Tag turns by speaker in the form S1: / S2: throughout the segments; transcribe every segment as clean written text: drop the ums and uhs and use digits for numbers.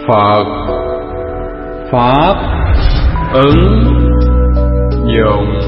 S1: Phật Pháp ứng dụng.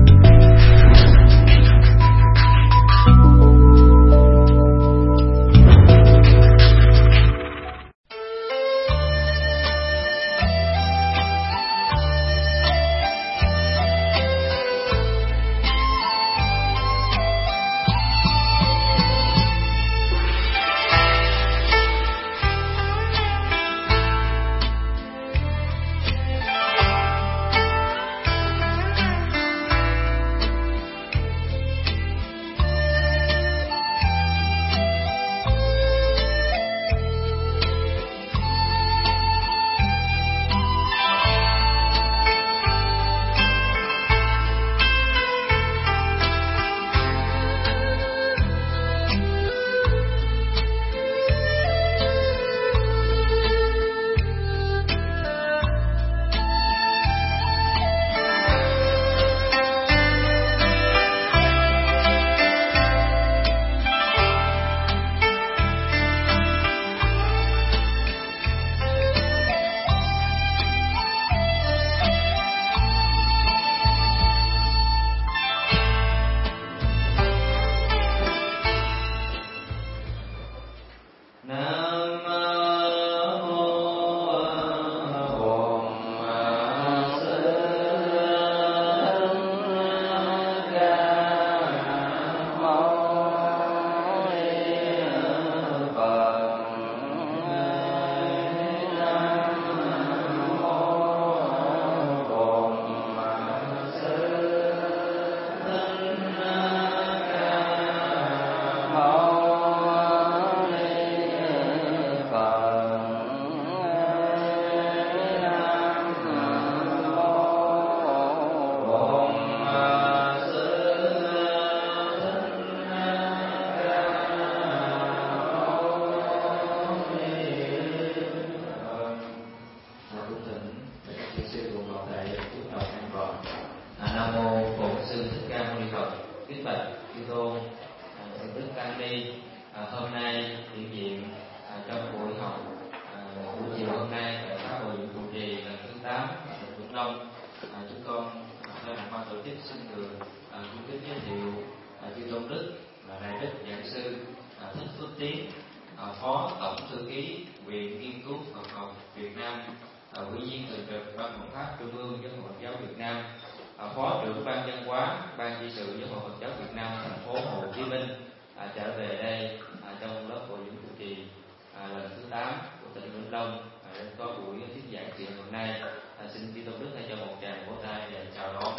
S2: Phó Tổng Thư ký Viện Nghiên cứu Phật học Việt Nam, Ủy viên thường trực Ban Phật pháp Trung ương Giáo hội Phật giáo Việt Nam, Phó trưởng Ban Văn hóa Ban trị sự Giáo hội Phật giáo Việt Nam thành phố Hồ Chí Minh trở về đây trong lớp bồi dưỡng trụ trì lần thứ 8 của tỉnh Vĩnh Long để có buổi thuyết giảng chiều hôm nay. Xin Chư Tôn Đức hãy cho một tràng vỗ tay để chào đón.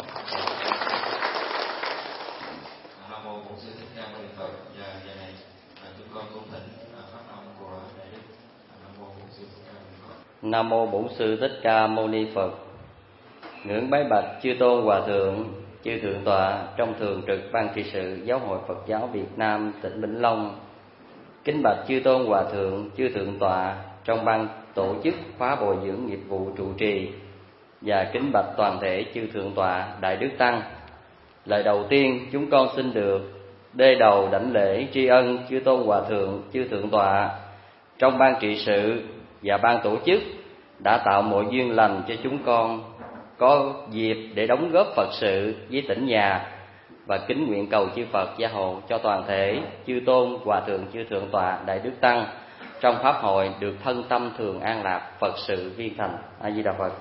S2: Nam mô Bổn Sư Thích Ca Mâu Ni Phật. Và giờ này chúng con cung thỉnh pháp âm của Đại Đức. Nam mô Bổn Sư Thích Ca Mâu Ni Phật.
S3: Nam mô Bổn Sư Thích Ca Mâu Ni Phật. Ngưỡng bái bạch chư tôn hòa thượng, chư thượng tọa trong thường trực Ban trị sự Giáo hội Phật giáo Việt Nam tỉnh Vĩnh Long. Kính bạch chư tôn hòa thượng, chư thượng tọa trong ban tổ chức khóa bồi dưỡng nghiệp vụ trụ trì, và kính bạch toàn thể chư thượng tọa đại đức tăng. Lời đầu tiên chúng con xin được đê đầu đảnh lễ tri ân chư tôn hòa thượng, chư thượng tọa trong ban trị sự và ban tổ chức đã tạo mọi duyên lành cho chúng con có dịp để đóng góp Phật sự với tỉnh nhà, và kính nguyện cầu chư Phật gia hộ cho toàn thể chư tôn hòa thượng, chư thượng tọa đại đức tăng trong pháp hội được thân tâm thường an lạc, Phật sự viên thành. A Di Đà Phật.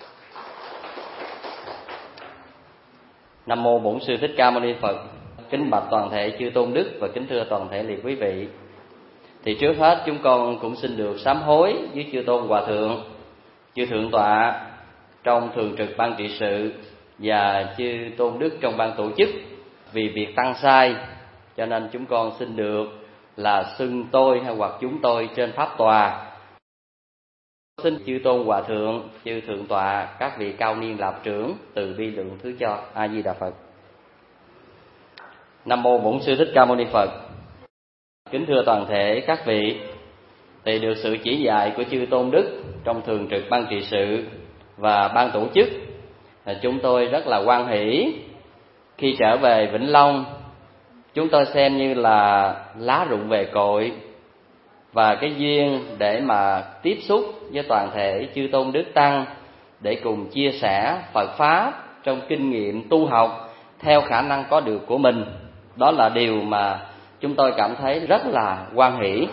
S3: Nam mô Bổn Sư Thích Ca Mâu Ni Phật. Kính bạch toàn thể chư tôn đức và kính thưa toàn thể liệt quý vị. Thì trước hết chúng con cũng xin được sám hối với chư tôn hòa thượng, chư thượng tọa trong thường trực ban trị sự và chư tôn đức trong ban tổ chức vì việc tăng sai, cho nên chúng con xin được là xưng tôi hay hoặc chúng tôi trên pháp tòa. Xin chư tôn hòa thượng, chư thượng tọa, các vị cao niên lạp trưởng từ bi lượng thứ cho. A Di Đà Phật. Nam mô Bổn Sư Thích Ca Mâu Ni Phật. Kính thưa toàn thể các vị, thì được sự chỉ dạy của chư tôn đức trong thường trực ban trị sự và ban tổ chức, chúng tôi rất là hoan hỷ khi trở về Vĩnh Long. Chúng tôi xem như là lá rụng về cội, và cái duyên để mà tiếp xúc với toàn thể chư tôn đức tăng để cùng chia sẻ Phật pháp trong kinh nghiệm tu học theo khả năng có được của mình. Đó là điều mà chúng tôi cảm thấy rất là hoan hỷ.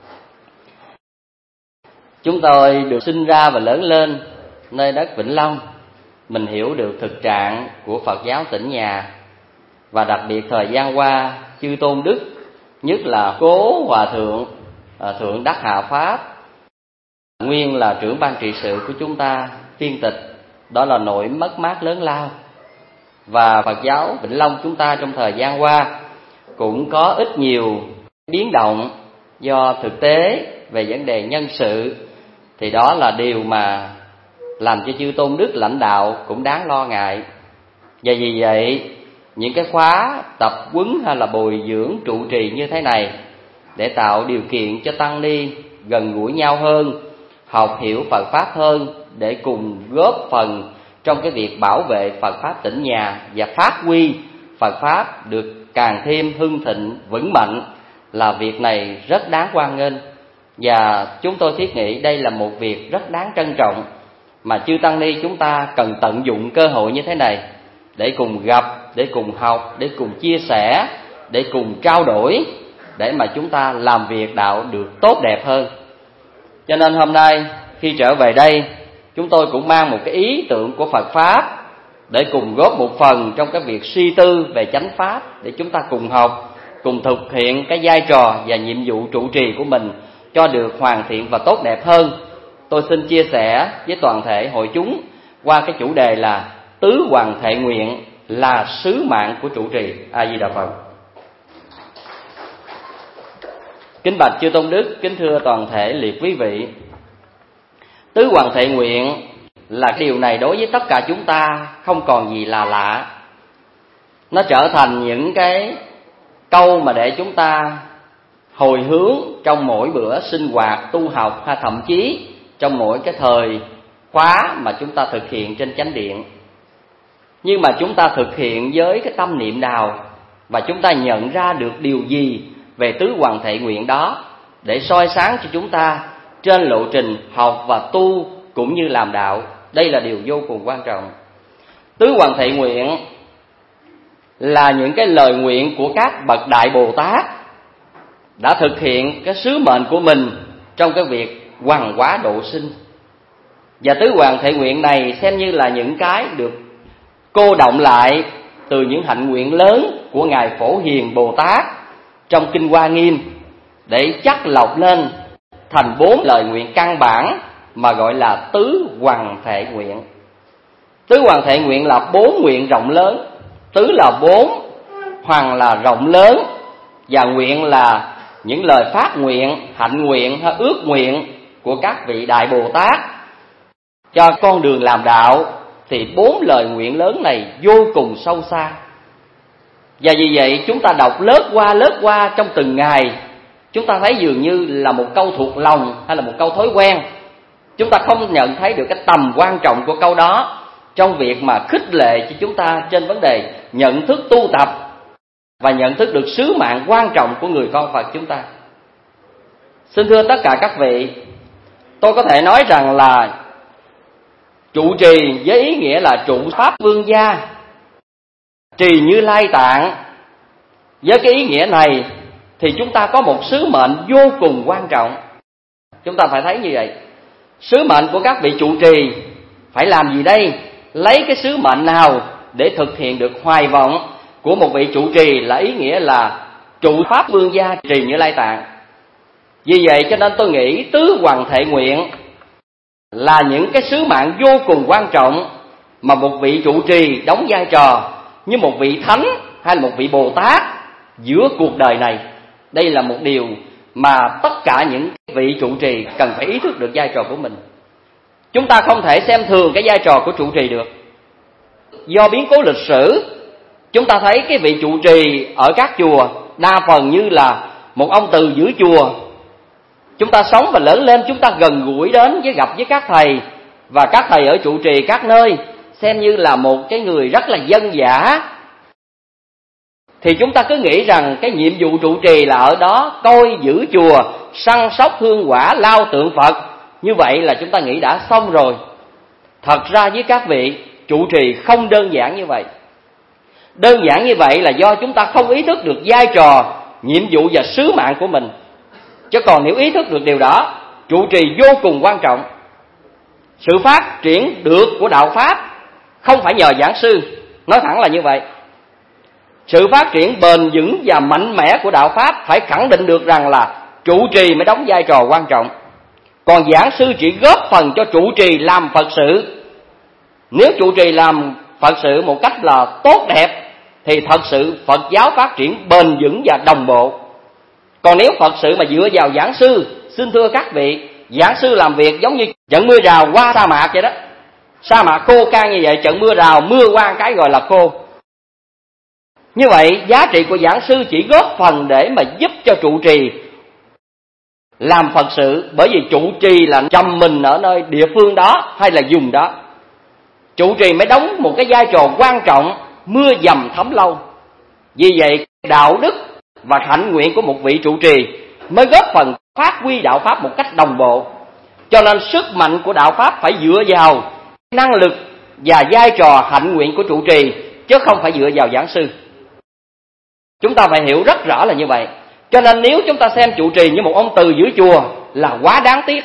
S3: Chúng tôi được sinh ra và lớn lên nơi đất Vĩnh Long, mình hiểu được thực trạng của Phật giáo Tĩnh Nhà, và đặc biệt thời gian qua chư tôn đức, nhất là Cố Hòa Thượng Thượng Đắc Hà Pháp, nguyên là trưởng ban trị sự của chúng ta, phiên tịch, đó là nỗi mất mát lớn lao. Và Phật giáo Vĩnh Long chúng ta trong thời gian qua cũng có ít nhiều biến động do thực tế về vấn đề nhân sự, thì đó là điều mà làm cho chư tôn đức lãnh đạo cũng đáng lo ngại. Và vì vậy, những cái khóa tập huấn hay là bồi dưỡng trụ trì như thế này để tạo điều kiện cho tăng ni gần gũi nhau hơn, học hiểu Phật pháp hơn, để cùng góp phần trong cái việc bảo vệ Phật pháp Tĩnh Nhà và phát huy Phật pháp được càng thêm hưng thịnh vững mạnh, là việc này rất đáng hoan nghênh. Và chúng tôi thiết nghĩ đây là một việc rất đáng trân trọng, mà chư tăng ni chúng ta cần tận dụng cơ hội như thế này để cùng gặp, để cùng học, để cùng chia sẻ, để cùng trao đổi, để mà chúng ta làm việc đạo được tốt đẹp hơn. Cho nên hôm nay khi trở về đây, chúng tôi cũng mang một cái ý tưởng của Phật pháp để cùng góp một phần trong cái việc suy tư về chánh pháp, để chúng ta cùng học, cùng thực hiện cái vai trò và nhiệm vụ trụ trì của mình cho được hoàn thiện và tốt đẹp hơn. Tôi xin chia sẻ với toàn thể hội chúng qua cái chủ đề là tứ hoằng thệ nguyện là sứ mạng của trụ trì. A Di Đà Phật. Kính bạch chư tôn đức, kính thưa toàn thể liệt quý vị, tứ hoằng thệ nguyện là điều này đối với tất cả chúng ta không còn gì là lạ. Nó trở thành những cái câu mà để chúng ta hồi hướng trong mỗi bữa sinh hoạt tu học, hay thậm chí trong mỗi cái thời khóa mà chúng ta thực hiện trên chánh điện. Nhưng mà chúng ta thực hiện với cái tâm niệm nào, và chúng ta nhận ra được điều gì về tứ hoằng thệ nguyện đó, để soi sáng cho chúng ta trên lộ trình học và tu cũng như làm đạo. Đây là điều vô cùng quan trọng. Tứ hoằng thệ nguyện là những cái lời nguyện của các bậc đại Bồ Tát đã thực hiện cái sứ mệnh của mình trong cái việc hoằng hóa độ sinh. Và tứ hoằng thệ nguyện này xem như là những cái được cô động lại từ những hạnh nguyện lớn của Ngài Phổ Hiền Bồ Tát trong Kinh Hoa Nghiêm, để chắc lọc lên thành 4 lời nguyện căn bản mà gọi là tứ hoằng thệ nguyện. Tứ hoằng thệ nguyện là 4 nguyện rộng lớn. Tứ là 4, hoằng là rộng lớn, và nguyện là những lời phát nguyện, hạnh nguyện hay ước nguyện của các vị đại Bồ Tát cho con đường làm đạo. Thì 4 lời nguyện lớn này vô cùng sâu xa. Và vì vậy chúng ta đọc lớp qua trong từng ngày, chúng ta thấy dường như là một câu thuộc lòng hay là một câu thói quen. Chúng ta không nhận thấy được cái tầm quan trọng của câu đó trong việc mà khích lệ cho chúng ta trên vấn đề nhận thức tu tập và nhận thức được sứ mạng quan trọng của người con Phật chúng ta. Xin thưa tất cả các vị, tôi có thể nói rằng là trụ trì với ý nghĩa là trụ pháp vương gia, trì Như Lai Tạng, với cái ý nghĩa này thì chúng ta có một sứ mệnh vô cùng quan trọng. Chúng ta phải thấy như vậy. Sứ mệnh của các vị trụ trì phải làm gì đây? Lấy cái sứ mệnh nào để thực hiện được hoài vọng của một vị trụ trì, là ý nghĩa là trụ pháp vương gia trì Như Lai Tạng. Vì vậy cho nên tôi nghĩ tứ hoằng thệ nguyện là những cái sứ mạng vô cùng quan trọng mà một vị trụ trì đóng vai trò như một vị thánh hay là một vị Bồ Tát giữa cuộc đời này. Đây là một điều mà tất cả những vị trụ trì cần phải ý thức được vai trò của mình. Chúng ta không thể xem thường cái vai trò của trụ trì được. Do biến cố lịch sử, chúng ta thấy cái vị trụ trì ở các chùa đa phần như là một ông từ giữ chùa. Chúng ta sống và lớn lên, chúng ta gần gũi đến gặp với các thầy, và các thầy ở trụ trì các nơi xem như là một cái người rất là dân dã. thì chúng ta cứ nghĩ rằng cái nhiệm vụ trụ trì là ở đó coi giữ chùa, săn sóc hương quả, lau tượng Phật. Như vậy là chúng ta nghĩ đã xong rồi. Thật ra với các vị, trụ trì không đơn giản như vậy. Đơn giản như vậy là do chúng ta không ý thức được vai trò, nhiệm vụ và sứ mạng của mình. Chứ còn nếu ý thức được điều đó, trụ trì vô cùng quan trọng. Sự phát triển được của đạo Pháp không phải nhờ giảng sư, nói thẳng là như vậy. Sự phát triển bền vững và mạnh mẽ của đạo Pháp phải khẳng định được rằng là trụ trì mới đóng vai trò quan trọng. Còn giảng sư chỉ góp phần cho trụ trì làm Phật sự. Nếu trụ trì làm Phật sự một cách là tốt đẹp thì thật sự Phật giáo phát triển bền vững và đồng bộ. Còn nếu Phật sự mà dựa vào giảng sư, xin thưa các vị, giảng sư làm việc giống như trận mưa rào qua sa mạc vậy đó. Sa mạc khô khan như vậy, trận mưa rào mưa qua cái gọi là khô. Như vậy giá trị của giảng sư chỉ góp phần để mà giúp cho trụ trì làm Phật sự, bởi vì trụ trì là trầm mình ở nơi địa phương đó hay là vùng đó. Trụ trì mới đóng một cái vai trò quan trọng, mưa dầm thấm lâu. Vì vậy đạo đức và hạnh nguyện của một vị trụ trì mới góp phần phát huy đạo Pháp một cách đồng bộ. Cho nên sức mạnh của đạo Pháp phải dựa vào năng lực và vai trò hạnh nguyện của trụ trì, chứ không phải dựa vào giảng sư. Chúng ta phải hiểu rất rõ là như vậy. Cho nên nếu chúng ta xem trụ trì như một ông từ giữa chùa là quá đáng tiếc.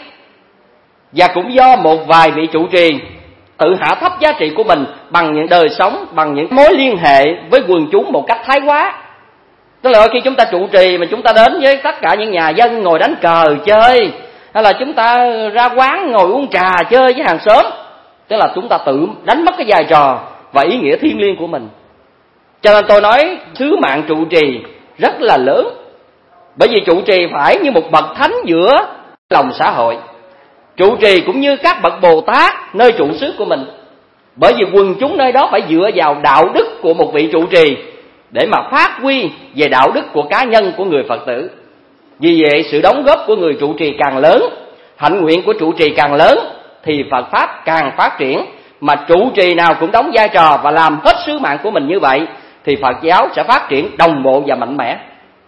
S3: Và cũng do một vài vị trụ trì tự hạ thấp giá trị của mình bằng những đời sống, bằng những mối liên hệ với quần chúng một cách thái quá. Tức là khi chúng ta trụ trì mà chúng ta đến với tất cả những nhà dân ngồi đánh cờ chơi, hay là chúng ta ra quán ngồi uống trà chơi với hàng xóm, tức là chúng ta tự đánh mất cái vai trò và ý nghĩa thiêng liêng của mình. Cho nên tôi nói sứ mạng trụ trì rất là lớn. Bởi vì trụ trì phải như một bậc thánh giữa lòng xã hội. Trụ trì cũng như các bậc Bồ Tát nơi trụ xứ của mình. Bởi vì quần chúng nơi đó phải dựa vào đạo đức của một vị trụ trì để mà phát huy về đạo đức của cá nhân của người Phật tử. Vì vậy sự đóng góp của người trụ trì càng lớn, hạnh nguyện của trụ trì càng lớn, thì Phật Pháp càng phát triển. Mà trụ trì nào cũng đóng vai trò và làm hết sứ mạng của mình như vậy, thì Phật giáo sẽ phát triển đồng bộ và mạnh mẽ.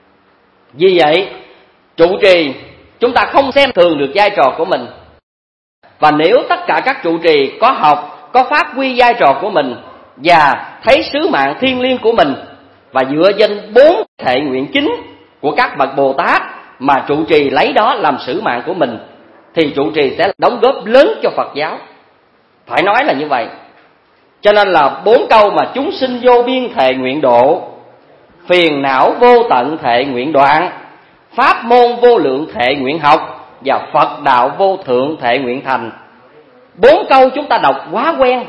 S3: Vì vậy trụ trì chúng ta không xem thường được vai trò của mình. Và nếu tất cả các trụ trì có học, có phát huy vai trò của mình và thấy sứ mạng thiêng liêng của mình, và dựa trên 4 thệ nguyện chính của các bậc Bồ Tát mà trụ trì lấy đó làm sứ mạng của mình, thì trụ trì sẽ đóng góp lớn cho Phật giáo. Phải nói là như vậy. Cho nên là 4 câu mà chúng sinh vô biên thệ nguyện độ, phiền não vô tận thệ nguyện đoạn, pháp môn vô lượng thệ nguyện học, và Phật đạo vô thượng thệ nguyện thành. 4 câu chúng ta đọc quá quen.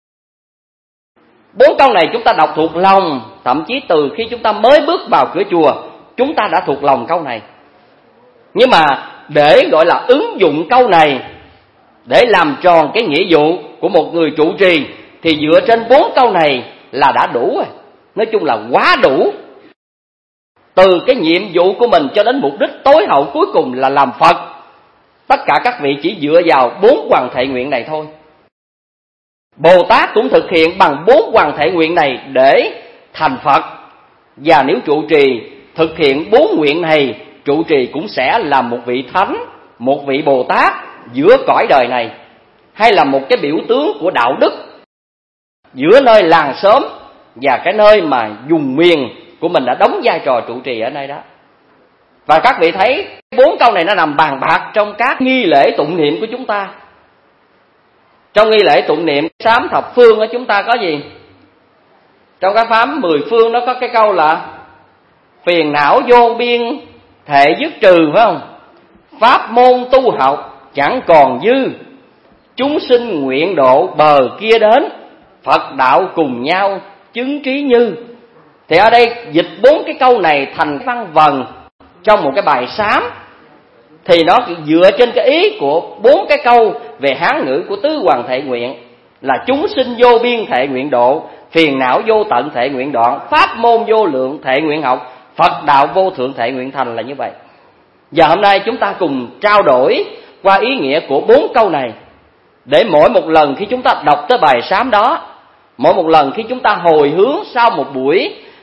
S3: 4 câu này chúng ta đọc thuộc lòng. Thậm chí từ khi chúng ta mới bước vào cửa chùa, chúng ta đã thuộc lòng câu này. Nhưng mà để gọi là ứng dụng câu này, để làm tròn cái nghĩa vụ của một người trụ trì, thì dựa trên 4 câu này là đã đủ rồi. Nói chung là quá đủ. Từ cái nhiệm vụ của mình cho đến mục đích tối hậu cuối cùng là làm Phật, tất cả các vị chỉ dựa vào 4 hoàn thệ nguyện này thôi. Bồ Tát cũng thực hiện bằng 4 hoàn thệ nguyện này để thành Phật. Và nếu trụ trì thực hiện 4 nguyện này, trụ trì cũng sẽ là một vị thánh, một vị Bồ Tát giữa cõi đời này, hay là một cái biểu tướng của đạo đức giữa nơi làng xóm và cái nơi mà vùng miền của mình đã đóng vai trò trụ trì ở nơi đó. Và các vị thấy 4 câu này nó nằm bàn bạc trong các nghi lễ tụng niệm của chúng ta. Trong nghi lễ tụng niệm sám thập phương của chúng ta có gì? Trong cái phám 10 phương nó có cái câu là phiền não vô biên thệ dứt trừ, phải không? Pháp môn tu học chẳng còn dư, chúng sinh nguyện độ bờ kia đến, Phật đạo cùng nhau chứng trí như. Thì ở đây dịch 4 cái câu này thành văn vần trong một cái bài sám, thì nó dựa trên cái ý của 4 cái câu về Hán ngữ của tứ hoàn thệ nguyện là chúng sinh vô biên thệ nguyện độ, phiền não vô tận thệ nguyện đoạn, pháp môn vô lượng thệ nguyện học, Phật đạo vô thượng thệ nguyện thành, là như vậy. Và hôm nay chúng ta cùng trao đổi qua ý nghĩa của 4 câu này, để mỗi một lần khi chúng ta đọc tới bài sám đó, mỗi một lần khi chúng ta hồi hướng sau một buổi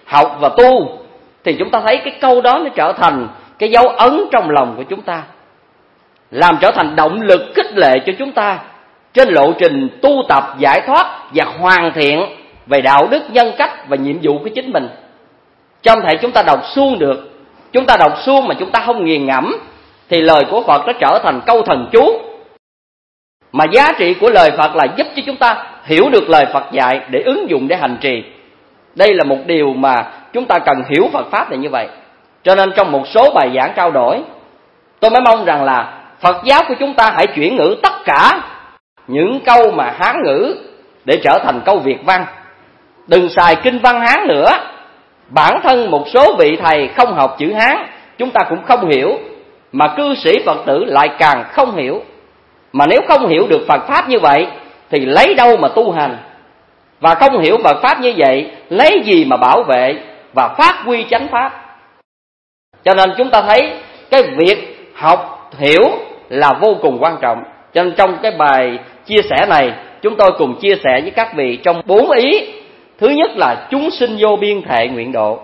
S3: học và tu, thì chúng ta thấy cái câu đó nó trở thành cái dấu ấn trong lòng của chúng ta, làm trở thành động lực khích lệ cho chúng ta trên lộ trình tu tập giải thoát và hoàn thiện về đạo đức, nhân cách và nhiệm vụ của chính mình. Chứ không thể chúng ta đọc suông được. Chúng ta đọc suông mà chúng ta không nghiền ngẫm thì lời của Phật nó trở thành câu thần chú. Mà giá trị của lời Phật là giúp cho chúng ta hiểu được lời Phật dạy để ứng dụng, để hành trì. Đây là một điều mà chúng ta cần hiểu Phật Pháp là như vậy. Cho nên trong một số bài giảng trao đổi, tôi mới mong rằng là Phật giáo của chúng ta hãy chuyển ngữ tất cả những câu mà Hán ngữ để trở thành câu Việt văn. Đừng xài kinh văn Hán nữa. Bản thân một số vị thầy không học chữ Hán, chúng ta cũng không hiểu, mà cư sĩ Phật tử lại càng không hiểu. Mà nếu không hiểu được Phật Pháp như vậy thì lấy đâu mà tu hành? Và không hiểu Phật Pháp như vậy, lấy gì mà bảo vệ và phát huy chánh Pháp? Cho nên chúng ta thấy cái việc học hiểu là vô cùng quan trọng. Cho nên trong cái bài chia sẻ này, chúng tôi cùng chia sẻ với các vị trong 4 ý. Thứ nhất là chúng sinh vô biên thệ nguyện độ.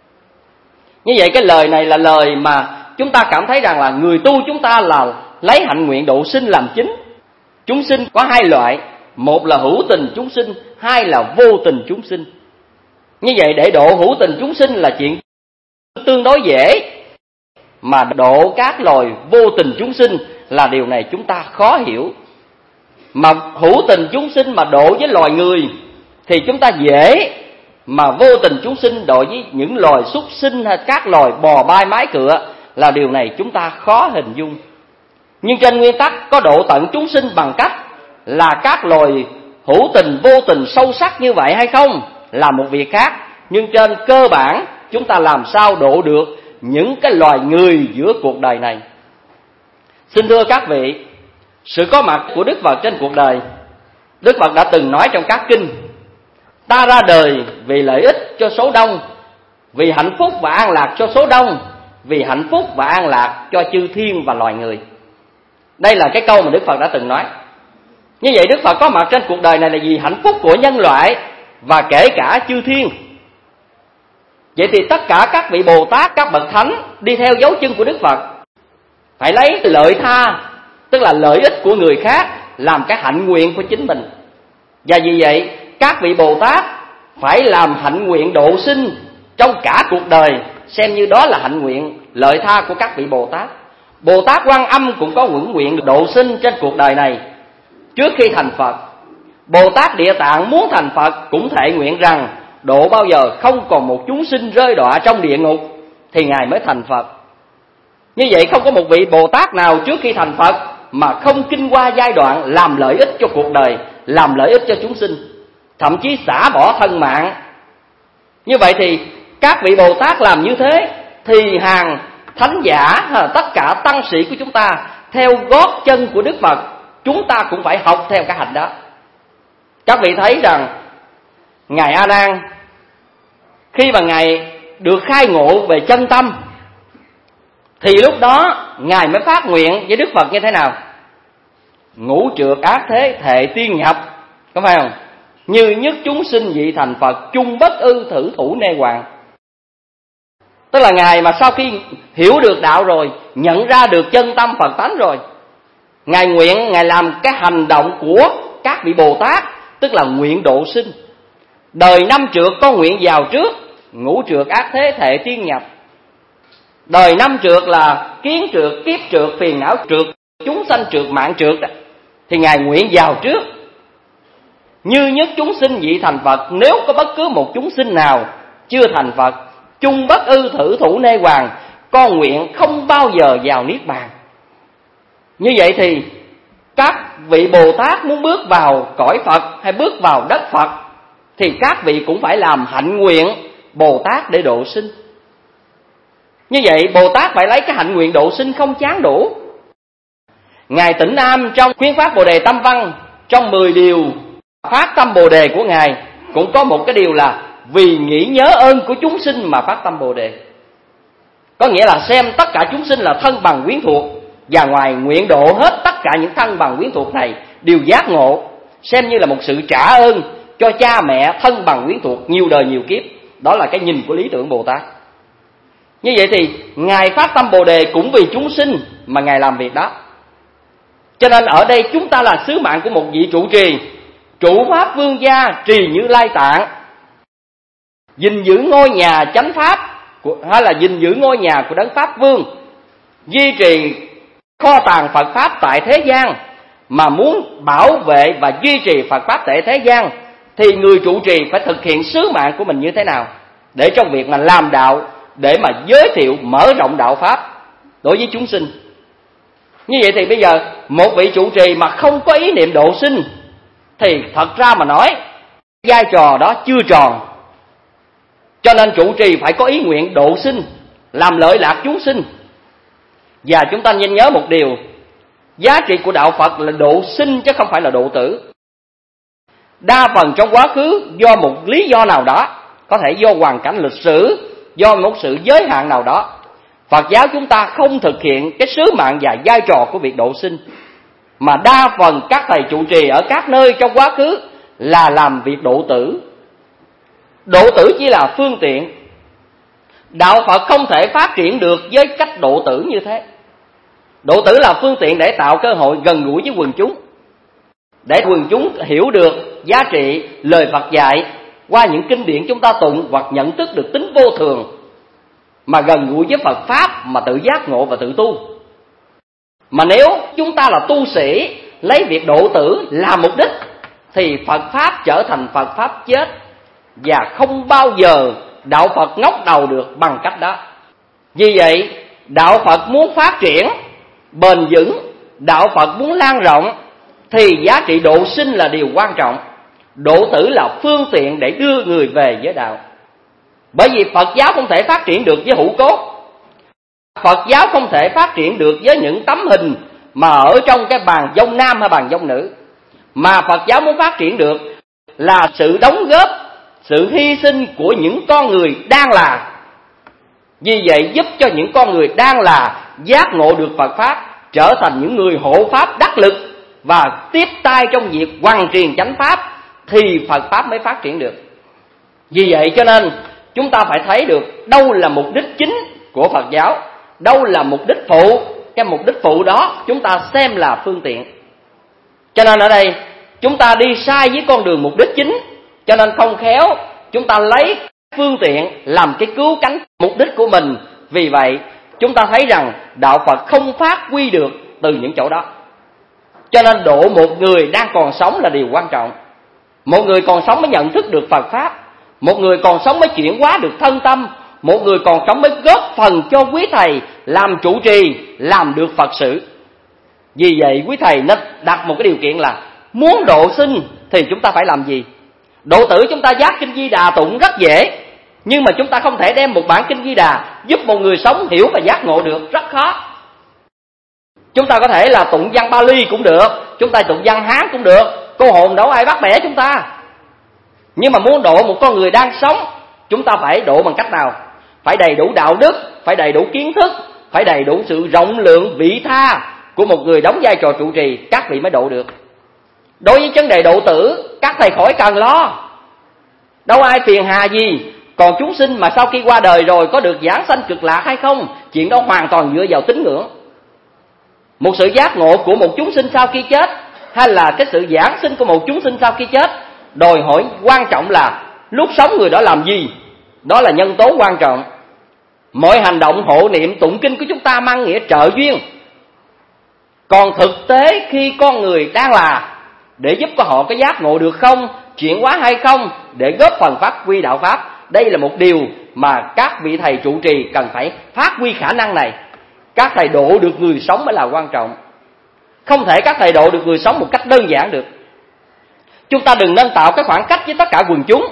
S3: Như vậy cái lời này là lời mà chúng ta cảm thấy rằng là người tu chúng ta là lấy hạnh nguyện độ sinh làm chính. Chúng sinh có hai loại, một là hữu tình chúng sinh, hai là vô tình chúng sinh. Như vậy để độ hữu tình chúng sinh là chuyện tương đối dễ, mà độ các loài vô tình chúng sinh là điều này chúng ta khó hiểu. Mà hữu tình chúng sinh mà độ với loài người thì chúng ta dễ, mà vô tình chúng sinh độ với những loài súc sinh hay các loài bò bay mái cựa là điều này chúng ta khó hình dung. Nhưng trên nguyên tắc có độ tận chúng sinh bằng cách là các loài hữu tình vô tình sâu sắc như vậy hay không là một việc khác. Nhưng trên cơ bản chúng ta làm sao độ được những cái loài người giữa cuộc đời này. Xin thưa các vị, sự có mặt của Đức Phật trên cuộc đời, Đức Phật đã từng nói trong các kinh: ta ra đời vì lợi ích cho số đông, vì hạnh phúc và an lạc cho số đông, vì hạnh phúc và an lạc cho chư thiên và loài người. Đây là cái câu mà Đức Phật đã từng nói. Như vậy Đức Phật có mặt trên cuộc đời này là vì hạnh phúc của nhân loại và kể cả chư thiên. Vậy thì tất cả các vị Bồ Tát, các bậc thánh đi theo dấu chân của Đức Phật phải lấy lợi tha, tức là lợi ích của người khác, làm cái hạnh nguyện của chính mình. Và vì vậy các vị Bồ Tát phải làm hạnh nguyện độ sinh trong cả cuộc đời, xem như đó là hạnh nguyện lợi tha của các vị Bồ Tát. Bồ Tát Quan Âm cũng có nguyện độ sinh trên cuộc đời này trước khi thành Phật. Bồ Tát Địa Tạng muốn thành Phật cũng thệ nguyện rằng độ bao giờ không còn một chúng sinh rơi đọa trong địa ngục thì Ngài mới thành Phật. Như vậy không có một vị Bồ Tát nào trước khi thành Phật mà không kinh qua giai đoạn làm lợi ích cho cuộc đời, làm lợi ích cho chúng sinh, thậm chí xả bỏ thân mạng. Như vậy thì các vị Bồ Tát làm như thế thì hàng thánh giả, tất cả tăng sĩ của chúng ta theo gót chân của Đức Phật, chúng ta cũng phải học theo cái hạnh đó. Các vị thấy rằng Ngài A Nan khi mà Ngài được khai ngộ về chân tâm thì lúc đó Ngài mới phát nguyện với Đức Phật như thế nào? Ngũ trược ác thế thệ tiên nhập, có phải không? Như nhất chúng sinh vị thành Phật, chung bất ư thử thủ nê hoàng. Tức là Ngài mà sau khi hiểu được đạo rồi, nhận ra được chân tâm Phật tánh rồi, Ngài nguyện, Ngài làm cái hành động của các vị Bồ Tát, tức là nguyện độ sinh. Đời năm trược có nguyện vào trước, ngũ trược ác thế thệ tiên nhập. Đời năm trược là kiến trược, kiếp trược, phiền não trược, chúng sanh trược, mạng trược đó, thì Ngài nguyện vào trước. Như nhất chúng sinh vị thành Phật, nếu có bất cứ một chúng sinh nào chưa thành Phật, chung bất ư thử thủ nê hoàng, con nguyện không bao giờ vào niết bàn. Như vậy thì các vị Bồ Tát muốn bước vào cõi Phật hay bước vào đất Phật thì các vị cũng phải làm hạnh nguyện Bồ Tát để độ sinh. Như vậy Bồ Tát phải lấy cái hạnh nguyện độ sinh không chán đủ. Ngài Tĩnh Am trong Khuyến Pháp Bồ Đề Tâm Văn, trong 10 điều phát tâm Bồ Đề của Ngài cũng có một cái điều là vì nghĩ nhớ ơn của chúng sinh mà phát tâm Bồ Đề. Có nghĩa là xem tất cả chúng sinh là thân bằng quyến thuộc, và ngoài nguyện độ hết tất cả những thân bằng quyến thuộc này đều giác ngộ, xem như là một sự trả ơn cho cha mẹ thân bằng quyến thuộc nhiều đời nhiều kiếp,
S4: Đó là cái nhìn của lý tưởng Bồ Tát. Như vậy thì Ngài phát tâm Bồ Đề cũng vì chúng sinh mà Ngài làm việc đó. Cho nên ở đây chúng ta là sứ mạng của một vị trụ trì, trụ pháp vương gia trì Như Lai Tạng, gìn giữ ngôi nhà chánh pháp hay là gìn giữ ngôi nhà của Đấng Pháp Vương, duy trì kho tàng Phật pháp tại thế gian. Mà muốn bảo vệ và duy trì Phật pháp tại thế gian thì người trụ trì phải thực hiện sứ mạng của mình như thế nào để trong việc mà làm đạo, để mà giới thiệu mở rộng đạo pháp đối với chúng sinh. Như vậy thì bây giờ một vị trụ trì mà không có ý niệm độ sinh thì thật ra mà nói vai trò đó chưa tròn. Cho nên trụ trì phải có ý nguyện độ sinh, làm lợi lạc chúng sinh. Và chúng ta nên nhớ một điều, giá trị của đạo Phật là độ sinh chứ không phải là độ tử. Đa phần trong quá khứ do một lý do nào đó, có thể do hoàn cảnh lịch sử, do một sự giới hạn nào đó, Phật giáo chúng ta không thực hiện cái sứ mạng và vai trò của việc độ sinh. Mà đa phần các thầy trụ trì ở các nơi trong quá khứ là làm việc độ tử. Độ tử chỉ là phương tiện. Đạo Phật không thể phát triển được với cách độ tử như thế. Độ tử là phương tiện để tạo cơ hội gần gũi với quần chúng, để quần chúng hiểu được giá trị lời Phật dạy qua những kinh điển chúng ta tụng, hoặc nhận thức được tính vô thường mà gần gũi với Phật pháp, mà tự giác ngộ và tự tu. Mà nếu chúng ta là tu sĩ lấy việc độ tử làm mục đích thì Phật pháp trở thành Phật pháp chết, và không bao giờ đạo Phật ngóc đầu được bằng cách đó. Vì vậy đạo Phật muốn phát triển bền vững, đạo Phật muốn lan rộng thì giá trị độ sinh là điều quan trọng. Độ tử là phương tiện để đưa người về với đạo. Bởi vì Phật giáo không thể phát triển được với hữu cốt, Phật giáo không thể phát triển được với những tấm hình mà ở trong cái bàn vong nam hay bàn vong nữ. Mà Phật giáo muốn phát triển được là sự đóng góp, sự hy sinh của những con người đang là. Vì vậy giúp cho những con người đang là giác ngộ được Phật pháp, trở thành những người hộ pháp đắc lực và tiếp tay trong việc hoằng truyền chánh pháp, thì Phật pháp mới phát triển được. Vì vậy cho nên chúng ta phải thấy được đâu là mục đích chính của Phật giáo, đâu là mục đích phụ. Cái mục đích phụ đó chúng ta xem là phương tiện. Cho nên ở đây chúng ta đi sai với con đường mục đích chính, cho nên không khéo chúng ta lấy phương tiện làm cái cứu cánh mục đích của mình. Vì vậy chúng ta thấy rằng đạo Phật không phát huy được từ những chỗ đó. Cho nên độ một người đang còn sống là điều quan trọng. Một người còn sống mới nhận thức được Phật pháp, một người còn sống mới chuyển hóa được thân tâm, một người còn sống mới góp phần cho quý thầy làm trụ trì, làm được Phật sự. Vì vậy quý thầy nên đặt một cái điều kiện là muốn độ sinh thì chúng ta phải làm gì? Độ tử chúng ta giác Kinh Di Đà tụng rất dễ, nhưng mà chúng ta không thể đem một bản Kinh Di Đà giúp một người sống hiểu và giác ngộ được, rất khó. Chúng ta có thể là tụng văn Bali cũng được, chúng ta tụng văn Hán cũng được, cô hồn đâu ai bắt bẻ chúng ta. Nhưng mà muốn độ một con người đang sống, chúng ta phải độ bằng cách nào? Phải đầy đủ đạo đức, phải đầy đủ kiến thức, phải đầy đủ sự rộng lượng vị tha của một người đóng vai trò trụ trì, các vị mới độ được. Đối với vấn đề độ tử, các thầy khỏi cần lo, đâu ai phiền hà gì. Còn chúng sinh mà sau khi qua đời rồi có được giảng sanh cực lạc hay không, chuyện đó hoàn toàn dựa vào tín ngưỡng. Một sự giác ngộ của một chúng sinh sau khi chết, hay là cái sự giảng sinh của một chúng sinh sau khi chết, đòi hỏi quan trọng là lúc sống người đó làm gì. Đó là nhân tố quan trọng. Mọi hành động hộ niệm tụng kinh của chúng ta mang nghĩa trợ duyên. Còn thực tế khi con người đang là, để giúp cho họ có giác ngộ được không, chuyển hóa hay không, để góp phần phát huy đạo pháp. Đây là một điều mà các vị thầy trụ trì cần phải phát huy khả năng này. Các thầy độ được người sống mới là quan trọng. Không thể các thầy độ được người sống một cách đơn giản được. Chúng ta đừng nên tạo cái khoảng cách với tất cả quần chúng.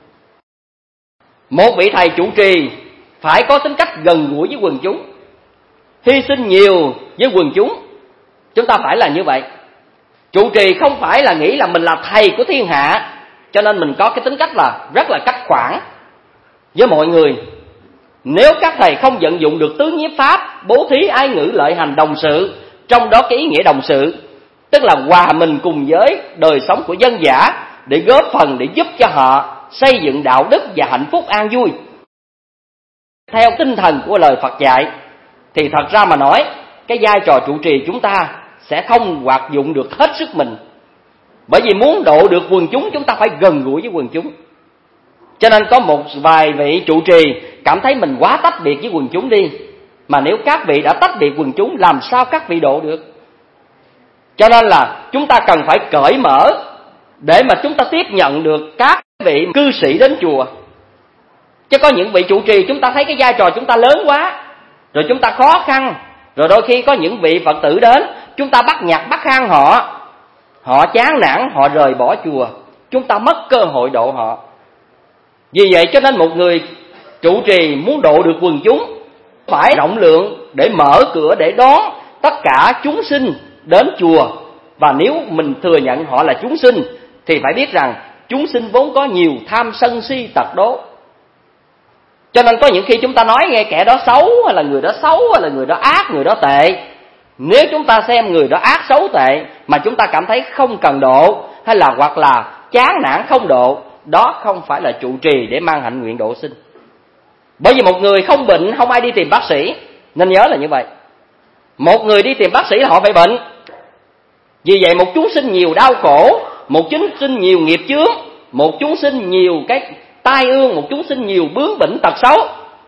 S4: Một vị thầy trụ trì phải có tính cách gần gũi với quần chúng, hy sinh nhiều với quần chúng. Chúng ta phải là như vậy. Trụ trì không phải là nghĩ là mình là thầy của thiên hạ, cho nên mình có cái tính cách là rất là cách khoản với mọi người. Nếu các thầy không vận dụng được tứ nhiếp pháp, bố thí ái ngữ lợi hành đồng sự, trong đó cái ý nghĩa đồng sự tức là hòa mình cùng với đời sống của dân dã, để góp phần để giúp cho họ xây dựng đạo đức và hạnh phúc an vui theo tinh thần của lời Phật dạy, thì thật ra mà nói, cái vai trò trụ trì chúng ta sẽ không hoạt dụng được hết sức mình. Bởi vì muốn độ được quần chúng, chúng ta phải gần gũi với quần chúng. Cho nên có một vài vị trụ trì cảm thấy mình quá tách biệt với quần chúng đi. Mà nếu các vị đã tách biệt quần chúng, làm sao các vị độ được? Cho nên là chúng ta cần phải cởi mở để mà chúng ta tiếp nhận được các vị cư sĩ đến chùa. Chứ có những vị trụ trì chúng ta thấy cái vai trò chúng ta lớn quá, rồi chúng ta khó khăn, rồi đôi khi có những vị Phật tử đến, chúng ta bắt nhặt bắt hang họ chán nản, họ rời bỏ chùa, chúng ta mất cơ hội độ họ. Vì vậy cho nên một người trụ trì muốn độ được quần chúng phải rộng lượng để mở cửa để đón tất cả chúng sinh đến chùa. Và nếu mình thừa nhận họ là chúng sinh thì phải biết rằng chúng sinh vốn có nhiều tham sân si tật đố. Cho nên có những khi chúng ta nói nghe kẻ đó xấu, hay là người đó xấu, hay là người đó ác, người đó tệ. Nếu chúng ta xem người đó ác xấu tệ mà chúng ta cảm thấy không cần độ, hay là hoặc là chán nản không độ, đó không phải là trụ trì để mang hạnh nguyện độ sinh. Bởi vì một người không bệnh không ai đi tìm bác sĩ, nên nhớ là như vậy. Một người đi tìm bác sĩ là họ phải bệnh. Vì vậy một chúng sinh nhiều đau khổ, một chúng sinh nhiều nghiệp chướng, một chúng sinh nhiều cái tai ương, một chúng sinh nhiều bướng bỉnh tật xấu,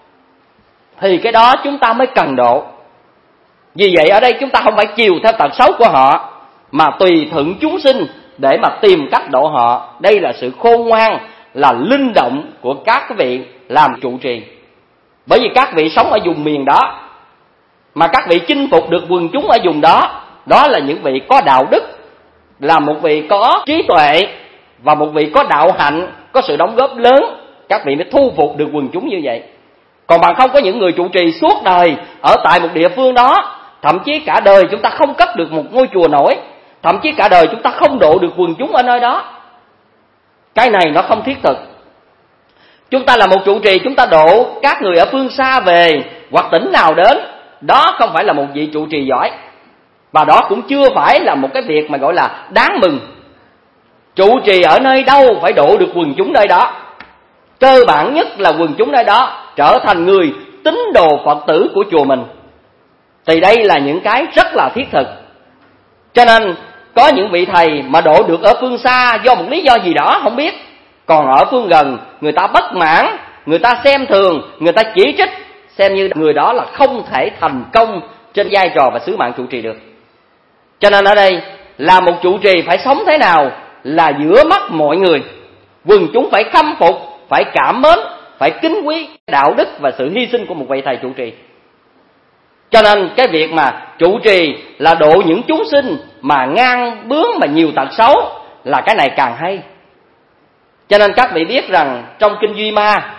S4: thì cái đó chúng ta mới cần độ. Vì vậy ở đây chúng ta không phải chiều theo tật xấu của họ, mà tùy thuận chúng sinh để mà tìm cách độ họ. Đây là sự khôn ngoan, là linh động của các vị làm trụ trì. Bởi vì các vị sống ở vùng miền đó, mà các vị chinh phục được quần chúng ở vùng đó, đó là những vị có đạo đức, là một vị có trí tuệ, và một vị có đạo hạnh, có sự đóng góp lớn, các vị mới thu phục được quần chúng như vậy. Còn bằng không có những người trụ trì suốt đời ở tại một địa phương đó, thậm chí cả đời chúng ta không cất được một ngôi chùa nổi, thậm chí cả đời chúng ta không độ được quần chúng ở nơi đó. Cái này nó không thiết thực. Chúng ta là một trụ trì, chúng ta độ các người ở phương xa về hoặc tỉnh nào đến, đó không phải là một vị trụ trì giỏi. Và đó cũng chưa phải là một cái việc mà gọi là đáng mừng. Trụ trì ở nơi đâu phải độ được quần chúng nơi đó. Cơ bản nhất là quần chúng nơi đó trở thành người tín đồ Phật tử của chùa mình. Thì đây là những cái rất là thiết thực. Cho nên có những vị thầy mà độ được ở phương xa do một lý do gì đó không biết, còn ở phương gần người ta bất mãn, người ta xem thường, người ta chỉ trích, xem như người đó là không thể thành công trên vai trò và sứ mạng trụ trì được. Cho nên ở đây là một trụ trì phải sống thế nào là giữa mắt mọi người, quần chúng phải khâm phục, phải cảm mến, phải kính quý đạo đức và sự hy sinh của một vị thầy trụ trì. Cho nên cái việc mà trụ trì là độ những chúng sinh mà ngang bướng mà nhiều tật xấu là cái này càng hay. Cho nên các vị biết rằng trong kinh Duy Ma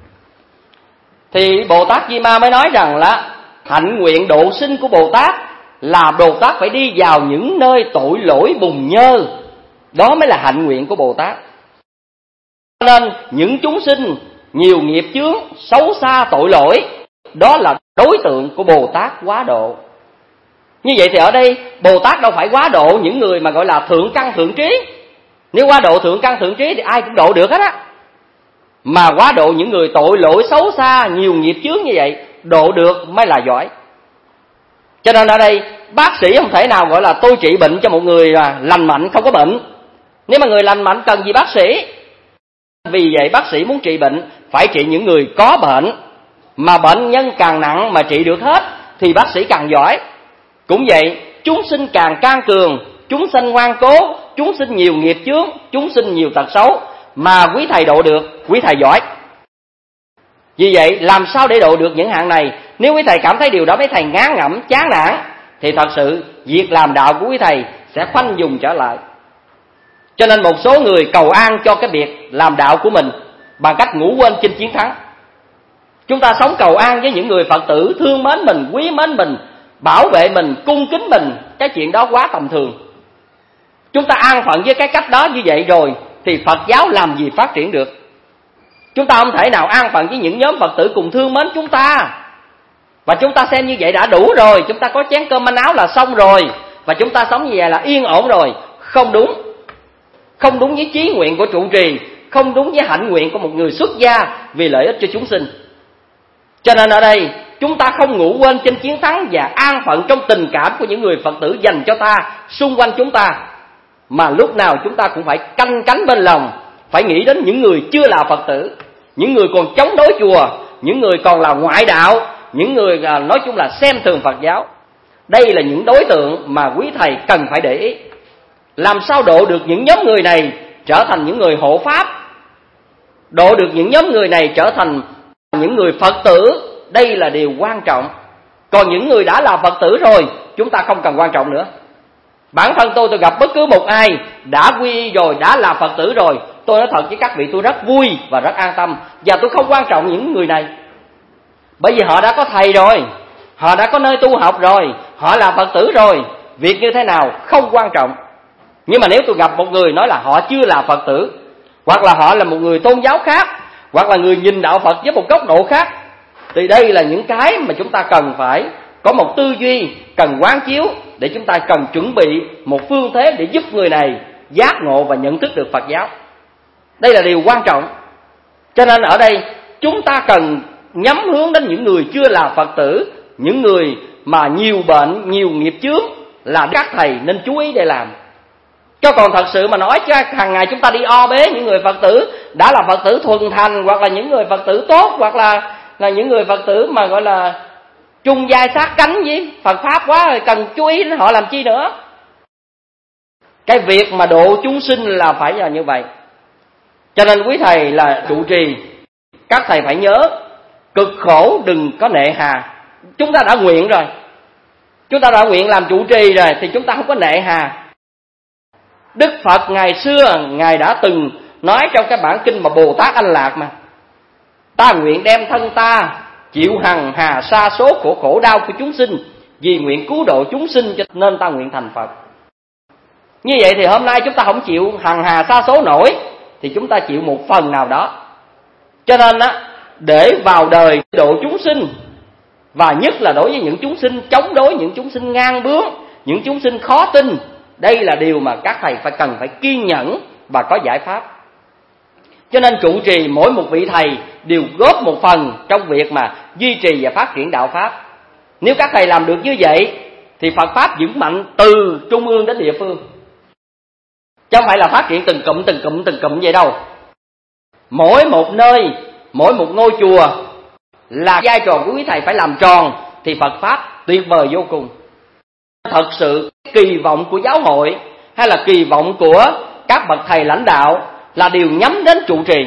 S4: thì Bồ Tát Duy Ma mới nói rằng là hạnh nguyện độ sinh của Bồ Tát là Bồ Tát phải đi vào những nơi tội lỗi bùn nhơ, đó mới là hạnh nguyện của Bồ Tát. Cho nên những chúng sinh nhiều nghiệp chướng, xấu xa tội lỗi, đó là đối tượng của Bồ Tát quá độ. Như vậy thì ở đây Bồ Tát đâu phải quá độ những người mà gọi là thượng căn thượng trí. Nếu quá độ thượng căn thượng trí thì ai cũng độ được hết á. Mà quá độ những người tội lỗi xấu xa, nhiều nghiệp chướng như vậy, độ được mới là giỏi. Cho nên ở đây bác sĩ không thể nào gọi là tôi trị bệnh cho một người lành mạnh không có bệnh. Nếu mà người lành mạnh cần gì bác sĩ? Vì vậy bác sĩ muốn trị bệnh phải trị những người có bệnh, mà bệnh nhân càng nặng mà trị được hết thì bác sĩ càng giỏi. Cũng vậy, chúng sinh càng can cường, chúng sinh ngoan cố, chúng sinh nhiều nghiệp chướng, chúng sinh nhiều tật xấu, mà quý thầy độ được, quý thầy giỏi. Vì vậy làm sao để độ được những hạng này? Nếu quý thầy cảm thấy điều đó mấy thầy ngán ngẩm, chán nản, thì thật sự việc làm đạo của quý thầy sẽ khoanh vùng trở lại. Cho nên một số người cầu an cho cái việc làm đạo của mình bằng cách ngủ quên chinh chiến thắng. Chúng ta sống cầu an với những người Phật tử thương mến mình, quý mến mình, bảo vệ mình, cung kính mình, cái chuyện đó quá tầm thường. Chúng ta an phận với cái cách đó như vậy rồi thì Phật giáo làm gì phát triển được. Chúng ta không thể nào an phận với những nhóm Phật tử cùng thương mến chúng ta, và chúng ta xem như vậy đã đủ rồi, chúng ta có chén cơm manh áo là xong rồi, và chúng ta sống như vậy là yên ổn rồi. Không đúng. Không đúng với chí nguyện của trụ trì, không đúng với hạnh nguyện của một người xuất gia vì lợi ích cho chúng sinh. Cho nên ở đây chúng ta không ngủ quên trên chiến thắng và an phận trong tình cảm của những người Phật tử dành cho ta, xung quanh chúng ta, mà lúc nào chúng ta cũng phải canh cánh bên lòng, phải nghĩ đến những người chưa là Phật tử, những người còn chống đối chùa, những người còn là ngoại đạo, những người nói chung là xem thường Phật giáo. Đây là những đối tượng mà quý thầy cần phải để ý. Làm sao độ được những nhóm người này trở thành những người hộ pháp, độ được những nhóm người này trở thành những người Phật tử, đây là điều quan trọng. Còn những người đã là Phật tử rồi, chúng ta không cần quan trọng nữa. Bản thân tôi gặp bất cứ một ai đã quy y rồi, đã là Phật tử rồi, tôi nói thật với các vị, tôi rất vui và rất an tâm. Và tôi không quan trọng những người này, bởi vì họ đã có thầy rồi, họ đã có nơi tu học rồi, họ là Phật tử rồi. Việc như thế nào không quan trọng. Nhưng mà nếu tôi gặp một người nói là họ chưa là Phật tử, hoặc là họ là một người tôn giáo khác, hoặc là người nhìn đạo Phật với một góc độ khác, thì đây là những cái mà chúng ta cần phải có một tư duy, cần quán chiếu, để chúng ta cần chuẩn bị một phương thế để giúp người này giác ngộ và nhận thức được Phật giáo. Đây là điều quan trọng. Cho nên ở đây chúng ta cần nhắm hướng đến những người chưa là Phật tử, những người mà nhiều bệnh, nhiều nghiệp chướng, là các thầy nên chú ý để làm. Cho còn thật sự mà nói chứ hàng ngày chúng ta đi o bế những người Phật tử đã là Phật tử thuần thành, hoặc là những người Phật tử tốt, hoặc là những người Phật tử mà gọi là chung vai sát cánh với Phật Pháp quá rồi, cần chú ý đến họ làm chi nữa. Cái việc mà độ chúng sinh là phải là như vậy. Cho nên quý thầy là trụ trì, các thầy phải nhớ, cực khổ đừng có nệ hà. Chúng ta đã nguyện rồi, chúng ta đã nguyện làm trụ trì rồi, thì chúng ta không có nệ hà. Đức Phật ngày xưa, Ngài đã từng nói trong cái bản kinh mà Bồ Tát Anh Lạc mà: ta nguyện đem thân ta chịu hằng hà sa số khổ đau của chúng sinh, vì nguyện cứu độ chúng sinh cho nên ta nguyện thành Phật. Như vậy thì hôm nay chúng ta không chịu hằng hà sa số nổi, thì chúng ta chịu một phần nào đó. Cho nên để vào đời độ chúng sinh, và nhất là đối với những chúng sinh chống đối, những chúng sinh ngang bướng, những chúng sinh khó tin, đây là điều mà các thầy cần phải kiên nhẫn và có giải pháp. Cho nên trụ trì mỗi một vị thầy đều góp một phần trong việc mà duy trì và phát triển đạo Pháp. Nếu các thầy làm được như vậy thì Phật Pháp vững mạnh từ trung ương đến địa phương, chứ không phải là phát triển từng cụm vậy đâu. Mỗi một nơi, mỗi một ngôi chùa là vai trò của quý thầy phải làm tròn, thì Phật Pháp tuyệt vời vô cùng. Thật sự kỳ vọng của giáo hội hay là kỳ vọng của các bậc thầy lãnh đạo là đều nhắm đến trụ trì,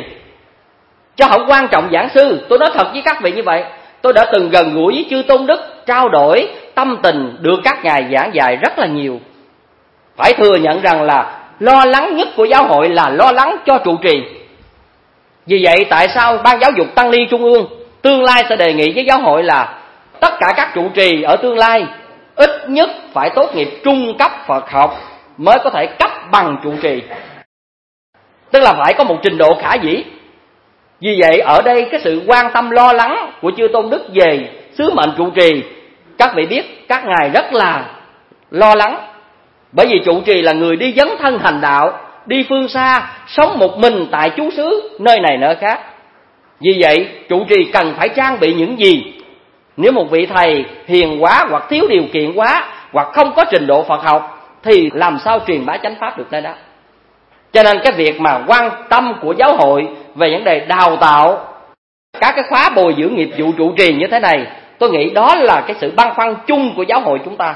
S4: chứ không quan trọng giảng sư. Tôi nói thật với các vị như vậy, tôi đã từng gần gũi với chư Tôn Đức, trao đổi tâm tình, được các ngài giảng dạy rất là nhiều. Phải thừa nhận rằng là lo lắng nhất của giáo hội là lo lắng cho trụ trì. Vì vậy tại sao Ban Giáo dục Tăng ni Trung ương tương lai sẽ đề nghị với giáo hội là tất cả các trụ trì ở tương lai ít nhất phải tốt nghiệp trung cấp Phật học mới có thể cấp bằng trụ trì, tức là phải có một trình độ khả dĩ. Vì vậy ở đây cái sự quan tâm lo lắng của chư Tôn Đức về sứ mệnh trụ trì, các vị biết các ngài rất là lo lắng. Bởi vì trụ trì là người đi dấn thân hành đạo, đi phương xa, sống một mình tại trú xứ nơi này nơi khác. Vì vậy trụ trì cần phải trang bị những gì? Nếu một vị thầy hiền quá, hoặc thiếu điều kiện quá, hoặc không có trình độ Phật học, thì làm sao truyền bá chánh pháp được nơi đó? Cho nên cái việc mà quan tâm của giáo hội về vấn đề đào tạo các cái khóa bồi dưỡng nghiệp vụ trụ trì như thế này, tôi nghĩ đó là cái sự băn khoăn chung của giáo hội chúng ta.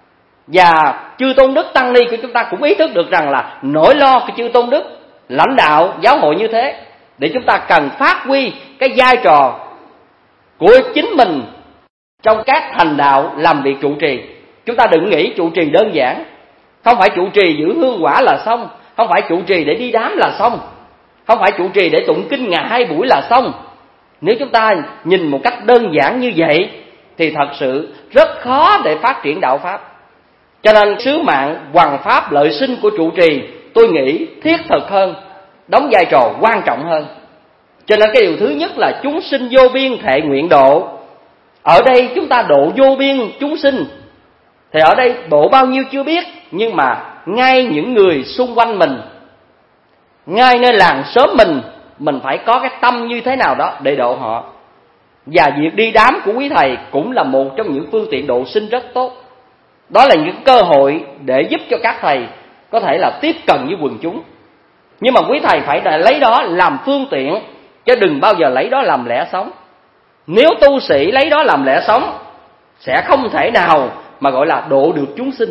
S4: Và chư Tôn Đức Tăng ni của chúng ta cũng ý thức được rằng là nỗi lo của chư Tôn Đức lãnh đạo giáo hội như thế, để chúng ta cần phát huy cái vai trò của chính mình trong các hành đạo làm việc trụ trì. Chúng ta đừng nghĩ trụ trì đơn giản, không phải trụ trì giữ hương quả là xong, không phải trụ trì để đi đám là xong, không phải trụ trì để tụng kinh ngày 2 buổi là xong. Nếu chúng ta nhìn một cách đơn giản như vậy thì thật sự rất khó để phát triển đạo Pháp. Cho nên sứ mạng hoằng pháp lợi sinh của trụ trì tôi nghĩ thiết thực hơn, đóng vai trò quan trọng hơn. Cho nên cái điều thứ nhất là chúng sinh vô biên thệ nguyện độ. Ở đây chúng ta độ vô biên chúng sinh, thì ở đây độ bao nhiêu chưa biết, nhưng mà ngay những người xung quanh mình, ngay nơi làng xóm mình phải có cái tâm như thế nào đó để độ họ. Và việc đi đám của quý thầy cũng là một trong những phương tiện độ sinh rất tốt. Đó là những cơ hội để giúp cho các thầy có thể là tiếp cận với quần chúng. Nhưng mà quý thầy phải lấy đó làm phương tiện, chứ đừng bao giờ lấy đó làm lẽ sống. Nếu tu sĩ lấy đó làm lẽ sống, sẽ không thể nào mà gọi là độ được chúng sinh.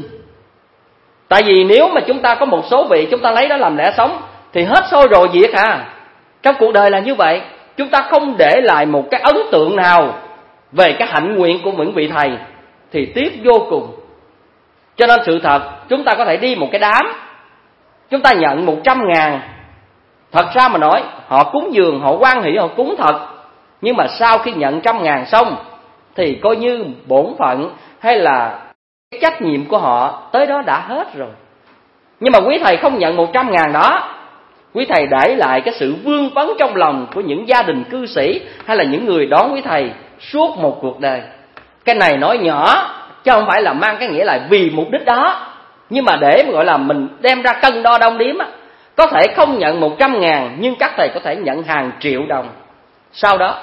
S4: Tại vì nếu mà chúng ta có một số vị chúng ta lấy đó làm lẽ sống thì hết sôi rồi diệt à. Trong cuộc đời là như vậy, chúng ta không để lại một cái ấn tượng nào về cái hạnh nguyện của những vị thầy thì tiếc vô cùng. Cho nên sự thật, chúng ta có thể đi một cái đám, chúng ta nhận 100.000. Thật ra mà nói, họ cúng dường, họ hoan hỷ, họ cúng thật. Nhưng mà sau khi nhận 100.000 xong thì coi như bổn phận hay là cái trách nhiệm của họ tới đó đã hết rồi. Nhưng mà quý thầy không nhận 100.000 đó, quý thầy để lại cái sự vương vấn trong lòng của những gia đình cư sĩ hay là những người đón quý thầy suốt một cuộc đời. Cái này nói nhỏ chứ không phải là mang cái nghĩa là vì mục đích đó. Nhưng mà để mà gọi là mình đem ra cân đo đong đếm á, có thể không nhận 100.000 nhưng các thầy có thể nhận hàng triệu đồng sau đó.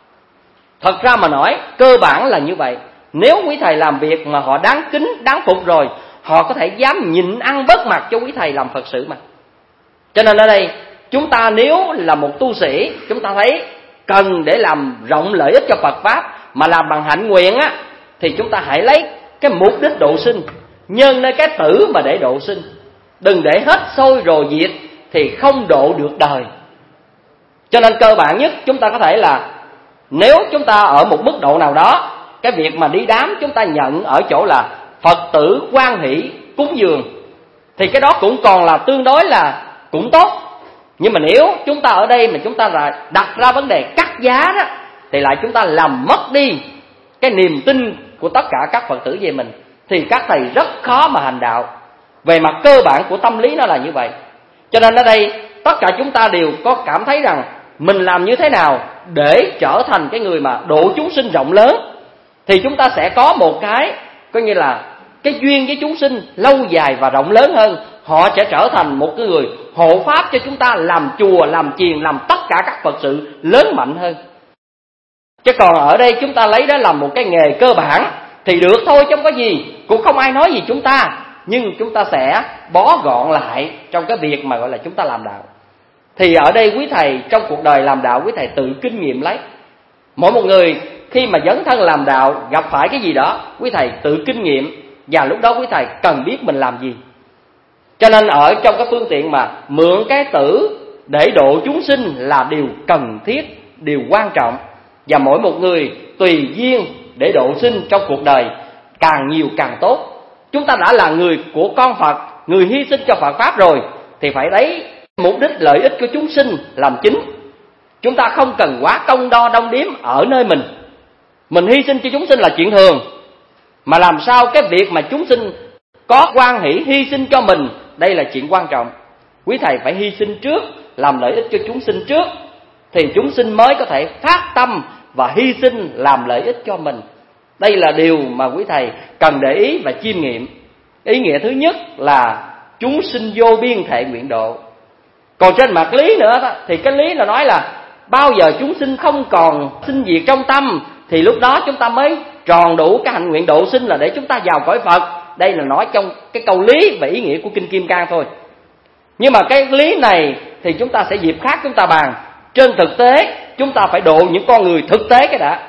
S4: Thật ra mà nói, cơ bản là như vậy. Nếu quý thầy làm việc mà họ đáng kính, đáng phục rồi, họ có thể dám nhịn ăn bớt mặt cho quý thầy làm Phật sự mà. Cho nên ở đây, chúng ta nếu là một tu sĩ, chúng ta thấy cần để làm rộng lợi ích cho Phật Pháp mà làm bằng hạnh nguyện á, thì chúng ta hãy lấy cái mục đích độ sinh, nhân nơi cái tử mà để độ sinh. Đừng để hết sôi rồi diệt thì không độ được đời. Cho nên cơ bản nhất chúng ta có thể là, nếu chúng ta ở một mức độ nào đó, cái việc mà đi đám chúng ta nhận ở chỗ là Phật tử hoan hỷ cúng dường, thì cái đó cũng còn là tương đối là cũng tốt. Nhưng mà nếu chúng ta ở đây mà chúng ta là đặt ra vấn đề cắt giá đó, thì lại chúng ta làm mất đi cái niềm tin của tất cả các Phật tử về mình, thì các thầy rất khó mà hành đạo. Về mặt cơ bản của tâm lý nó là như vậy. Cho nên ở đây tất cả chúng ta đều có cảm thấy rằng mình làm như thế nào để trở thành cái người mà độ chúng sinh rộng lớn, thì chúng ta sẽ có một cái coi như là cái duyên với chúng sinh lâu dài và rộng lớn hơn. Họ sẽ trở thành một cái người hộ pháp cho chúng ta làm chùa, làm chiền, làm tất cả các Phật sự lớn mạnh hơn. Chứ còn ở đây chúng ta lấy đó làm một cái nghề cơ bản thì được thôi, chứ không có gì, cũng không ai nói gì chúng ta. Nhưng chúng ta sẽ bó gọn lại trong cái việc mà gọi là chúng ta làm đạo. Thì ở đây quý thầy trong cuộc đời làm đạo, quý thầy tự kinh nghiệm lấy. Mỗi một người khi mà dấn thân làm đạo gặp phải cái gì đó, quý thầy tự kinh nghiệm, và lúc đó quý thầy cần biết mình làm gì. Cho nên ở trong cái phương tiện mà mượn cái tử để độ chúng sinh là điều cần thiết, điều quan trọng. Và mỗi một người tùy duyên để độ sinh trong cuộc đời, càng nhiều càng tốt. Chúng ta đã là người của con Phật, người hy sinh cho Phật Pháp rồi, thì phải lấy mục đích lợi ích của chúng sinh làm chính. Chúng ta không cần quá công đo đong đếm ở nơi mình. Mình hy sinh cho chúng sinh là chuyện thường, mà làm sao cái việc mà chúng sinh có hoan hỷ hy sinh cho mình, đây là chuyện quan trọng. Quý thầy phải hy sinh trước, làm lợi ích cho chúng sinh trước, thì chúng sinh mới có thể phát tâm và hy sinh làm lợi ích cho mình. Đây là điều mà quý thầy cần để ý và chiêm nghiệm. Ý nghĩa thứ nhất là chúng sinh vô biên thệ nguyện độ. Còn trên mặt lý nữa đó, thì cái lý là nói là bao giờ chúng sinh không còn sinh diệt trong tâm, thì lúc đó chúng ta mới tròn đủ cái hạnh nguyện độ sinh là để chúng ta vào cõi Phật. Đây là nói trong cái câu lý và ý nghĩa của Kinh Kim Cang thôi. Nhưng mà cái lý này thì chúng ta sẽ dịp khác chúng ta bàn. Trên thực tế chúng ta phải độ những con người thực tế cái đã.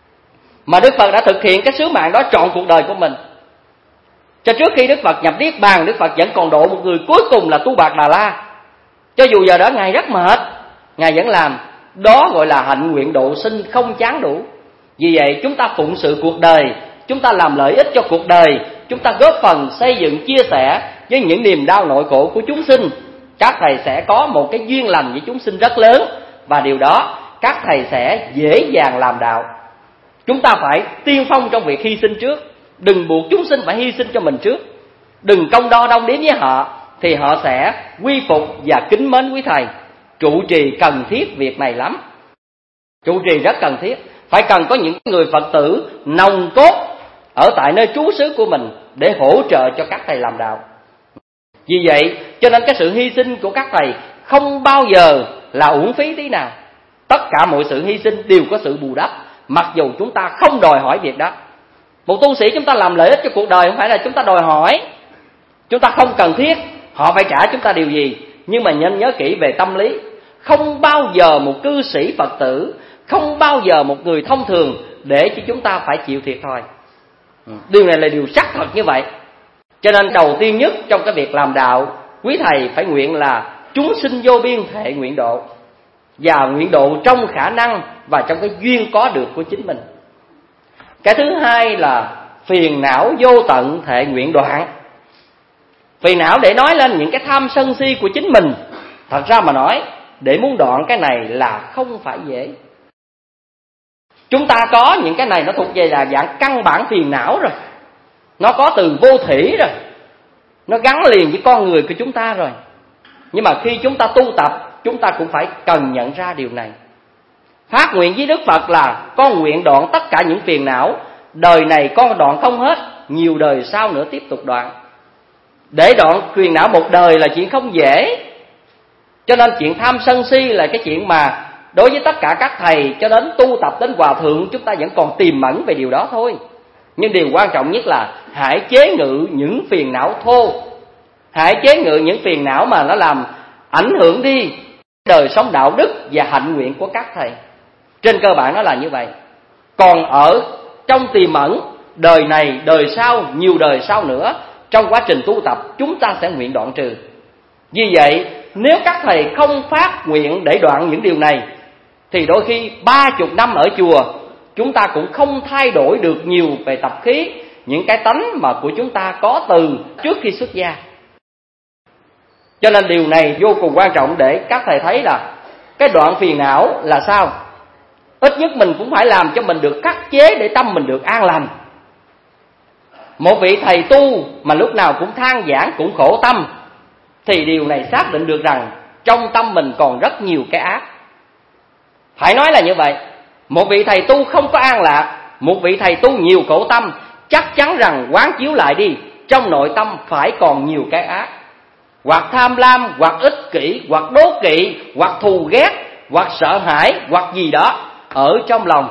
S4: Mà Đức Phật đã thực hiện cái sứ mạng đó trọn cuộc đời của mình. Cho trước khi Đức Phật nhập Niết Bàn, Đức Phật vẫn còn độ một người cuối cùng là Tu Bạt Đà La. Cho dù giờ đó Ngài rất mệt, Ngài vẫn làm. Đó gọi là hạnh nguyện độ sinh không chán đủ. Vì vậy chúng ta phụng sự cuộc đời, chúng ta làm lợi ích cho cuộc đời, chúng ta góp phần xây dựng chia sẻ với những niềm đau nội khổ của chúng sinh. Các thầy sẽ có một cái duyên lành với chúng sinh rất lớn, và điều đó các thầy sẽ dễ dàng làm đạo. Chúng ta phải tiên phong trong việc hy sinh trước. Đừng buộc chúng sinh phải hy sinh cho mình trước. Đừng công đo đong đếm với họ, thì họ sẽ quy phục và kính mến quý thầy. Trụ trì cần thiết việc này lắm. Trụ trì rất cần thiết. Phải cần có những người Phật tử nòng cốt ở tại nơi trú xứ của mình để hỗ trợ cho các thầy làm đạo. Vì vậy cho nên cái sự hy sinh của các thầy không bao giờ là uổng phí tí nào. Tất cả mọi sự hy sinh đều có sự bù đắp, mặc dù chúng ta không đòi hỏi việc đó. Một tu sĩ chúng ta làm lợi ích cho cuộc đời, không phải là chúng ta đòi hỏi, chúng ta không cần thiết họ phải trả chúng ta điều gì. Nhưng mà nên nhớ kỹ về tâm lý, không bao giờ một cư sĩ Phật tử, không bao giờ một người thông thường để cho chúng ta phải chịu thiệt thòi. Điều này là điều xác thật như vậy. Cho nên đầu tiên nhất trong cái việc làm đạo, quý thầy phải nguyện là chúng sinh vô biên thệ nguyện độ, và nguyện độ trong khả năng và trong cái duyên có được của chính mình. Cái thứ hai là phiền não vô tận thệ nguyện đoạn. Phiền não để nói lên những cái tham sân si của chính mình. Thật ra mà nói, để muốn đoạn cái này là không phải dễ. Chúng ta có những cái này nó thuộc về là dạng căn bản phiền não rồi, nó có từ vô thủy rồi, nó gắn liền với con người của chúng ta rồi. Nhưng mà khi chúng ta tu tập, chúng ta cũng phải cần nhận ra điều này. Phát nguyện với Đức Phật là con nguyện đoạn tất cả những phiền não, đời này con đoạn không hết, nhiều đời sau nữa tiếp tục đoạn. Để đoạn phiền não một đời là chuyện không dễ. Cho nên chuyện tham sân si là cái chuyện mà đối với tất cả các thầy cho đến tu tập đến hòa thượng, chúng ta vẫn còn tiềm ẩn về điều đó thôi. Nhưng điều quan trọng nhất là hãy chế ngự những phiền não thô, hãy chế ngự những phiền não mà nó làm ảnh hưởng đi đời sống đạo đức và hạnh nguyện của các thầy. Trên cơ bản nó là như vậy. Còn ở trong tiềm ẩn, đời này, đời sau, nhiều đời sau nữa, trong quá trình tu tập chúng ta sẽ nguyện đoạn trừ. Vì vậy, nếu các thầy không phát nguyện để đoạn những điều này, thì đôi khi 30 năm ở chùa, chúng ta cũng không thay đổi được nhiều về tập khí, những cái tánh mà của chúng ta có từ trước khi xuất gia. Cho nên điều này vô cùng quan trọng để các thầy thấy là cái đoạn phiền não là sao? Ít nhất mình cũng phải làm cho mình được khắc chế để tâm mình được an lành. Một vị thầy tu mà lúc nào cũng than vãn, cũng khổ tâm, thì điều này xác định được rằng trong tâm mình còn rất nhiều cái ác. Phải nói là như vậy. Một vị thầy tu không có an lạc, một vị thầy tu nhiều khổ tâm, chắc chắn rằng quán chiếu lại đi, trong nội tâm phải còn nhiều cái ác. Hoặc tham lam, hoặc ích kỷ, hoặc đố kỵ, hoặc thù ghét, hoặc sợ hãi, hoặc gì đó ở trong lòng,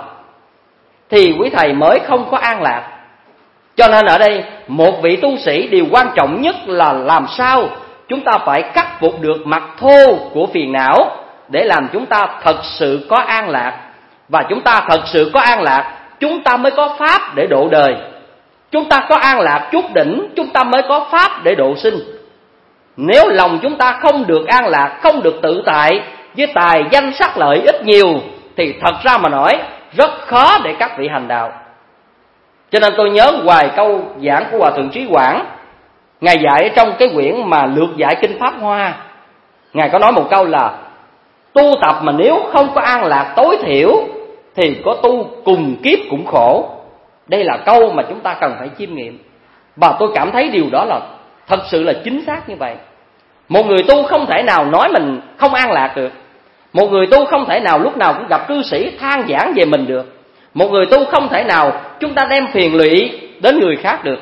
S4: thì quý thầy mới không có an lạc. Cho nên ở đây một vị tu sĩ, điều quan trọng nhất là làm sao chúng ta phải khắc phục được mặt thô của phiền não để làm chúng ta thật sự có an lạc. Và chúng ta thật sự có an lạc, chúng ta mới có pháp để độ đời. Chúng ta có an lạc chút đỉnh, chúng ta mới có pháp để độ sinh. Nếu lòng chúng ta không được an lạc, không được tự tại với tài danh sắc lợi ích nhiều, thì thật ra mà nói rất khó để các vị hành đạo. Cho nên tôi nhớ hoài câu giảng của Hòa Thượng Trí Quảng. Ngài dạy trong cái quyển mà lược giải Kinh Pháp Hoa, Ngài có nói một câu là tu tập mà nếu không có an lạc tối thiểu thì có tu cùng kiếp cũng khổ. Đây là câu mà chúng ta cần phải chiêm nghiệm. Và tôi cảm thấy điều đó là thật sự là chính xác như vậy. Một người tu không thể nào nói mình không an lạc được. Một người tu không thể nào lúc nào cũng gặp cư sĩ than vãn về mình được. Một người tu không thể nào chúng ta đem phiền lụy đến người khác được.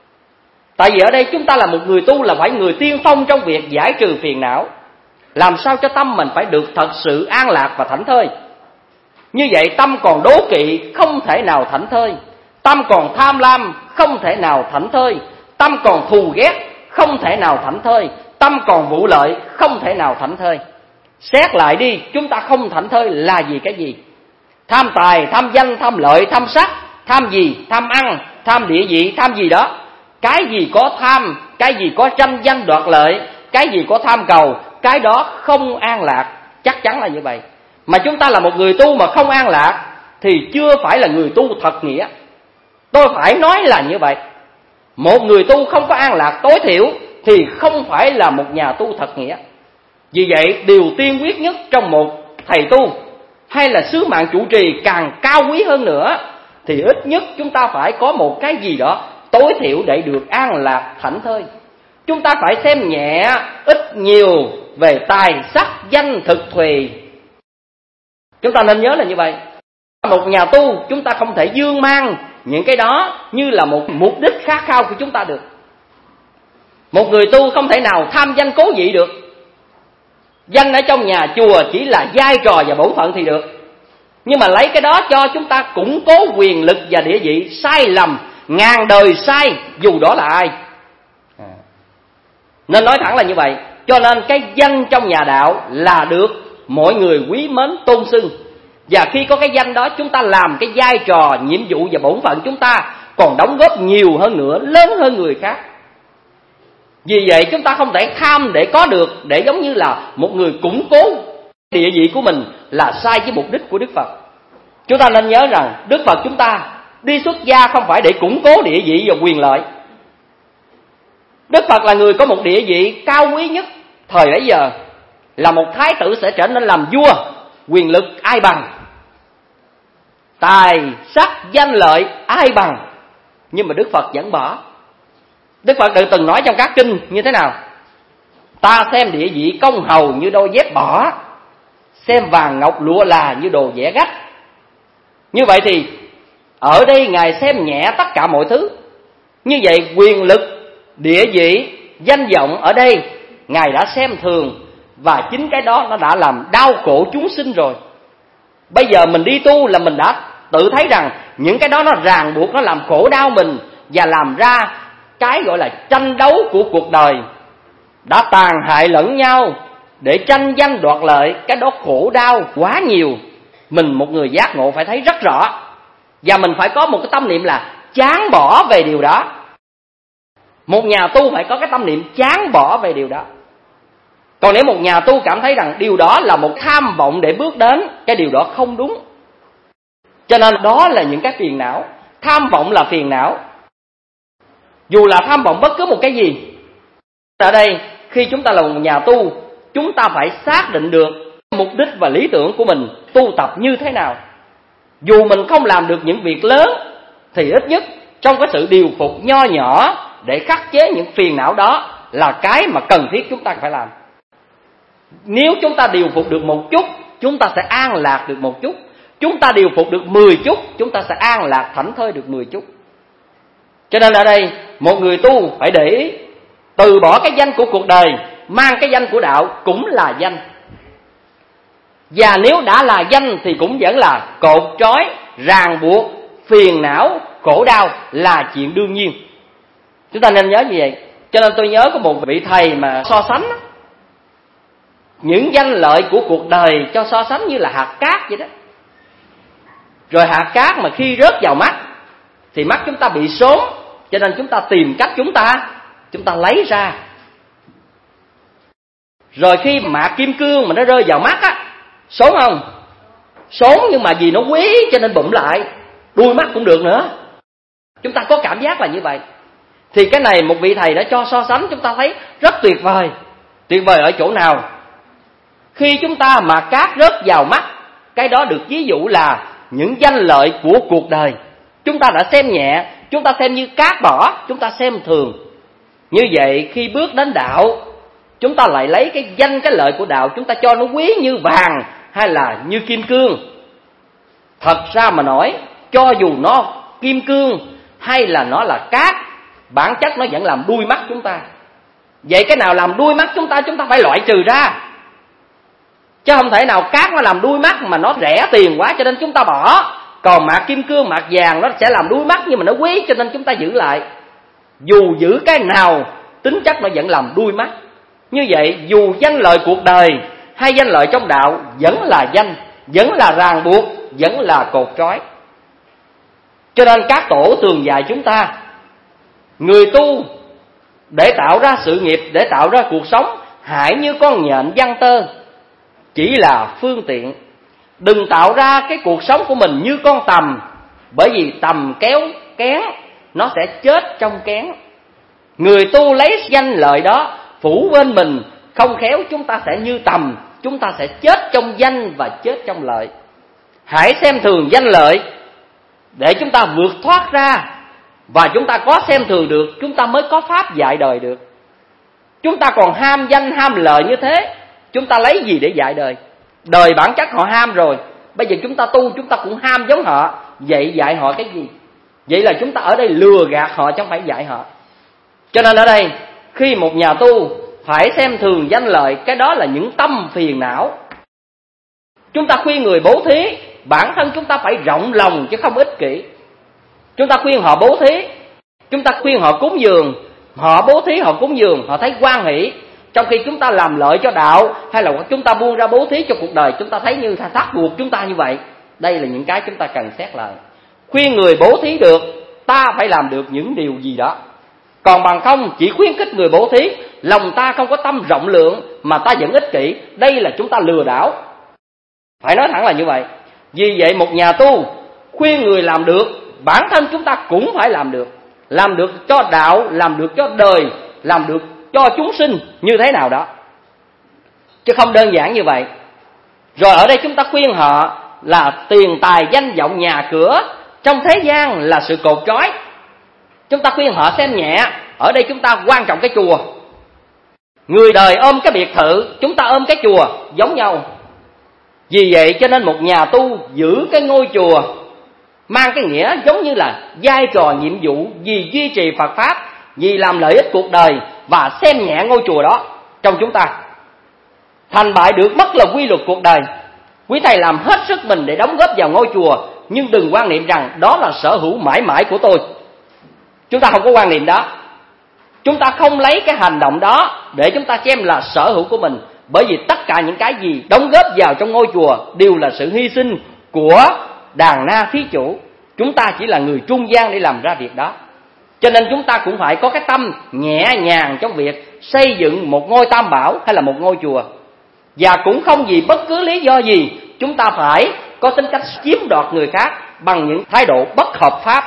S4: Tại vì ở đây chúng ta là một người tu là phải người tiên phong trong việc giải trừ phiền não. Làm sao cho tâm mình phải được thật sự an lạc và thảnh thơi. Như vậy tâm còn đố kỵ không thể nào thảnh thơi, tâm còn tham lam không thể nào thảnh thơi, tâm còn thù ghét không thể nào thảnh thơi, tâm còn vụ lợi không thể nào thảnh thơi. Xét lại đi, chúng ta không thảnh thơi là vì cái gì? Tham tài, tham danh, tham lợi, tham sắc. Tham gì? Tham ăn, tham địa vị, tham gì đó. Cái gì có tham, cái gì có tranh danh đoạt lợi, cái gì có tham cầu, cái đó không an lạc. Chắc chắn là như vậy. Mà chúng ta là một người tu mà không an lạc thì chưa phải là người tu thật nghĩa. Tôi phải nói là như vậy. Một người tu không có an lạc tối thiểu thì không phải là một nhà tu thật nghĩa. Vì vậy điều tiên quyết nhất trong một thầy tu hay là sứ mạng chủ trì càng cao quý hơn nữa, thì ít nhất chúng ta phải có một cái gì đó tối thiểu để được an lạc thảnh thơi. Chúng ta phải xem nhẹ ít nhiều về tài sắc danh thực thùy. Chúng ta nên nhớ là như vậy. Một nhà tu chúng ta không thể dương mang những cái đó như là một mục đích khát khao của chúng ta được. Một người tu không thể nào tham danh cố vị được. Danh ở trong nhà chùa chỉ là vai trò và bổn phận thì được, nhưng mà lấy cái đó cho chúng ta củng cố quyền lực và địa vị, sai lầm, ngàn đời sai dù đó là ai. Nên nói thẳng là như vậy. Cho nên cái danh trong nhà đạo là được mọi người quý mến tôn xưng. Và khi có cái danh đó, chúng ta làm cái vai trò, nhiệm vụ và bổn phận chúng ta còn đóng góp nhiều hơn nữa, lớn hơn người khác. Vì vậy chúng ta không thể tham để có được, để giống như là một người củng cố địa vị của mình, là sai với mục đích của Đức Phật. Chúng ta nên nhớ rằng Đức Phật chúng ta đi xuất gia không phải để củng cố địa vị và quyền lợi. Đức Phật là người có một địa vị cao quý nhất thời bấy giờ, là một thái tử sẽ trở nên làm vua, quyền lực ai bằng, tài sắc danh lợi ai bằng. Nhưng mà Đức Phật vẫn bỏ. Đức Phật tự từng nói trong các kinh như thế nào? Ta xem địa vị công hầu như đôi dép bỏ, xem vàng ngọc lụa là như đồ vẽ gách. Như vậy thì ở đây Ngài xem nhẹ tất cả mọi thứ. Như vậy quyền lực, địa vị, danh vọng ở đây Ngài đã xem thường, và chính cái đó nó đã làm đau khổ chúng sinh rồi. Bây giờ mình đi tu là mình đã tự thấy rằng những cái đó nó ràng buộc, nó làm khổ đau mình, và làm ra cái gọi là tranh đấu của cuộc đời, đã tàn hại lẫn nhau để tranh danh đoạt lợi. Cái đó khổ đau quá nhiều. Mình một người giác ngộ phải thấy rất rõ, và mình phải có một cái tâm niệm là chán bỏ về điều đó. Một nhà tu phải có cái tâm niệm chán bỏ về điều đó. Còn nếu một nhà tu cảm thấy rằng điều đó là một tham vọng để bước đến, cái điều đó không đúng. Cho nên đó là những cái phiền não. Tham vọng là phiền não. Dù là tham vọng bất cứ một cái gì. Ở đây khi chúng ta là một nhà tu, chúng ta phải xác định được mục đích và lý tưởng của mình tu tập như thế nào. Dù mình không làm được những việc lớn, thì ít nhất trong cái sự điều phục nho nhỏ để khắc chế những phiền não đó là cái mà cần thiết chúng ta phải làm. Nếu chúng ta điều phục được một chút, chúng ta sẽ an lạc được một chút. Chúng ta điều phục được 10 chút, chúng ta sẽ an lạc thảnh thơi được 10 chút. Cho nên ở đây một người tu phải để ý, từ bỏ cái danh của cuộc đời, mang cái danh của đạo cũng là danh. Và nếu đã là danh thì cũng vẫn là cột trói, ràng buộc, phiền não, khổ đau là chuyện đương nhiên. Chúng ta nên nhớ như vậy. Cho nên tôi nhớ có một vị thầy mà so sánh những danh lợi của cuộc đời, cho so sánh như là hạt cát vậy đó. Rồi hạt cát mà khi rớt vào mắt thì mắt chúng ta bị sốn, cho nên chúng ta tìm cách chúng ta lấy ra. Rồi khi mạc kim cương mà nó rơi vào mắt á, sốn không? Sốn, nhưng mà vì nó quý cho nên bụm lại, đuôi mắt cũng được nữa. Chúng ta có cảm giác là như vậy. Thì cái này một vị thầy đã cho so sánh, chúng ta thấy rất tuyệt vời. Tuyệt vời ở chỗ nào? Khi chúng ta mà cát rớt vào mắt, cái đó được ví dụ là những danh lợi của cuộc đời. Chúng ta đã xem nhẹ, chúng ta xem như cát bỏ, chúng ta xem thường. Như vậy khi bước đến đạo, chúng ta lại lấy cái danh cái lợi của đạo, chúng ta cho nó quý như vàng hay là như kim cương. Thật ra mà nói, cho dù nó kim cương hay là nó là cát, bản chất nó vẫn làm đuôi mắt chúng ta. Vậy cái nào làm đuôi mắt chúng ta phải loại trừ ra. Chứ không thể nào cát nó làm đuôi mắt mà nó rẻ tiền quá cho nên chúng ta bỏ. Còn mạc kim cương, mạc vàng nó sẽ làm đuôi mắt nhưng mà nó quý cho nên chúng ta giữ lại. Dù giữ cái nào, tính chất nó vẫn làm đuôi mắt. Như vậy dù danh lợi cuộc đời hay danh lợi trong đạo vẫn là danh, vẫn là ràng buộc, vẫn là cột trói. Cho nên các tổ tường dạy chúng ta, người tu để tạo ra sự nghiệp, để tạo ra cuộc sống, hãy như con nhện giăng tơ, chỉ là phương tiện. Đừng tạo ra cái cuộc sống của mình như con tằm, bởi vì tằm kéo kén, nó sẽ chết trong kén. Người tu lấy danh lợi đó phủ bên mình, không khéo chúng ta sẽ như tằm, chúng ta sẽ chết trong danh và chết trong lợi. Hãy xem thường danh lợi để chúng ta vượt thoát ra. Và chúng ta có xem thường được, chúng ta mới có pháp dạy đời được. Chúng ta còn ham danh ham lợi như thế, chúng ta lấy gì để dạy đời? Đời bản chất họ ham rồi, bây giờ chúng ta tu chúng ta cũng ham giống họ. Vậy dạy họ cái gì? Vậy là chúng ta ở đây lừa gạt họ chứ không phải dạy họ. Cho nên ở đây khi một nhà tu phải xem thường danh lợi, cái đó là những tâm phiền não. Chúng ta khuyên người bố thí, bản thân chúng ta phải rộng lòng chứ không ích kỷ. Chúng ta khuyên họ bố thí, chúng ta khuyên họ cúng dường, họ bố thí, họ cúng dường, họ thấy hoan hỷ. Trong khi chúng ta làm lợi cho đạo, hay là chúng ta buông ra bố thí cho cuộc đời, chúng ta thấy như thắt buộc chúng ta như vậy. Đây là những cái chúng ta cần xét lại. Khuyên người bố thí được, ta phải làm được những điều gì đó. Còn bằng không chỉ khuyến khích người bố thí, lòng ta không có tâm rộng lượng mà ta vẫn ích kỷ, đây là chúng ta lừa đảo. Phải nói thẳng là như vậy. Vì vậy một nhà tu khuyên người làm được, bản thân chúng ta cũng phải làm được. Làm được cho đạo, làm được cho đời, làm được cho chúng sinh như thế nào đó, chứ không đơn giản như vậy. Rồi ở đây chúng ta khuyên họ là tiền tài danh vọng nhà cửa trong thế gian là sự cột trói. Chúng ta khuyên họ xem nhẹ. Ở đây chúng ta quan trọng cái chùa. Người đời ôm cái biệt thự, chúng ta ôm cái chùa, giống nhau. Vì vậy cho nên một nhà tu giữ cái ngôi chùa mang cái nghĩa giống như là vai trò nhiệm vụ vì duy trì Phật Pháp, vì làm lợi ích cuộc đời, và xem nhẹ ngôi chùa đó trong chúng ta. Thành bại được mất là quy luật cuộc đời. Quý thầy làm hết sức mình để đóng góp vào ngôi chùa, nhưng đừng quan niệm rằng đó là sở hữu mãi mãi của tôi. Chúng ta không có quan niệm đó. Chúng ta không lấy cái hành động đó để chúng ta xem là sở hữu của mình. Bởi vì tất cả những cái gì đóng góp vào trong ngôi chùa đều là sự hy sinh của đàn na thí chủ. Chúng ta chỉ là người trung gian để làm ra việc đó. Cho nên chúng ta cũng phải có cái tâm nhẹ nhàng trong việc xây dựng một ngôi tam bảo hay là một ngôi chùa. Và cũng không vì bất cứ lý do gì chúng ta phải có tính cách chiếm đoạt người khác bằng những thái độ bất hợp pháp.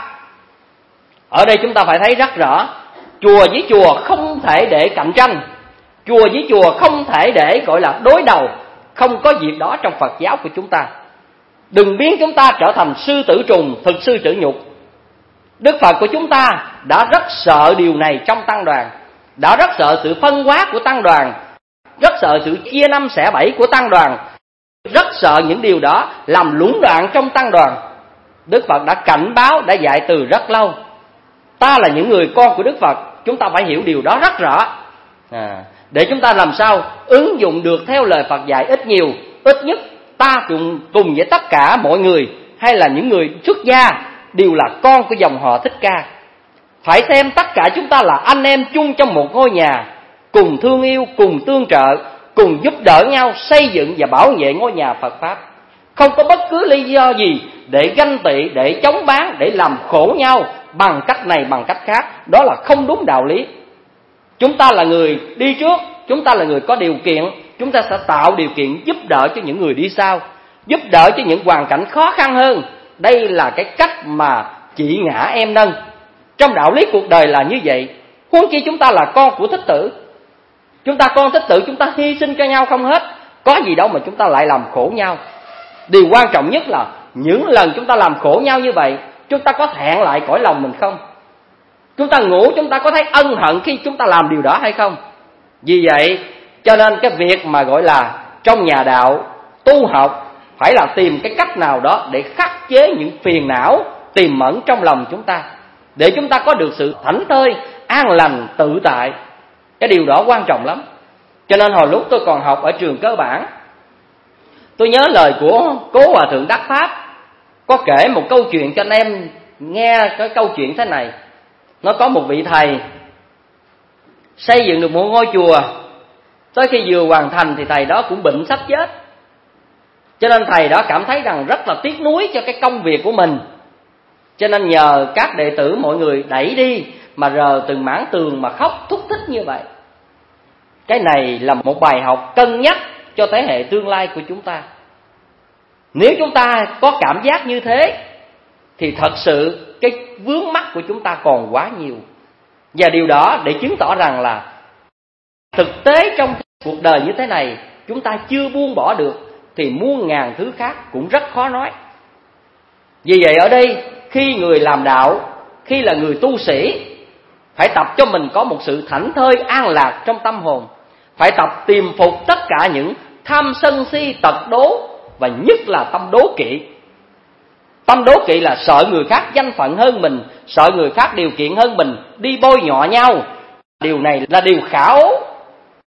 S4: Ở đây chúng ta phải thấy rất rõ, chùa với chùa không thể để cạnh tranh, chùa với chùa không thể để gọi là đối đầu. Không có việc đó trong Phật giáo của chúng ta. Đừng biến chúng ta trở thành sư tử trùng, thực sư tử nhục. Đức Phật của chúng ta đã rất sợ điều này trong tăng đoàn, đã rất sợ sự phân hóa của tăng đoàn, rất sợ sự chia năm xẻ bảy của tăng đoàn, rất sợ những điều đó làm lũng đoạn trong tăng đoàn. Đức Phật đã cảnh báo, đã dạy từ rất lâu. Ta là những người con của Đức Phật, chúng ta phải hiểu điều đó rất rõ. Để chúng ta làm sao ứng dụng được theo lời Phật dạy ít nhiều. Ít nhất ta cùng với tất cả mọi người, hay là những người xuất gia, đều là con của dòng họ Thích Ca. Phải xem tất cả chúng ta là anh em chung trong một ngôi nhà, cùng thương yêu, cùng tương trợ, cùng giúp đỡ nhau xây dựng và bảo vệ ngôi nhà Phật Pháp. Không có bất cứ lý do gì để ganh tị, để chống bán, để làm khổ nhau bằng cách này bằng cách khác. Đó là không đúng đạo lý. Chúng ta là người đi trước, chúng ta là người có điều kiện, chúng ta sẽ tạo điều kiện giúp đỡ cho những người đi sau, giúp đỡ cho những hoàn cảnh khó khăn hơn. Đây là cái cách mà chị ngã em nâng. Trong đạo lý cuộc đời là như vậy. Huống chi chúng ta là con của Thích Tử. Chúng ta con Thích Tử, chúng ta hy sinh cho nhau không hết. Có gì đâu mà chúng ta lại làm khổ nhau. Điều quan trọng nhất là những lần chúng ta làm khổ nhau như vậy, chúng ta có thẹn lại cõi lòng mình không? Chúng ta ngủ, chúng ta có thấy ân hận khi chúng ta làm điều đó hay không? Vì vậy cho nên cái việc mà gọi là trong nhà đạo tu học phải là tìm cái cách nào đó để khắc chế những phiền não tiềm ẩn trong lòng chúng ta, để chúng ta có được sự thảnh thơi, an lành, tự tại. Cái điều đó quan trọng lắm. Cho nên hồi lúc tôi còn học ở trường cơ bản, tôi nhớ lời của Cố Hòa Thượng Đắc Pháp có kể một câu chuyện cho anh em nghe. Cái câu chuyện thế này: nó có một vị thầy xây dựng được một ngôi chùa. Tới khi vừa hoàn thành thì thầy đó cũng bệnh sắp chết. Cho nên thầy đó cảm thấy rằng rất là tiếc nuối cho cái công việc của mình. Cho nên nhờ các đệ tử mọi người đẩy đi, mà rờ từng mảng tường mà khóc thúc thích như vậy. Cái này là một bài học cân nhắc cho thế hệ tương lai của chúng ta. Nếu chúng ta có cảm giác như thế thì thật sự cái vướng mắc của chúng ta còn quá nhiều. Và điều đó để chứng tỏ rằng là thực tế trong cuộc đời như thế này chúng ta chưa buông bỏ được thì muôn ngàn thứ khác cũng rất khó nói. Vì vậy ở đây khi người làm đạo, khi là người tu sĩ, phải tập cho mình có một sự thảnh thơi an lạc trong tâm hồn. Phải tập tìm phục tất cả những tham sân si tật đố, và nhất là tâm đố kỵ. Tâm đố kỵ là sợ người khác danh phận hơn mình, sợ người khác điều kiện hơn mình, đi bôi nhọ nhau. Điều này là điều khả ố.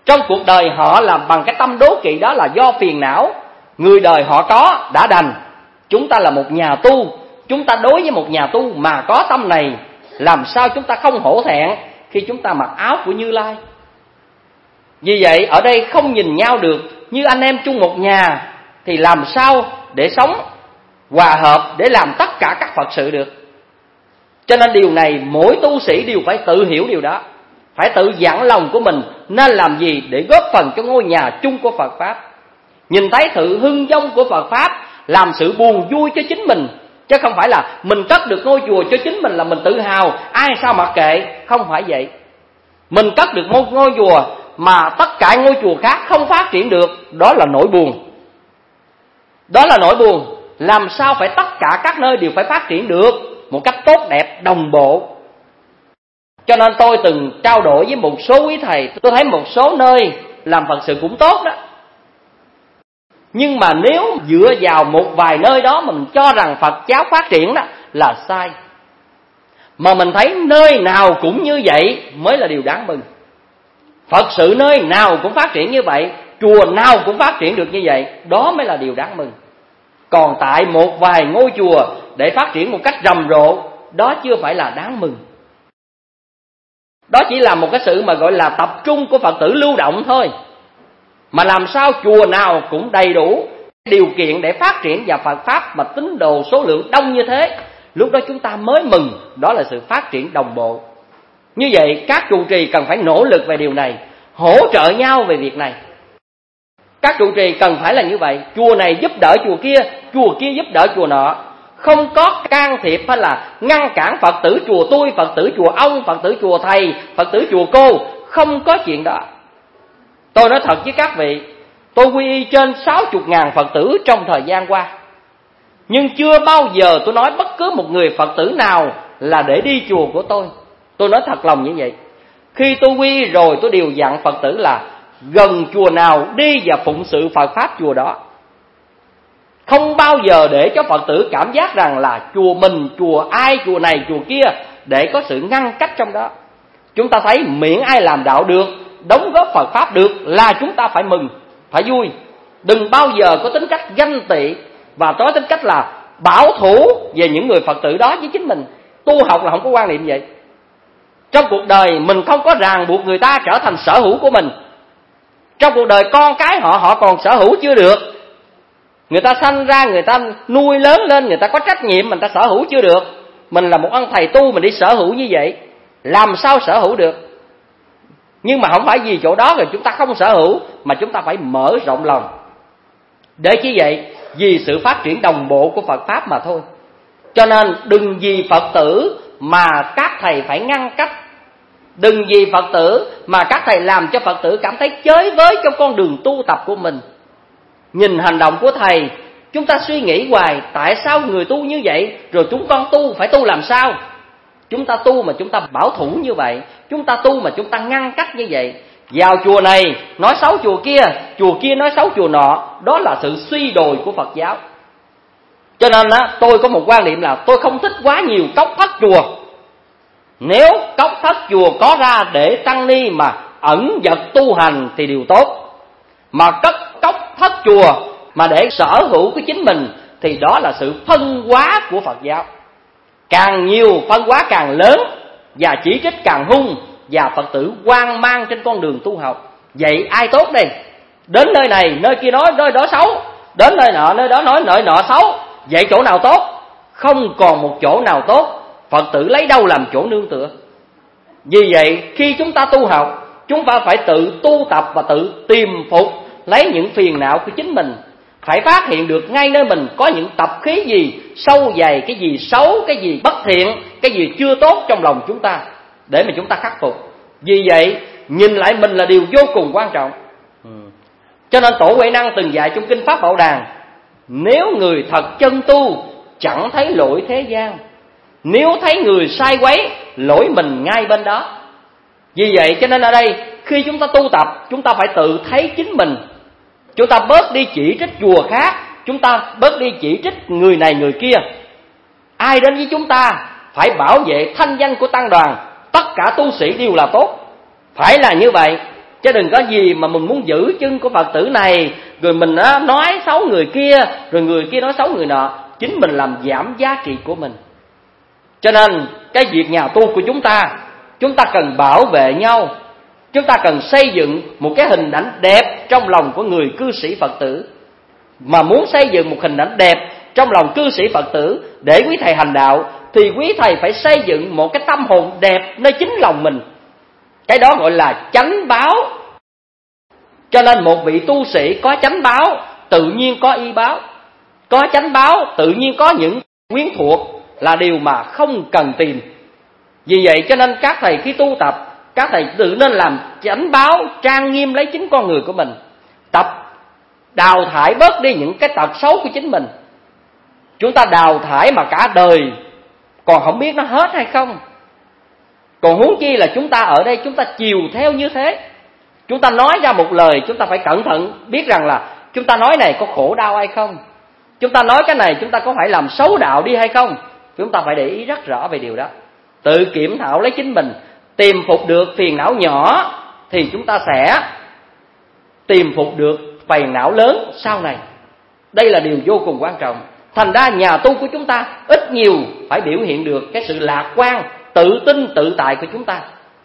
S4: Trong cuộc đời họ làm bằng cái tâm đố kỵ đó là do phiền não. Người đời họ có đã đành. Chúng ta là một nhà tu, chúng ta đối với một nhà tu mà có tâm này, làm sao chúng ta không hổ thẹn khi chúng ta mặc áo của Như Lai. Vì vậy ở đây không nhìn nhau được như anh em chung một nhà, thì làm sao để sống hòa hợp, để làm tất cả các Phật sự được. Cho nên điều này mỗi tu sĩ đều phải tự hiểu điều đó, phải tự dặn lòng của mình nên làm gì để góp phần cho ngôi nhà chung của Phật Pháp. Nhìn thấy sự hưng vong của Phật Pháp, làm sự buồn vui cho chính mình, chứ không phải là mình cất được ngôi chùa cho chính mình là mình tự hào, ai sao mặc kệ. Không phải vậy. Mình cất được một ngôi chùa mà tất cả ngôi chùa khác không phát triển được, đó là nỗi buồn. Đó là nỗi buồn. Làm sao phải tất cả các nơi đều phải phát triển được một cách tốt đẹp, đồng bộ. Cho nên tôi từng trao đổi với một số quý thầy, tôi thấy một số nơi làm Phật sự cũng tốt đó. Nhưng mà nếu dựa vào một vài nơi đó mà mình cho rằng Phật giáo phát triển đó là sai. Mà mình thấy nơi nào cũng như vậy mới là điều đáng mừng. Phật sự nơi nào cũng phát triển như vậy, chùa nào cũng phát triển được như vậy, đó mới là điều đáng mừng. Còn tại một vài ngôi chùa để phát triển một cách rầm rộ, đó chưa phải là đáng mừng. Đó chỉ là một cái sự mà gọi là tập trung của Phật tử lưu động thôi. Mà làm sao chùa nào cũng đầy đủ điều kiện để phát triển vào Phật Pháp mà tín đồ số lượng đông như thế, lúc đó chúng ta mới mừng. Đó là sự phát triển đồng bộ. Như vậy các trụ trì cần phải nỗ lực về điều này, hỗ trợ nhau về việc này. Các trụ trì cần phải là như vậy. Chùa này giúp đỡ chùa kia giúp đỡ chùa nọ. Không có can thiệp hay là ngăn cản Phật tử chùa tôi, Phật tử chùa ông, Phật tử chùa thầy, Phật tử chùa cô. Không có chuyện đó. Tôi nói thật với các vị, tôi quy y trên 60.000 Phật tử trong thời gian qua. Nhưng chưa bao giờ tôi nói bất cứ một người Phật tử nào là để đi chùa của tôi. Tôi nói thật lòng như vậy. Khi tôi quy y rồi tôi đều dặn Phật tử là gần chùa nào đi và phụng sự Phật Pháp chùa đó. Không bao giờ để cho Phật tử cảm giác rằng là chùa mình, chùa ai, chùa này, chùa kia, để có sự ngăn cách trong đó. Chúng ta thấy miễn ai làm đạo được, đóng góp Phật Pháp được là chúng ta phải mừng, phải vui. Đừng bao giờ có tính cách ganh tị và có tính cách là bảo thủ về những người Phật tử đó với chính mình. Tu học là không có quan niệm vậy. Trong cuộc đời mình không có ràng buộc người ta trở thành sở hữu của mình. Trong cuộc đời con cái họ còn sở hữu chưa được. Người ta sanh ra, người ta nuôi lớn lên, người ta có trách nhiệm, mình ta sở hữu chưa được. Mình là một ông thầy tu mình đi sở hữu như vậy, làm sao sở hữu được? Nhưng mà không phải vì chỗ đó rồi chúng ta không sở hữu, mà chúng ta phải mở rộng lòng. Để chỉ vậy, vì sự phát triển đồng bộ của Phật Pháp mà thôi. Cho nên đừng vì Phật tử mà các thầy phải ngăn cách. Đừng vì Phật tử mà các thầy làm cho Phật tử cảm thấy chới với trong con đường tu tập của mình. Nhìn hành động của thầy, chúng ta suy nghĩ hoài, tại sao người tu như vậy, rồi chúng con tu phải tu làm sao? Chúng ta tu mà chúng ta bảo thủ như vậy, chúng ta tu mà chúng ta ngăn cách như vậy. Vào chùa này nói xấu chùa kia nói xấu chùa nọ, đó là sự suy đồi của Phật giáo. Cho nên tôi có một quan niệm là tôi không thích quá nhiều cốc thất chùa. Nếu cốc thất chùa có ra để tăng ni mà ẩn dật tu hành thì điều tốt. Mà cất cốc thất chùa mà để sở hữu của chính mình thì đó là sự phân hóa của Phật giáo. Càng nhiều phân hóa càng lớn, và chỉ trích càng hung, và Phật tử hoang mang trên con đường tu học. Vậy ai tốt đây? Đến nơi này, nơi kia nói nơi đó xấu, đến nơi nọ, nơi đó nói nơi nọ xấu. Vậy chỗ nào tốt? Không còn một chỗ nào tốt. Phật tử lấy đâu làm chỗ nương tựa? Vì vậy khi chúng ta tu học, chúng ta phải tự tu tập và tự tìm phục lấy những phiền não của chính mình. Phải phát hiện được ngay nơi mình có những tập khí gì sâu dày, cái gì xấu, cái gì bất thiện, cái gì chưa tốt trong lòng chúng ta, để mà chúng ta khắc phục. Vì vậy nhìn lại mình là điều vô cùng quan trọng. Cho nên Tổ Huệ Năng từng dạy trong Kinh Pháp Bảo Đàn: nếu người thật chân tu chẳng thấy lỗi thế gian, nếu thấy người sai quấy lỗi mình ngay bên đó. Vì vậy cho nên ở đây khi chúng ta tu tập, chúng ta phải tự thấy chính mình. Chúng ta bớt đi chỉ trích chùa khác, chúng ta bớt đi chỉ trích người này người kia. Ai đến với chúng ta phải bảo vệ thanh danh của tăng đoàn. Tất cả tu sĩ đều là tốt, phải là như vậy. Chứ đừng có gì mà mình muốn giữ chân của Phật tử này, rồi mình nói xấu người kia, rồi người kia nói xấu người nọ, chính mình làm giảm giá trị của mình. Cho nên cái việc nhà tu của chúng ta cần bảo vệ nhau, chúng ta cần xây dựng một cái hình ảnh đẹp trong lòng của người cư sĩ Phật tử. Mà muốn xây dựng một hình ảnh đẹp trong lòng cư sĩ Phật tử để quý thầy hành đạo, thì quý thầy phải xây dựng một cái tâm hồn đẹp nơi chính lòng mình. Cái đó gọi là chánh báo. Cho nên một vị tu sĩ có chánh báo, tự nhiên có y báo. Có chánh báo, tự nhiên có những quyến thuộc, là điều mà không cần tìm. Vì vậy cho nên các thầy khi tu tập, các thầy tự nên làm chánh báo, trang nghiêm lấy chính con người của mình. Tập đào thải bớt đi những cái tật xấu của chính mình. Chúng ta đào thải mà cả đời còn không biết nó hết hay không. Còn huống chi là chúng ta ở đây chúng ta chiều theo như thế. Chúng ta nói ra một lời, chúng ta phải cẩn thận, biết rằng là chúng ta nói này có khổ đau hay không. Chúng ta nói cái này chúng ta có phải làm xấu đạo đi hay không. Chúng ta phải để ý rất rõ về điều đó. Tự kiểm thảo lấy chính mình, tìm phục được phiền não nhỏ thì chúng ta sẽ tìm phục được phiền não lớn sau này. Đây là điều vô cùng quan trọng. Thành ra nhà tu của chúng ta ít nhiều phải biểu hiện được cái sự lạc quan, tự tin, tự tại của chúng ta.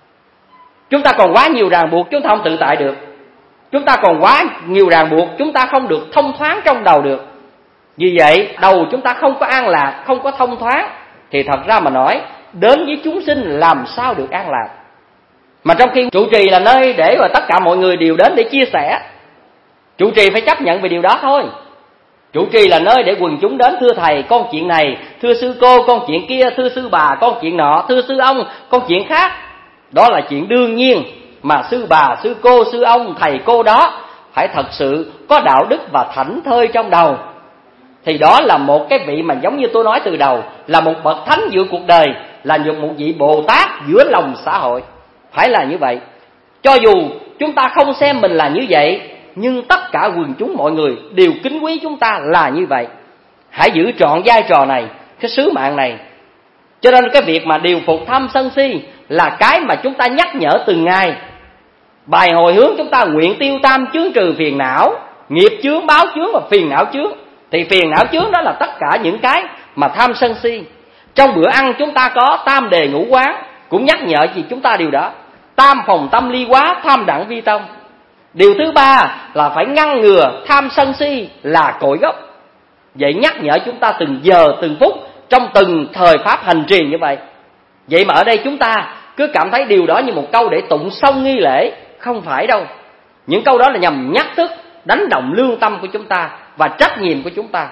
S4: Chúng ta còn quá nhiều ràng buộc, chúng ta không tự tại được. Chúng ta còn quá nhiều ràng buộc, chúng ta không được thông thoáng trong đầu được. Vì vậy đầu chúng ta không có an lạc, không có thông thoáng, thì thật ra mà nói, đến với chúng sinh làm sao được an lạc. Mà trong khi trụ trì là nơi để mà tất cả mọi người đều đến để chia sẻ, trụ trì phải chấp nhận về điều đó thôi. Trụ trì là nơi để quần chúng đến, thưa thầy con chuyện này, thưa sư cô con chuyện kia, thưa sư bà con chuyện nọ, thưa sư ông con chuyện khác. Đó là chuyện đương nhiên, mà sư bà, sư cô, sư ông, thầy cô đó phải thật sự có đạo đức và thảnh thơi trong đầu. Thì đó là một cái vị mà giống như tôi nói từ đầu, là một bậc thánh giữa cuộc đời, là một vị Bồ Tát giữa lòng xã hội. Phải là như vậy. Cho dù chúng ta không xem mình là như vậy, nhưng tất cả quần chúng mọi người đều kính quý chúng ta là như vậy. Hãy giữ trọn vai trò này, cái sứ mạng này. Cho nên cái việc mà điều phục tham sân si là cái mà chúng ta nhắc nhở từng ngày. Bài hồi hướng chúng ta nguyện tiêu tam chướng trừ phiền não, nghiệp chướng, báo chướng và phiền não chướng. Thì phiền não chướng đó là tất cả những cái mà tham sân si. Trong bữa ăn chúng ta có tam đề ngũ quán, cũng nhắc nhở gì chúng ta điều đó. Tam phòng tâm ly quá, tham đẳng vi tâm. Điều thứ ba là phải ngăn ngừa tham sân si là cội gốc. Vậy nhắc nhở chúng ta từng giờ từng phút, trong từng thời pháp hành trì như vậy. Vậy mà ở đây chúng ta cứ cảm thấy điều đó như một câu để tụng xong nghi lễ. Không phải đâu. Những câu đó là nhằm nhắc thức, đánh động lương tâm của chúng ta và trách nhiệm của chúng ta.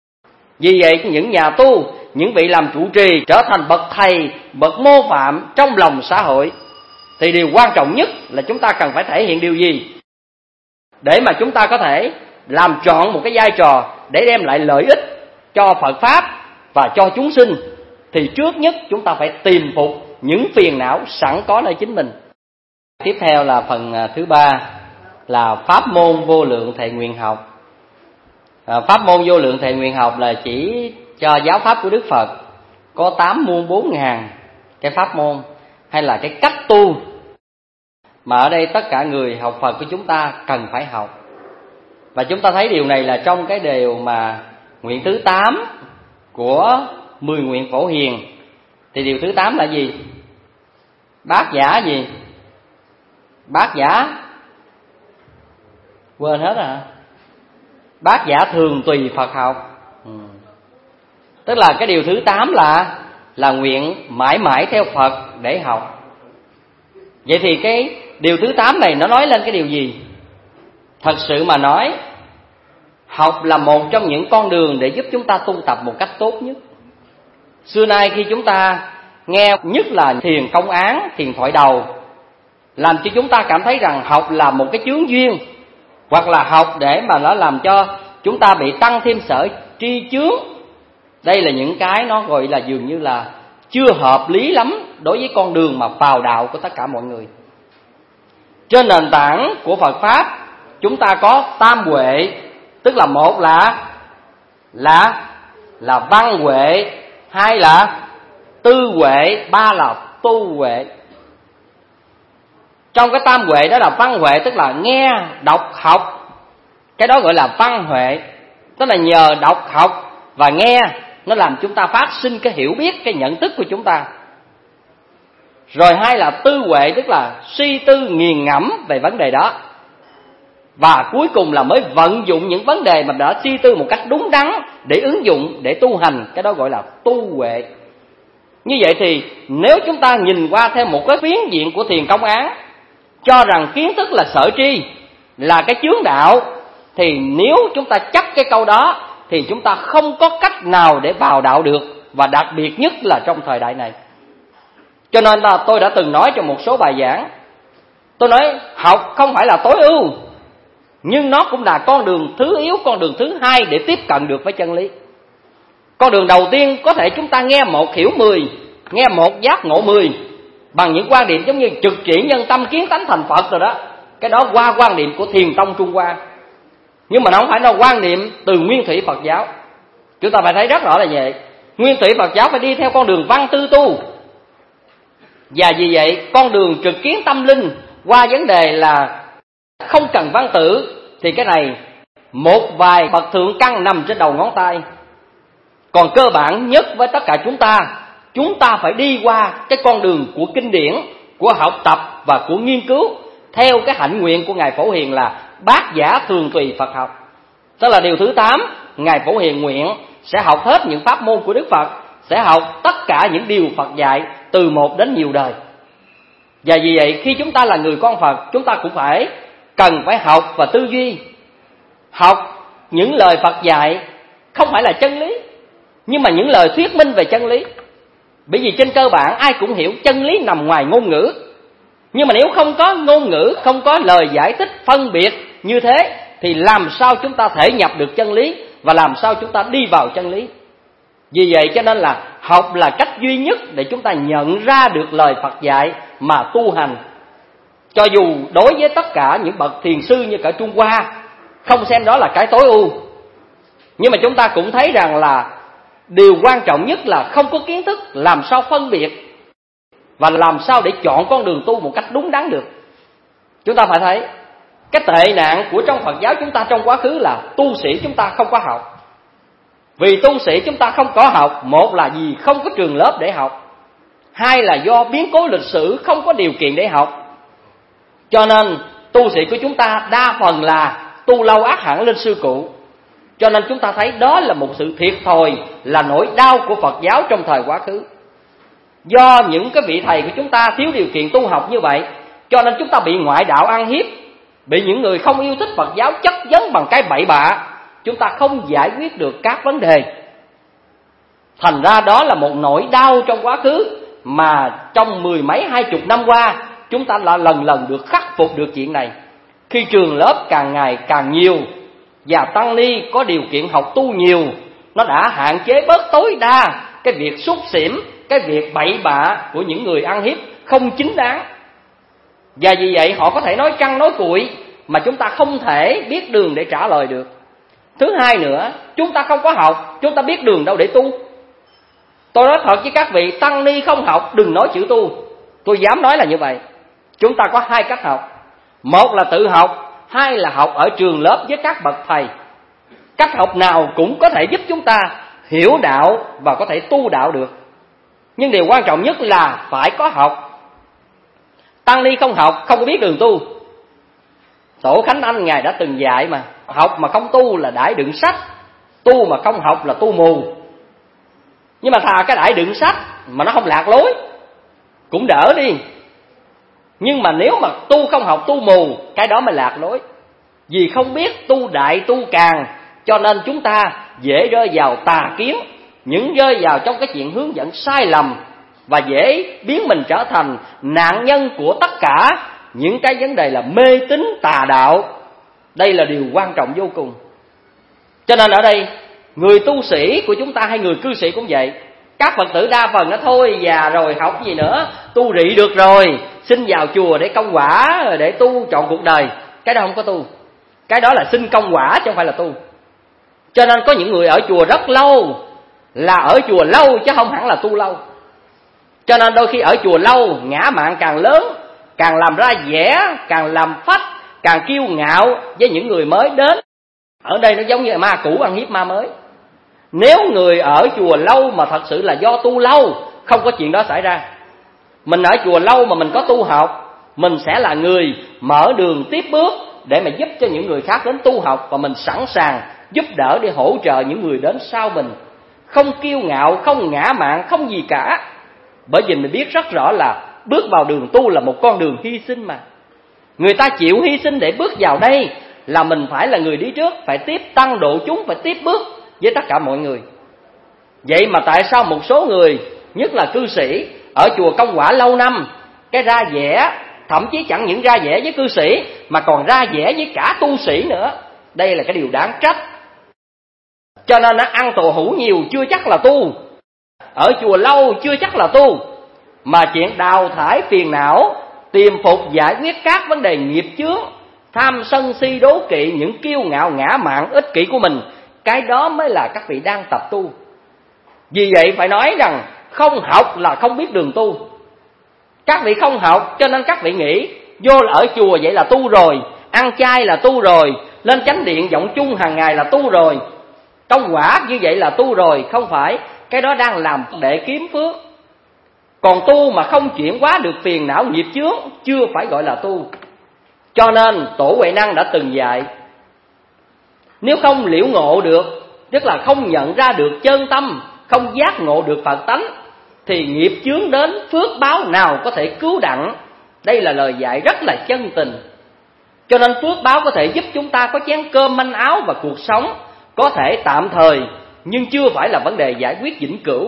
S4: Vì vậy những nhà tu, những vị làm trụ trì trở thành bậc thầy, bậc mô phạm trong lòng xã hội, thì điều quan trọng nhất là chúng ta cần phải thể hiện điều gì để mà chúng ta có thể làm trọn một cái vai trò để đem lại lợi ích cho Phật Pháp và cho chúng sinh. Thì trước nhất chúng ta phải tìm phục những phiền não sẵn có nơi chính mình. Tiếp theo là phần thứ ba là pháp môn vô lượng thệ nguyện học. Pháp môn vô lượng thệ nguyện học là chỉ cho giáo pháp của Đức Phật có 8 muôn 4 ngàn cái pháp môn, hay là cái cách tu mà ở đây tất cả người học Phật của chúng ta cần phải học. Và chúng ta thấy điều này là trong cái điều mà nguyện thứ 8 của 10 nguyện phổ hiền. Thì điều thứ 8 là gì? Bát giả gì? Bát giả quên hết rồi hả? Bát giả thường tùy Phật học. Tức là cái điều thứ 8 là nguyện mãi mãi theo Phật để học. Vậy thì cái điều thứ 8 này nó nói lên cái điều gì? Thật sự mà nói, học là một trong những con đường để giúp chúng ta tu tập một cách tốt nhất. Xưa nay khi chúng ta nghe nhất là thiền công án, thiền thoại đầu, làm cho chúng ta cảm thấy rằng học là một cái chướng duyên, hoặc là học để mà nó làm cho chúng ta bị tăng thêm sở tri chướng. Đây là những cái nó gọi là dường như là chưa hợp lý lắm đối với con đường mà vào đạo của tất cả mọi người. Trên nền tảng của Phật Pháp, chúng ta có tam huệ, tức là một là văn huệ, hai là tư huệ, ba là tu huệ. Trong cái tam huệ đó là văn huệ, tức là nghe, đọc, học. Cái đó gọi là văn huệ, tức là nhờ đọc, học và nghe nó làm chúng ta phát sinh cái hiểu biết, cái nhận thức của chúng ta. Rồi hai là tư huệ, tức là suy tư nghiền ngẫm về vấn đề đó. Và cuối cùng là mới vận dụng những vấn đề mà đã suy tư một cách đúng đắn để ứng dụng, để tu hành. Cái đó gọi là tu huệ. Như vậy thì nếu chúng ta nhìn qua theo một cái phiến diện của thiền công án, cho rằng kiến thức là sở tri, là cái chướng đạo, thì nếu chúng ta chấp cái câu đó thì chúng ta không có cách nào để vào đạo được, và đặc biệt nhất là trong thời đại này. Cho nên là tôi đã từng nói trong một số bài giảng, tôi nói học không phải là tối ưu, nhưng nó cũng là con đường thứ yếu, con đường thứ hai để tiếp cận được với chân lý. Con đường đầu tiên có thể chúng ta nghe một hiểu 10, nghe một giác ngộ 10, bằng những quan điểm giống như trực chỉ nhân tâm kiến tánh thành Phật rồi đó. Cái đó qua quan điểm của Thiền Tông Trung Hoa, nhưng mà nó không phải là quan niệm từ nguyên thủy Phật giáo. Chúng ta phải thấy rất rõ là vậy. Nguyên thủy Phật giáo phải đi theo con đường văn tư tu. Và vì vậy con đường trực kiến tâm linh qua vấn đề là không cần văn tử, thì cái này một vài bậc thượng căn nằm trên đầu ngón tay. Còn cơ bản nhất với tất cả chúng ta phải đi qua cái con đường của kinh điển, của học tập và của nghiên cứu, theo cái hạnh nguyện của Ngài Phổ Hiền là bát giả thường tùy Phật học. Đó là điều thứ 8, Ngài Phổ Hiền nguyện sẽ học hết những pháp môn của Đức Phật, sẽ học tất cả những điều Phật dạy từ một đến nhiều đời. Và vì vậy khi chúng ta là người con Phật, chúng ta cũng cần phải học và tư duy. Học những lời Phật dạy không phải là chân lý, nhưng mà những lời thuyết minh về chân lý. Bởi vì trên cơ bản ai cũng hiểu chân lý nằm ngoài ngôn ngữ. Nhưng mà nếu không có ngôn ngữ, không có lời giải thích phân biệt như thế, thì làm sao chúng ta thể nhập được chân lý, và làm sao chúng ta đi vào chân lý. Vì vậy cho nên là học là cách duy nhất để chúng ta nhận ra được lời Phật dạy mà tu hành. Cho dù đối với tất cả những bậc thiền sư như cả Trung Hoa không xem đó là cái tối ưu, nhưng mà chúng ta cũng thấy rằng là điều quan trọng nhất là không có kiến thức, làm sao phân biệt và làm sao để chọn con đường tu một cách đúng đắn được. Chúng ta phải thấy cái tệ nạn của trong Phật giáo chúng ta trong quá khứ là tu sĩ chúng ta không có học. Vì tu sĩ chúng ta không có học, một là vì không có trường lớp để học, hai là do biến cố lịch sử không có điều kiện để học. Cho nên tu sĩ của chúng ta đa phần là tu lâu ác hẳn lên sư cụ. Cho nên chúng ta thấy đó là một sự thiệt thòi, là nỗi đau của Phật giáo trong thời quá khứ. Do những cái vị thầy của chúng ta thiếu điều kiện tu học như vậy, cho nên chúng ta bị ngoại đạo ăn hiếp, bị những người không yêu thích Phật giáo chất vấn bằng cái bậy bạ. Chúng ta không giải quyết được các vấn đề. Thành ra đó là một nỗi đau trong quá khứ mà trong 10 mấy 20 năm qua chúng ta là lần lần được khắc phục được chuyện này. Khi trường lớp càng ngày càng nhiều và tăng ni có điều kiện học tu nhiều, nó đã hạn chế bớt tối đa cái việc xúc xỉm, cái việc bậy bạ của những người ăn hiếp không chính đáng. Và vì vậy họ có thể nói trăng nói cuội mà chúng ta không thể biết đường để trả lời được. Thứ hai nữa, chúng ta không có học, chúng ta biết đường đâu để tu. Tôi nói thật với các vị, tăng ni không học đừng nói chữ tu. Tôi dám nói là như vậy. Chúng ta có hai cách học. Một là tự học, hai là học ở trường lớp với các bậc thầy. Cách học nào cũng có thể giúp chúng ta hiểu đạo và có thể tu đạo được. Nhưng điều quan trọng nhất là phải có học. Tăng ni không học không có biết đường tu. Tổ Khánh Anh Ngài đã từng dạy mà, học mà không tu là đãi đựng sách, tu mà không học là tu mù. Nhưng mà thà cái đãi đựng sách mà nó không lạc lối cũng đỡ đi. Nhưng mà nếu mà tu không học tu mù, cái đó mới lạc lối. Vì không biết tu đại tu càng, cho nên chúng ta dễ rơi vào tà kiến, những rơi vào trong cái chuyện hướng dẫn sai lầm, và dễ biến mình trở thành nạn nhân của tất cả những cái vấn đề là mê tín tà đạo. Đây là điều quan trọng vô cùng. Cho nên ở đây người tu sĩ của chúng ta hay người cư sĩ cũng vậy. Các Phật tử đa phần nó thôi già rồi học gì nữa, tu rị được rồi, xin vào chùa để công quả, để tu trọn cuộc đời. Cái đó không có tu. Cái đó là xin công quả chứ không phải là tu. Cho nên có những người ở chùa rất lâu là ở chùa lâu chứ không hẳn là tu lâu. Cho nên đôi khi ở chùa lâu ngã mạn càng lớn, càng làm ra vẻ, càng làm phách, càng kiêu ngạo với những người mới đến. Ở đây nó giống như ma cũ ăn hiếp ma mới. Nếu người ở chùa lâu mà thật sự là do tu lâu, không có chuyện đó xảy ra. Mình ở chùa lâu mà mình có tu học, mình sẽ là người mở đường tiếp bước để mà giúp cho những người khác đến tu học, và mình sẵn sàng giúp đỡ để hỗ trợ những người đến sau mình. Không kiêu ngạo, không ngã mạn, không gì cả. Bởi vì mình biết rất rõ là bước vào đường tu là một con đường hy sinh mà. Người ta chịu hy sinh để bước vào đây là mình phải là người đi trước, phải tiếp tăng độ chúng, phải tiếp bước với tất cả mọi người. Vậy mà tại sao một số người, nhất là cư sĩ ở chùa Công Quả lâu năm, cái ra vẻ, thậm chí chẳng những ra vẻ với cư sĩ mà còn ra vẻ với cả tu sĩ nữa. Đây là cái điều đáng trách. Cho nên nó ăn tù hủ nhiều chưa chắc là tu, ở chùa lâu chưa chắc là tu, mà chuyện đào thải phiền não, tìm phục giải quyết các vấn đề nghiệp chướng, tham sân si đố kỵ, những kiêu ngạo ngã mạn ích kỷ của mình, cái đó mới là các vị đang tập tu. Vì vậy phải nói rằng không học là không biết đường tu. Các vị không học cho nên các vị nghĩ vô là ở chùa vậy là tu rồi, ăn chay là tu rồi, lên chánh điện vọng chung hàng ngày là tu rồi, công quả như vậy là tu rồi. Không phải, cái đó đang làm để kiếm phước. Còn tu mà không chuyển hóa được phiền não nghiệp chướng chưa phải gọi là tu. Cho nên Tổ Huệ Năng đã từng dạy, nếu không liễu ngộ được, tức là không nhận ra được chân tâm, không giác ngộ được Phật tánh, thì nghiệp chướng đến phước báo nào có thể cứu đặng. Đây là lời dạy rất là chân tình. Cho nên phước báo có thể giúp chúng ta có chén cơm manh áo và cuộc sống có thể tạm thời, nhưng chưa phải là vấn đề giải quyết vĩnh cửu.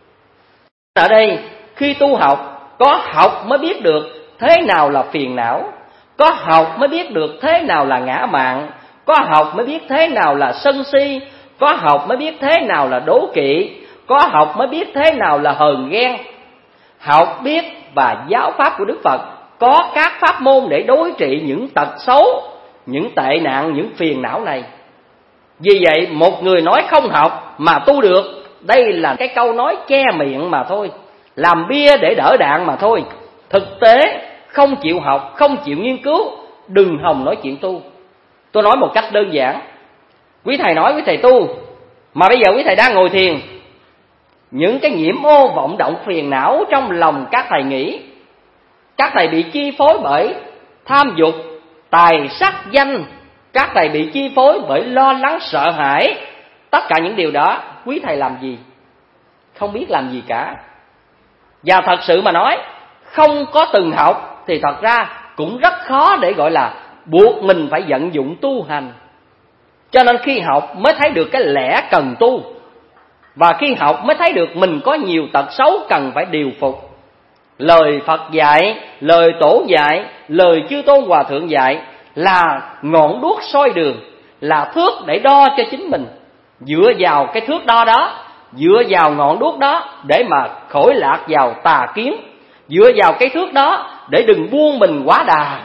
S4: Ở đây khi tu học, có học mới biết được thế nào là phiền não, có học mới biết được thế nào là ngã mạn, có học mới biết thế nào là sân si, có học mới biết thế nào là đố kỵ, có học mới biết thế nào là hờn ghen. Học biết và giáo pháp của Đức Phật có các pháp môn để đối trị những tật xấu, những tệ nạn, những phiền não này. Vì vậy một người nói không học mà tu được, đây là cái câu nói che miệng mà thôi, làm bia để đỡ đạn mà thôi. Thực tế không chịu học, không chịu nghiên cứu, đừng hòng nói chuyện tu. Tôi nói một cách đơn giản, quý thầy nói quý thầy tu, mà bây giờ quý thầy đang ngồi thiền, những cái nhiễm ô vọng động phiền não trong lòng các thầy nghĩ, các thầy bị chi phối bởi tham dục, tài sắc danh, các thầy bị chi phối bởi lo lắng sợ hãi. Tất cả những điều đó quý thầy làm gì? Không biết làm gì cả. Và thật sự mà nói, không có từng học thì thật ra cũng rất khó để gọi là buộc mình phải vận dụng tu hành. Cho nên khi học mới thấy được cái lẽ cần tu, và khi học mới thấy được mình có nhiều tật xấu cần phải điều phục. Lời Phật dạy, lời Tổ dạy, lời Chư Tôn Hòa Thượng dạy là ngọn đuốc soi đường, là thước để đo cho chính mình. Dựa vào cái thước đo đó, dựa vào ngọn đuốc đó để mà khỏi lạc vào tà kiến, dựa vào cái thước đó để đừng buông mình quá đà.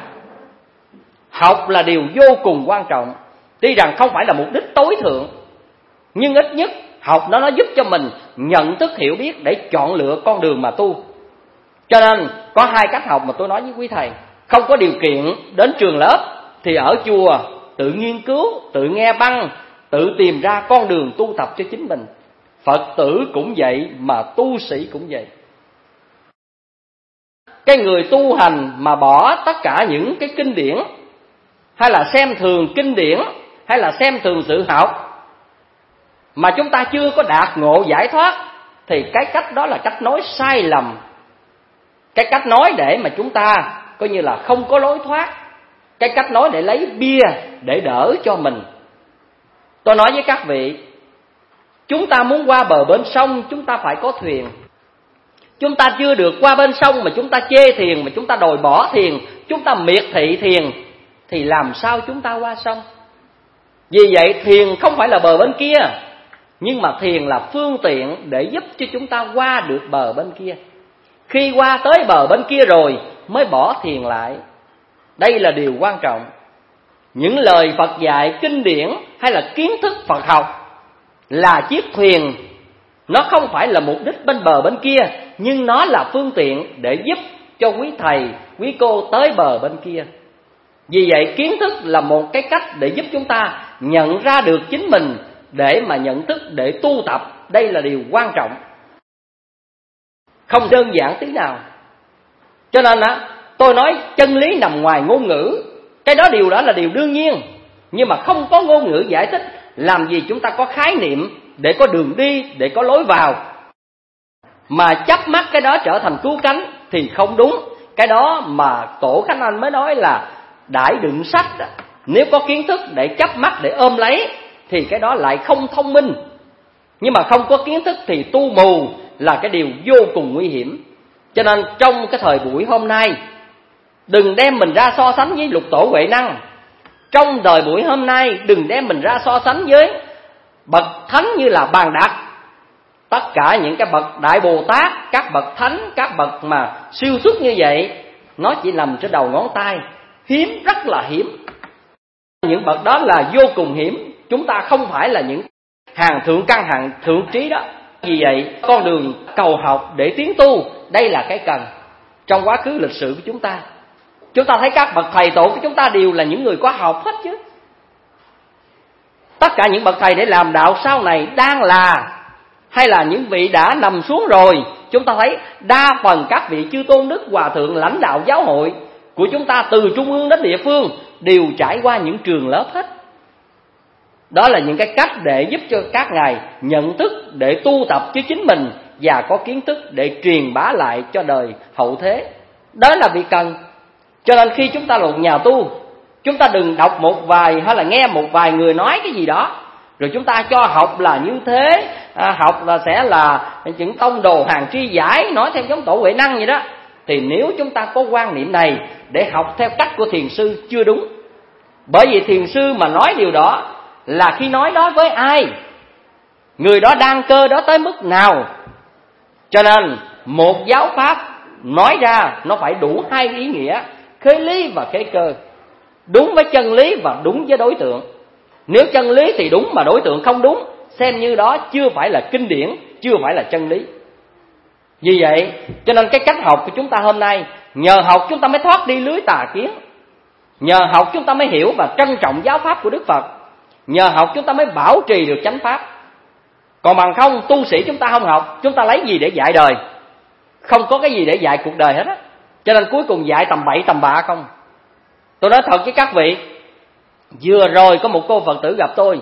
S4: Học là điều vô cùng quan trọng. Tuy rằng không phải là mục đích tối thượng, nhưng ít nhất học nó giúp cho mình nhận thức hiểu biết để chọn lựa con đường mà tu. Cho nên có hai cách học mà tôi nói với quý thầy. Không có điều kiện đến trường lớp thì ở chùa tự nghiên cứu, tự nghe băng, tự tìm ra con đường tu tập cho chính mình. Phật tử cũng vậy, mà tu sĩ cũng vậy. Cái người tu hành mà bỏ tất cả những cái kinh điển, hay là xem thường kinh điển, hay là xem thường sự học, mà chúng ta chưa có đạt ngộ giải thoát, thì cái cách đó là cách nói sai lầm. Cái cách nói để mà chúng ta coi như là không có lối thoát, cái cách nói để lấy bia để đỡ cho mình. Tôi nói với các vị, chúng ta muốn qua bờ bên sông, chúng ta phải có thuyền. Chúng ta chưa được qua bên sông mà chúng ta chê thiền, mà chúng ta đòi bỏ thiền, chúng ta miệt thị thiền, thì làm sao chúng ta qua sông? Vì vậy thiền không phải là bờ bên kia, nhưng mà thiền là phương tiện để giúp cho chúng ta qua được bờ bên kia. Khi qua tới bờ bên kia rồi mới bỏ thiền lại. Đây là điều quan trọng. Những lời Phật dạy, kinh điển hay là kiến thức Phật học là chiếc thuyền. Nó không phải là mục đích bên bờ bên kia, nhưng nó là phương tiện để giúp cho quý thầy, quý cô tới bờ bên kia. Vì vậy kiến thức là một cái cách để giúp chúng ta nhận ra được chính mình, để mà nhận thức, để tu tập. Đây là điều quan trọng, không đơn giản tí nào. Cho nên tôi nói chân lý nằm ngoài ngôn ngữ. Điều đó là điều đương nhiên. Nhưng mà không có ngôn ngữ giải thích, làm gì chúng ta có khái niệm để có đường đi, để có lối vào. Mà chấp mắt cái đó trở thành cứu cánh thì không đúng. Cái đó mà Tổ Khánh Anh mới nói là đại đựng sách. Nếu có kiến thức để chấp mắt, để ôm lấy, thì cái đó lại không thông minh. Nhưng mà không có kiến thức thì tu mù là cái điều vô cùng nguy hiểm. Cho nên trong cái thời buổi hôm nay, đừng đem mình ra so sánh với Lục Tổ Huệ Năng. Trong đời buổi hôm nay, đừng đem mình ra so sánh với bậc thánh như là Bàn Đạt. Tất cả những cái bậc Đại Bồ Tát, các bậc thánh, các bậc mà siêu xuất như vậy, nó chỉ nằm trên đầu ngón tay. Hiếm, rất là hiếm. Những bậc đó là vô cùng hiếm. Chúng ta không phải là những hàng thượng căn, hàng thượng trí đó. Vì vậy, con đường cầu học để tiến tu, đây là cái cần. Trong quá khứ lịch sử của chúng ta thấy các bậc thầy tổ của chúng ta đều là những người có học hết chứ. Tất cả những bậc thầy để làm đạo sau này đang là, hay là những vị đã nằm xuống rồi, chúng ta thấy đa phần các vị chư tôn đức hòa thượng lãnh đạo giáo hội của chúng ta từ trung ương đến địa phương đều trải qua những trường lớp hết. Đó là những cái cách để giúp cho các ngài nhận thức, để tu tập cho chính mình và có kiến thức để truyền bá lại cho đời hậu thế. Đó là việc cần. Cho nên khi chúng ta là một nhà tu, chúng ta đừng đọc một vài hay là nghe một vài người nói cái gì đó rồi chúng ta cho học là như thế, học là sẽ là những tông đồ hàng tri giải, nói theo giống Tổ Huệ Năng vậy đó. Thì nếu chúng ta có quan niệm này để học theo cách của thiền sư chưa đúng. Bởi vì thiền sư mà nói điều đó là khi nói đó với ai, người đó đăng cơ đó tới mức nào. Cho nên một giáo pháp nói ra nó phải đủ hai ý nghĩa, khế lý và khế cơ. Đúng với chân lý và đúng với đối tượng. Nếu chân lý thì đúng mà đối tượng không đúng, xem như đó chưa phải là kinh điển, chưa phải là chân lý. Vì vậy, cho nên cái cách học của chúng ta hôm nay, nhờ học chúng ta mới thoát đi lưới tà kiến. Nhờ học chúng ta mới hiểu và trân trọng giáo pháp của Đức Phật. Nhờ học chúng ta mới bảo trì được chánh pháp. Còn bằng không, tu sĩ chúng ta không học, chúng ta lấy gì để dạy đời? Không có cái gì để dạy cuộc đời hết á. Cho nên cuối cùng dạy tầm bậy tầm bạ không. Tôi nói thật với các vị, vừa rồi có một cô Phật tử gặp tôi,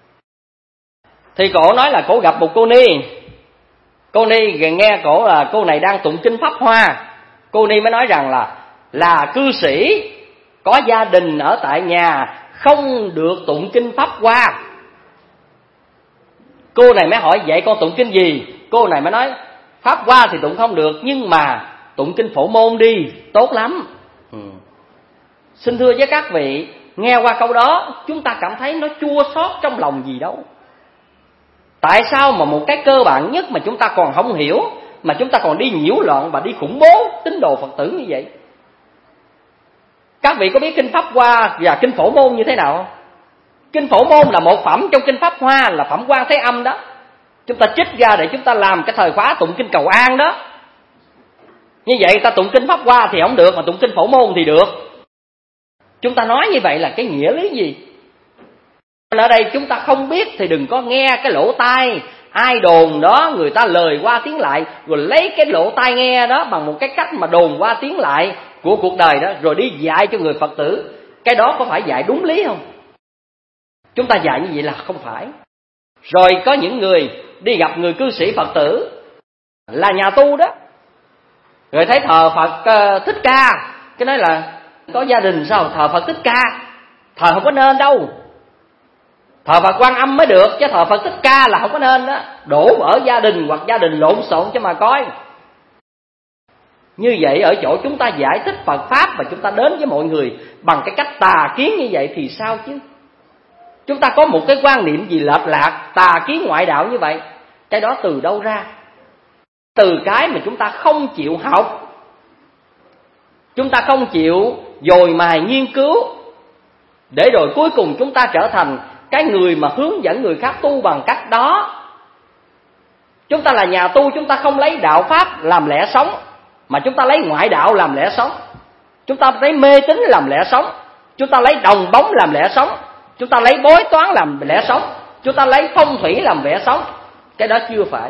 S4: thì cổ nói là cổ gặp một cô ni. Cô ni nghe cổ là cô này đang tụng kinh Pháp Hoa. Cô ni mới nói rằng là cư sĩ có gia đình ở tại nhà, không được tụng kinh Pháp Hoa. Cô này mới hỏi vậy con tụng kinh gì? Cô này mới nói Pháp Hoa thì tụng không được, nhưng mà tụng kinh Phổ Môn đi, tốt lắm. Xin thưa với các vị, nghe qua câu đó chúng ta cảm thấy nó chua xót trong lòng gì đâu. Tại sao mà một cái cơ bản nhất mà chúng ta còn không hiểu, mà chúng ta còn đi nhiễu loạn và đi khủng bố tín đồ Phật tử như vậy? Các vị có biết kinh Pháp Hoa và kinh Phổ Môn như thế nào không? Kinh Phổ Môn là một phẩm trong kinh Pháp Hoa, là phẩm Quan Thế Âm đó. Chúng ta trích ra để chúng ta làm cái thời khóa tụng kinh Cầu An đó. Như vậy ta tụng kinh Pháp Hoa thì không được, mà tụng kinh Phổ Môn thì được. Chúng ta nói như vậy là cái nghĩa lý gì? Ở đây chúng ta không biết thì đừng có nghe cái lỗ tai ai đồn đó, người ta lời qua tiếng lại, rồi lấy cái lỗ tai nghe đó bằng một cái cách mà đồn qua tiếng lại của cuộc đời đó, rồi đi dạy cho người Phật tử. Cái đó có phải dạy đúng lý không? Chúng ta dạy như vậy là không phải. Rồi có những người đi gặp người cư sĩ Phật tử là nhà tu đó, rồi thấy thờ Phật Thích Ca, cái nói là có gia đình sao thờ Phật Thích Ca, thờ không có nên đâu. Thờ Phật Quan Âm mới được, chứ thờ Phật Thích Ca là không có nên đó. Đổ ở gia đình hoặc gia đình lộn xộn cho mà coi. Như vậy ở chỗ chúng ta giải thích Phật Pháp và chúng ta đến với mọi người bằng cái cách tà kiến như vậy thì sao chứ? Chúng ta có một cái quan niệm gì lệch lạc, tà kiến ngoại đạo như vậy, cái đó từ đâu ra? Từ cái mà chúng ta không chịu học, chúng ta không chịu dồi mài nghiên cứu, để rồi cuối cùng chúng ta trở thành cái người mà hướng dẫn người khác tu bằng cách đó. Chúng ta là nhà tu, chúng ta không lấy đạo Pháp làm lẽ sống, mà chúng ta lấy ngoại đạo làm lẽ sống, chúng ta lấy mê tín làm lẽ sống, chúng ta lấy đồng bóng làm lẽ sống, chúng ta lấy bói toán làm lẽ sống, chúng ta lấy phong thủy làm lẽ sống. Cái đó chưa phải.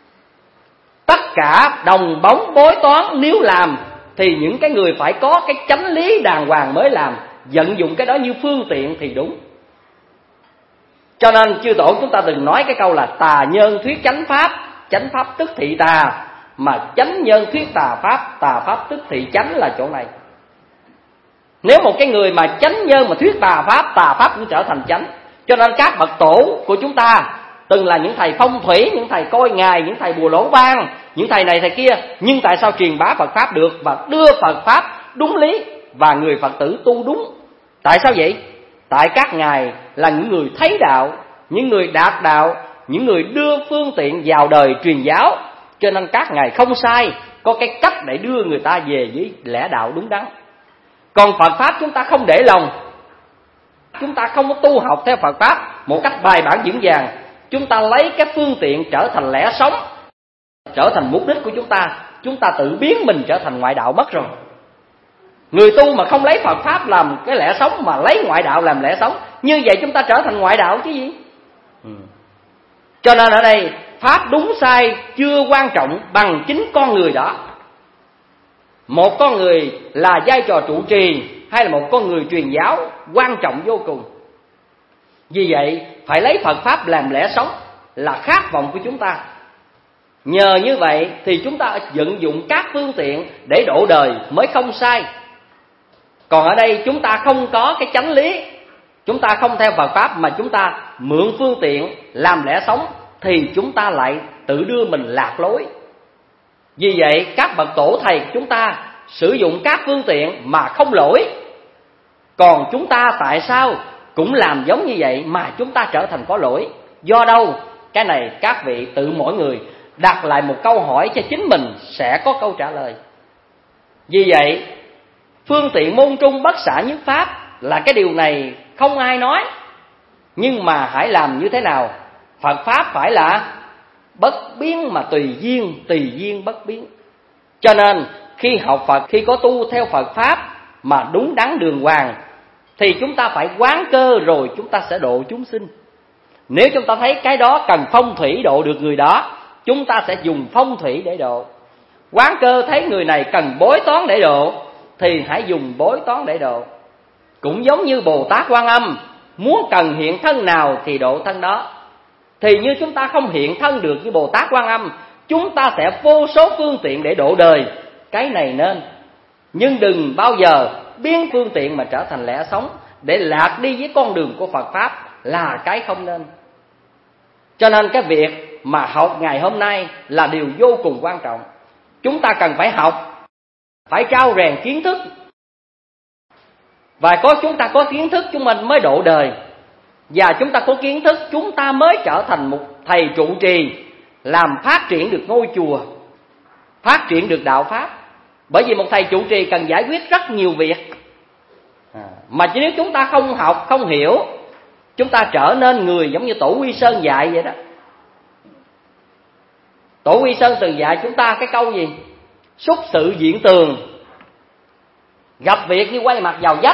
S4: Tất cả đồng bóng bói toán nếu làm thì những cái người phải có cái chánh lý đàng hoàng mới làm, vận dụng cái đó như phương tiện thì đúng. Cho nên chư tổ chúng ta từng nói cái câu là tà nhân thuyết chánh pháp tức thị tà, mà chánh nhân thuyết tà pháp tức thị chánh là chỗ này. Nếu một cái người mà chánh nhân mà thuyết tà pháp cũng trở thành chánh. Cho nên các bậc tổ của chúng ta từng là những thầy phong thủy, những thầy coi ngài, những thầy bùa lỗ ban, những thầy này thầy kia, nhưng tại sao truyền bá Phật pháp được và đưa Phật pháp đúng lý và người Phật tử tu đúng? Tại sao vậy? Tại các ngài là những người thấy đạo, những người đạt đạo, những người đưa phương tiện vào đời truyền giáo, cho nên các ngài không sai, có cái cách để đưa người ta về với lẽ đạo đúng đắn. Còn Phật pháp chúng ta không để lòng, chúng ta không có tu học theo Phật pháp một cách bài bản vững vàng, chúng ta lấy cái phương tiện trở thành lẽ sống, trở thành mục đích của chúng ta tự biến mình trở thành ngoại đạo mất rồi. Người tu mà không lấy Phật pháp làm cái lẽ sống mà lấy ngoại đạo làm lẽ sống, như vậy chúng ta trở thành ngoại đạo chứ gì. Cho nên ở đây pháp đúng sai chưa quan trọng bằng chính con người đó. Một con người là vai trò trụ trì hay là một con người truyền giáo quan trọng vô cùng. Vì vậy phải lấy Phật pháp làm lẽ sống là khát vọng của chúng ta. Nhờ như vậy thì chúng ta vận dụng các phương tiện để độ đời mới không sai. Còn ở đây chúng ta không có cái chánh lý, chúng ta không theo Phật pháp mà chúng ta mượn phương tiện làm lẽ sống thì chúng ta lại tự đưa mình lạc lối. Vì vậy các bậc tổ thầy chúng ta sử dụng các phương tiện mà không lỗi. Còn chúng ta tại sao cũng làm giống như vậy mà chúng ta trở thành có lỗi? Do đâu? Cái này các vị tự mỗi người đặt lại một câu hỏi cho chính mình sẽ có câu trả lời. Vì vậy phương tiện môn trung bất xả nhất pháp là cái điều này không ai nói. Nhưng mà hãy làm như thế nào? Phật pháp phải là bất biến mà tùy duyên bất biến. Cho nên khi học Phật, khi có tu theo Phật pháp mà đúng đắn đường hoàng thì chúng ta phải quán cơ rồi chúng ta sẽ độ chúng sinh. Nếu chúng ta thấy cái đó cần phong thủy độ được người đó, chúng ta sẽ dùng phong thủy để độ. Quán cơ thấy người này cần bói toán để độ thì hãy dùng bói toán để độ. Cũng giống như Bồ Tát Quan Âm, muốn cần hiện thân nào thì độ thân đó. Thì như chúng ta không hiện thân được như Bồ Tát Quan Âm, chúng ta sẽ vô số phương tiện để độ đời. Cái này nên. Nhưng đừng bao giờ biến phương tiện mà trở thành lẽ sống để lạc đi với con đường của Phật pháp là cái không nên. Cho nên cái việc mà học ngày hôm nay là điều vô cùng quan trọng. Chúng ta cần phải học, phải trau rèn kiến thức. Và chúng ta có kiến thức chúng mình mới độ đời. Và chúng ta có kiến thức chúng ta mới trở thành một thầy trụ trì, làm phát triển được ngôi chùa, phát triển được đạo pháp. Bởi vì một thầy trụ trì cần giải quyết rất nhiều việc. Mà chỉ nếu chúng ta không học, không hiểu, chúng ta trở nên người giống như Tổ Quy Sơn dạy vậy đó. Tổ Quy Sơn từng dạy chúng ta cái câu gì? Xúc sự diễn tường, gặp việc như quay mặt vào vách.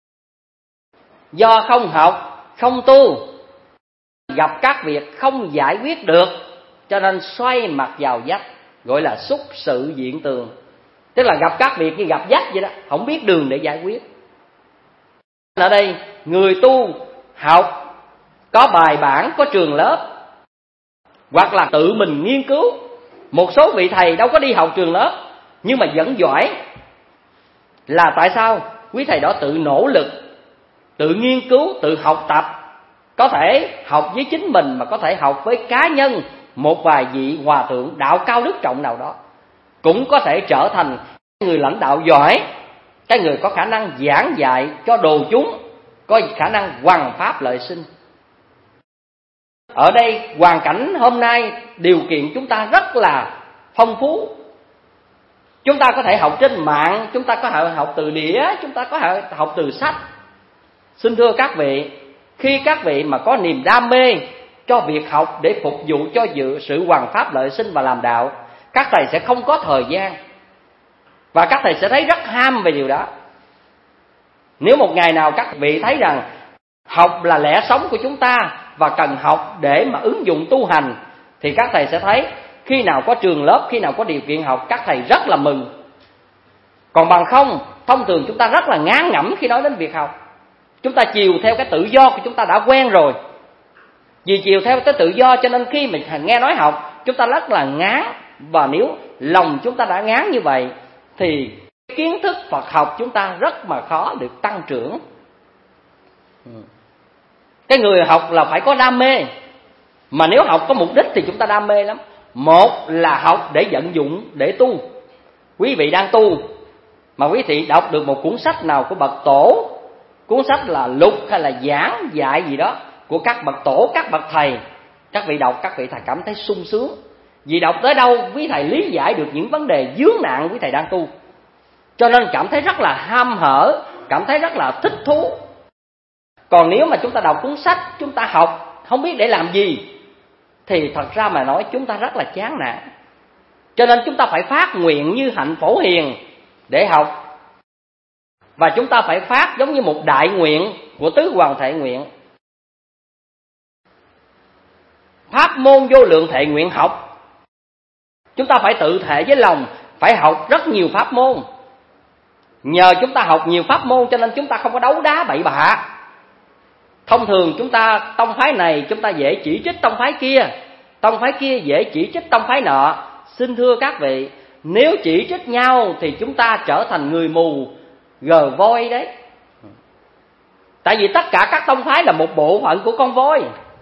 S4: Do không học, không tu, gặp các việc không giải quyết được, cho nên xoay mặt vào vách, gọi là xúc sự diện tường. Tức là gặp các việc như gặp vách vậy đó, không biết đường để giải quyết. Ở đây người tu học có bài bản, có trường lớp, hoặc là tự mình nghiên cứu. Một số vị thầy đâu có đi học trường lớp nhưng mà vẫn giỏi. Là tại sao? Quý thầy đó tự nỗ lực, tự nghiên cứu, tự học tập. Có thể học với chính mình mà có thể học với cá nhân, một vài vị hòa thượng đạo cao đức trọng nào đó. Cũng có thể trở thành người lãnh đạo giỏi, cái người có khả năng giảng dạy cho đồ chúng, có khả năng hoằng pháp lợi sinh. Ở đây hoàn cảnh hôm nay điều kiện chúng ta rất là phong phú. Chúng ta có thể học trên mạng, chúng ta có thể học từ đĩa, chúng ta có thể học từ sách. Xin thưa các vị, khi các vị mà có niềm đam mê cho việc học để phục vụ cho sự hoằng pháp lợi sinh và làm đạo, các thầy sẽ không có thời gian. Và các thầy sẽ thấy rất ham về điều đó. Nếu một ngày nào các vị thấy rằng học là lẽ sống của chúng ta và cần học để mà ứng dụng tu hành, thì các thầy sẽ thấy khi nào có trường lớp, khi nào có điều kiện học, các thầy rất là mừng. Còn bằng không, thông thường chúng ta rất là ngán ngẩm khi nói đến việc học. Chúng ta chiều theo cái tự do của chúng ta đã quen rồi. Vì chiều theo cái tự do cho nên khi mình nghe nói học, chúng ta rất là ngán. Và nếu lòng chúng ta đã ngán như vậy thì kiến thức Phật học chúng ta rất mà khó được tăng trưởng. Cái người học là phải có đam mê. Mà nếu học có mục đích thì chúng ta đam mê lắm. Một là học để vận dụng, để tu. Quý vị đang tu mà quý vị đọc được một cuốn sách nào của bậc tổ, cuốn sách là lục hay là giảng dạy gì đó của các bậc tổ, các bậc thầy, các vị đọc, các vị thầy cảm thấy sung sướng. Vì đọc tới đâu quý thầy lý giải được những vấn đề vướng nạn quý thầy đang tu, cho nên cảm thấy rất là ham hở, cảm thấy rất là thích thú. Còn nếu mà chúng ta đọc cuốn sách, chúng ta học không biết để làm gì, thì thật ra mà nói chúng ta rất là chán nản. Cho nên chúng ta phải phát nguyện như hạnh Phổ Hiền để học. Và chúng ta phải phát giống như một đại nguyện của Tứ Hoàng Thệ Nguyện. Pháp môn vô lượng thệ nguyện học. Chúng ta phải tự thệ với lòng, phải học rất nhiều pháp môn. Nhờ chúng ta học nhiều pháp môn cho nên chúng ta không có đấu đá bậy bạ. Thông thường chúng ta tông phái này chúng ta dễ chỉ trích tông phái kia, tông phái kia dễ chỉ trích tông phái nọ. Xin thưa các vị, nếu chỉ trích nhau thì chúng ta trở thành người mù gờ voi đấy. Tại vì tất cả các tông phái là một bộ phận của con voi.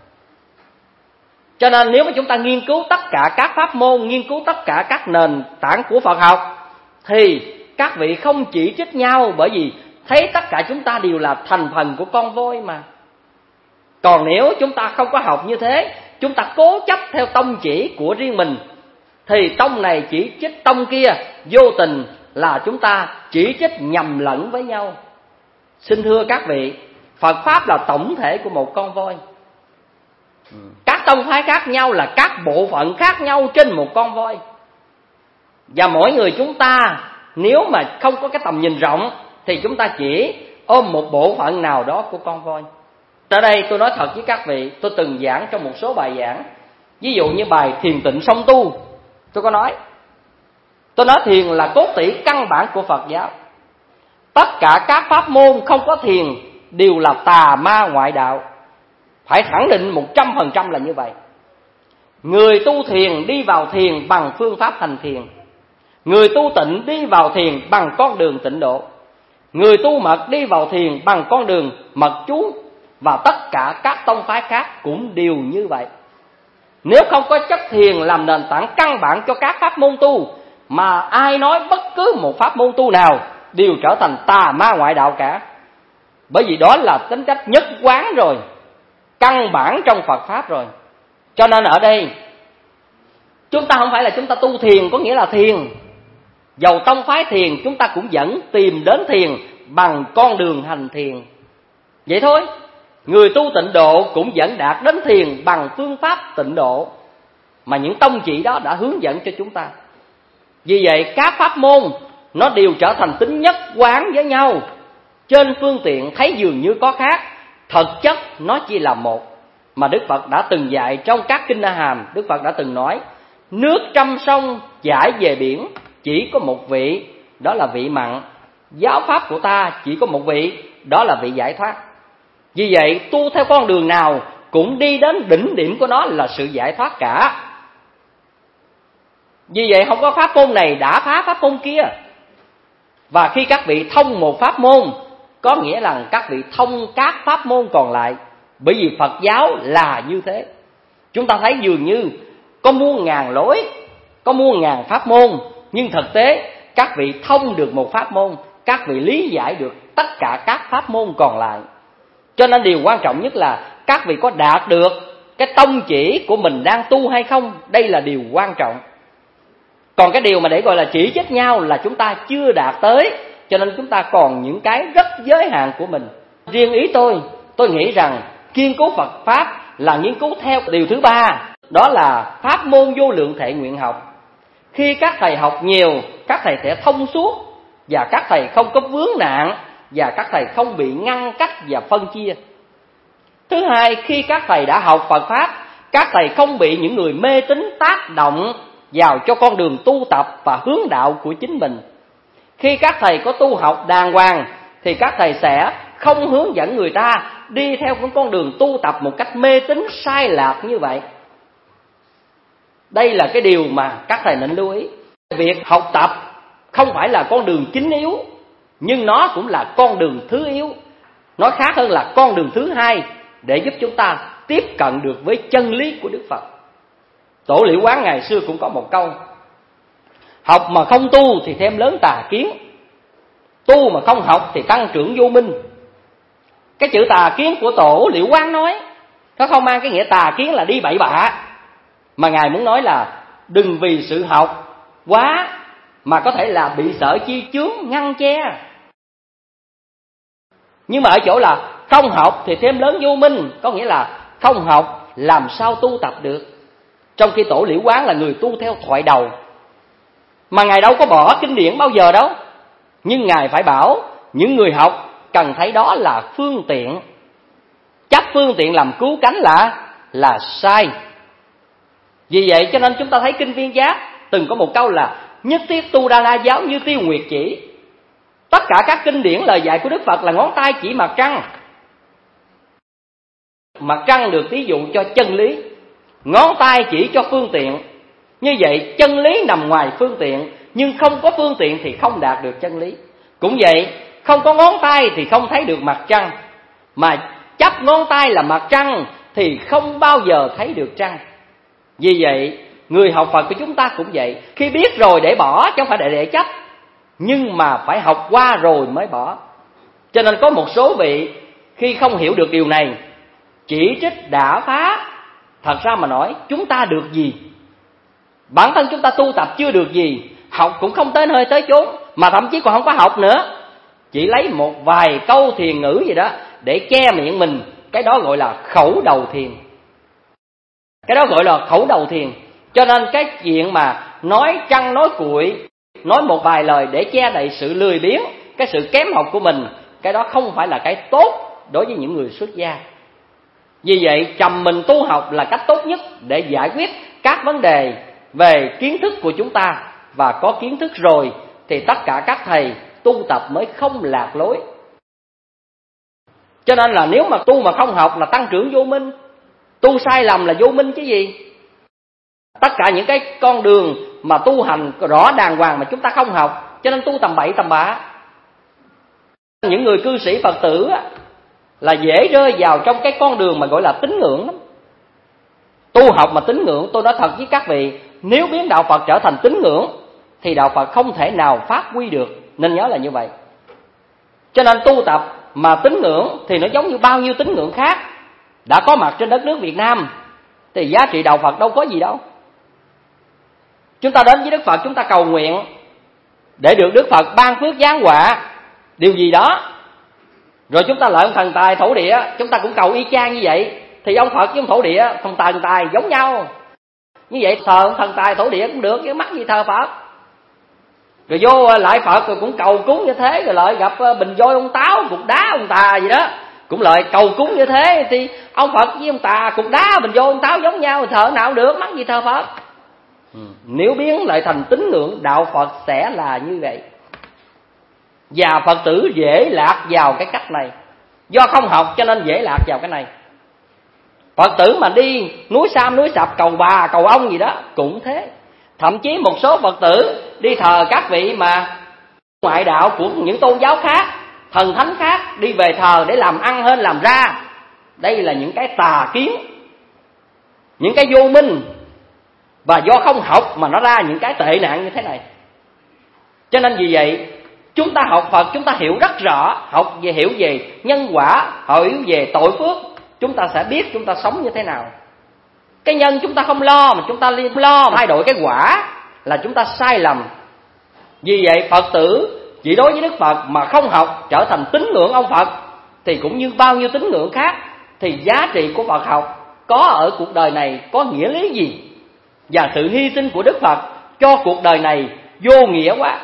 S4: Cho nên nếu mà chúng ta nghiên cứu tất cả các pháp môn, nghiên cứu tất cả các nền tảng của Phật học, thì các vị không chỉ trích nhau, bởi vì thấy tất cả chúng ta đều là thành phần của con voi mà. Còn nếu chúng ta không có học như thế, chúng ta cố chấp theo tông chỉ của riêng mình, thì tông này chỉ trích tông kia, vô tình là chúng ta chỉ trích nhầm lẫn với nhau. Xin thưa các vị, Phật Pháp là tổng thể của một con voi. Các tông phái khác nhau là các bộ phận khác nhau trên một con voi. Và mỗi người chúng ta nếu mà không có cái tầm nhìn rộng thì chúng ta chỉ ôm một bộ phận nào đó của con voi. Ở đây tôi nói thật với các vị, tôi từng giảng trong một số bài giảng. Ví dụ như bài Thiền Tịnh Song Tu, tôi nói thiền là cốt tủy căn bản của Phật giáo. Tất cả các pháp môn không có thiền đều là tà ma ngoại đạo. Phải khẳng định 100% là như vậy. Người tu thiền đi vào thiền bằng phương pháp hành thiền. Người tu tịnh đi vào thiền bằng con đường tịnh độ. Người tu mật đi vào thiền bằng con đường mật chú. Và tất cả các tông phái khác cũng đều như vậy. Nếu không có chất thiền làm nền tảng căn bản cho các pháp môn tu, mà ai nói bất cứ một pháp môn tu nào đều trở thành tà ma ngoại đạo cả. Bởi vì đó là tính cách nhất quán rồi, căn bản trong Phật Pháp rồi. Cho nên ở đây chúng ta không phải là chúng ta tu thiền có nghĩa là thiền. Dầu tông phái thiền, chúng ta cũng vẫn tìm đến thiền bằng con đường hành thiền. Vậy thôi. Người tu tịnh độ cũng vẫn đạt đến thiền bằng phương pháp tịnh độ mà những tông chỉ đó đã hướng dẫn cho chúng ta. Vì vậy các pháp môn nó đều trở thành tính nhất quán với nhau. Trên phương tiện thấy dường như có khác, thực chất nó chỉ là một. Mà Đức Phật đã từng dạy trong các kinh A Hàm. Đức Phật đã từng nói: nước trăm sông chảy về biển, chỉ có một vị, đó là vị mặn. Giáo pháp của ta chỉ có một vị, đó là vị giải thoát. Vì vậy tu theo con đường nào cũng đi đến đỉnh điểm của nó là sự giải thoát cả. Vì vậy không có pháp môn này đã phá pháp môn kia. Và khi các vị thông một pháp môn, có nghĩa là các vị thông các pháp môn còn lại. Bởi vì Phật giáo là như thế. Chúng ta thấy dường như có muôn ngàn lối, có muôn ngàn pháp môn, nhưng thực tế các vị thông được một pháp môn, các vị lý giải được tất cả các pháp môn còn lại. Cho nên điều quan trọng nhất là các vị có đạt được cái tông chỉ của mình đang tu hay không. Đây là điều quan trọng. Còn cái điều mà để gọi là chỉ trích nhau là chúng ta chưa đạt tới. Cho nên chúng ta còn những cái rất giới hạn của mình. Riêng ý tôi nghĩ rằng nghiên cứu Phật Pháp là nghiên cứu theo điều thứ ba, đó là pháp môn vô lượng thệ nguyện học. Khi các thầy học nhiều, các thầy sẽ thông suốt, và các thầy không có vướng nạn, và các thầy không bị ngăn cách và phân chia. Thứ hai, khi các thầy đã học Phật Pháp, các thầy không bị những người mê tín tác động vào cho con đường tu tập và hướng đạo của chính mình. Khi các thầy có tu học đàng hoàng, thì các thầy sẽ không hướng dẫn người ta đi theo con đường tu tập một cách mê tín sai lạc như vậy. Đây là cái điều mà các thầy nên lưu ý. Việc học tập không phải là con đường chính yếu, nhưng nó cũng là con đường thứ yếu. Nói khác hơn là con đường thứ hai để giúp chúng ta tiếp cận được với chân lý của Đức Phật. Tổ Liễu Quán ngày xưa cũng có một câu: học mà không tu thì thêm lớn tà kiến, tu mà không học thì tăng trưởng vô minh. Cái chữ tà kiến của Tổ Liễu Quán nói, nó không mang cái nghĩa tà kiến là đi bậy bạ, mà Ngài muốn nói là đừng vì sự học quá mà có thể là bị sở chi chướng ngăn che. Nhưng mà ở chỗ là không học thì thêm lớn vô minh, có nghĩa là không học làm sao tu tập được. Trong khi Tổ Liễu Quán là người tu theo thoại đầu, mà Ngài đâu có bỏ kinh điển bao giờ đâu. Nhưng Ngài phải bảo những người học cần thấy đó là phương tiện. Chấp phương tiện làm cứu cánh là sai. Vì vậy cho nên chúng ta thấy Kinh Viên Giác từng có một câu là nhất thiết tu Đa La giáo như tiêu nguyệt chỉ. Tất cả các kinh điển lời dạy của Đức Phật là ngón tay chỉ mặt trăng. Mặt trăng được ví dụ cho chân lý, ngón tay chỉ cho phương tiện. Như vậy chân lý nằm ngoài phương tiện, nhưng không có phương tiện thì không đạt được chân lý. Cũng vậy, không có ngón tay thì không thấy được mặt trăng, mà chấp ngón tay là mặt trăng thì không bao giờ thấy được trăng. Vì vậy, người học Phật của chúng ta cũng vậy. Khi biết rồi để bỏ, chứ không phải để chấp, nhưng mà phải học qua rồi mới bỏ. Cho nên có một số vị khi không hiểu được điều này, chỉ trích đả phá. Thật ra mà nói, chúng ta được gì? Bản thân chúng ta tu tập chưa được gì, học cũng không tới nơi tới chốn, mà thậm chí còn không có học nữa. Chỉ lấy một vài câu thiền ngữ gì đó để che miệng mình, cái đó gọi là khẩu đầu thiền. Cái đó gọi là khẩu đầu thiền. Cho nên cái chuyện mà nói trăng nói cuội, nói một vài lời để che đậy sự lười biếng, cái sự kém học của mình, cái đó không phải là cái tốt đối với những người xuất gia. Vì vậy trầm mình tu học là cách tốt nhất để giải quyết các vấn đề về kiến thức của chúng ta. Và có kiến thức rồi thì tất cả các thầy tu tập mới không lạc lối. Cho nên là nếu mà tu mà không học là tăng trưởng vô minh. Tu sai lầm là vô minh chứ gì. Tất cả những cái con đường mà tu hành rõ đàng hoàng mà chúng ta không học, cho nên tu tầm bậy tầm bạ. Những người cư sĩ Phật tử là dễ rơi vào trong cái con đường mà gọi là tín ngưỡng lắm. Tu học mà tín ngưỡng, tôi nói thật với các vị, nếu biến đạo Phật trở thành tín ngưỡng thì đạo Phật không thể nào phát huy được. Nên nhớ là như vậy. Cho nên tu tập mà tín ngưỡng thì nó giống như bao nhiêu tín ngưỡng khác đã có mặt trên đất nước Việt Nam, thì giá trị đạo Phật đâu có gì đâu. Chúng ta đến với Đức Phật, chúng ta cầu nguyện để được Đức Phật ban phước giáng họa điều gì đó. Rồi chúng ta lại ông thần tài thổ địa, chúng ta cũng cầu y chang như vậy. Thì ông Phật với ông thổ địa, thần tài giống nhau. Như vậy thờ ông thần tài thổ địa cũng được, chứ mắc gì thờ Phật. Rồi vô lại Phật rồi cũng cầu cúng như thế, rồi lại gặp bình voi ông Táo, cục đá ông Tà gì đó, cũng lại cầu cúng như thế. Thì ông Phật với ông Tà, cục đá, bình voi ông Táo giống nhau, thờ nào cũng được, mắc gì thờ Phật. Nếu biến lại thành tín ngưỡng, đạo Phật sẽ là như vậy. Và Phật tử dễ lạc vào cái cách này. Do không học cho nên dễ lạc vào cái này. Phật tử mà đi núi Sam núi Sập cầu bà cầu ông gì đó cũng thế. Thậm chí một số Phật tử đi thờ các vị mà ngoại đạo của những tôn giáo khác, thần thánh khác, đi về thờ để làm ăn hơn làm ra. Đây là những cái tà kiến, những cái vô minh, và do không học mà nó ra những cái tệ nạn như thế này. Cho nên vì vậy chúng ta học Phật, chúng ta hiểu rất rõ, học về hiểu về nhân quả, hiểu về tội phước, chúng ta sẽ biết chúng ta sống như thế nào. Cái nhân chúng ta không lo, mà chúng ta lo thay đổi cái quả là chúng ta sai lầm. Vì vậy Phật tử chỉ đối với Đức Phật mà không học trở thành tín ngưỡng ông Phật thì cũng như bao nhiêu tín ngưỡng khác, thì giá trị của Phật học có ở cuộc đời này có nghĩa lý gì? Và sự hy sinh của Đức Phật cho cuộc đời này vô nghĩa quá.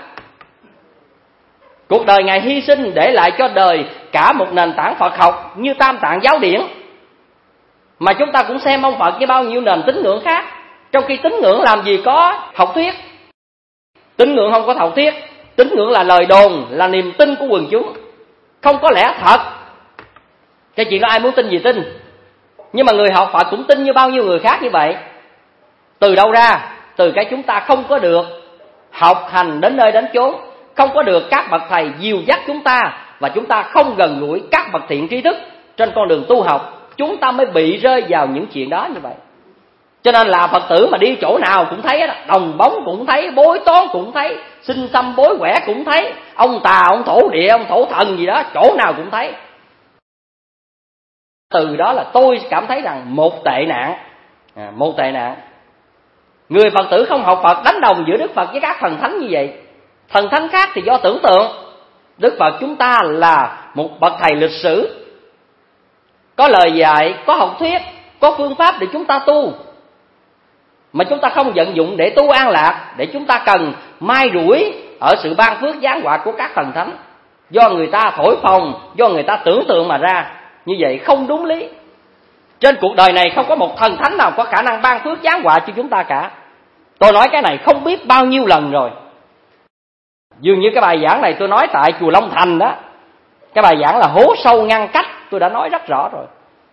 S4: Cuộc đời Ngài hy sinh để lại cho đời cả một nền tảng Phật học như Tam Tạng Giáo Điển. Mà chúng ta cũng xem ông Phật với bao nhiêu nền tín ngưỡng khác. Trong khi tín ngưỡng làm gì có học thuyết. Tín ngưỡng không có học thuyết. Tín ngưỡng là lời đồn, là niềm tin của quần chúng, không có lẽ thật. Cái chuyện đó ai muốn tin gì tin. Nhưng mà người học Phật cũng tin như bao nhiêu người khác như vậy. Từ đâu ra? Từ cái chúng ta không có được học hành đến nơi đến chốn, không có được các bậc thầy dìu dắt chúng ta, và chúng ta không gần gũi các bậc thiện tri thức trên con đường tu học, chúng ta mới bị rơi vào những chuyện đó như vậy. Cho nên là Phật tử mà đi chỗ nào cũng thấy, đồng bóng cũng thấy, bói toán cũng thấy, sinh xăm bói quẻ cũng thấy, ông tà, ông thổ địa, ông thổ thần gì đó, chỗ nào cũng thấy. Từ đó là tôi cảm thấy rằng một tệ nạn. Một tệ nạn. Người Phật tử không học Phật đánh đồng giữa Đức Phật với các thần thánh như vậy. Thần thánh khác thì do tưởng tượng. Đức Phật chúng ta là một bậc thầy lịch sử, có lời dạy, có học thuyết, có phương pháp để chúng ta tu, mà chúng ta không vận dụng để tu an lạc, để chúng ta cần mai rủi ở sự ban phước giáng họa của các thần thánh, do người ta thổi phồng, do người ta tưởng tượng mà ra. Như vậy không đúng lý. Trên cuộc đời này không có một thần thánh nào có khả năng ban phước giáng họa cho chúng ta cả. Tôi nói cái này không biết bao nhiêu lần rồi. Dường như cái bài giảng này tôi nói tại chùa Long Thành đó. Cái bài giảng là hố sâu ngăn cách, tôi đã nói rất rõ rồi.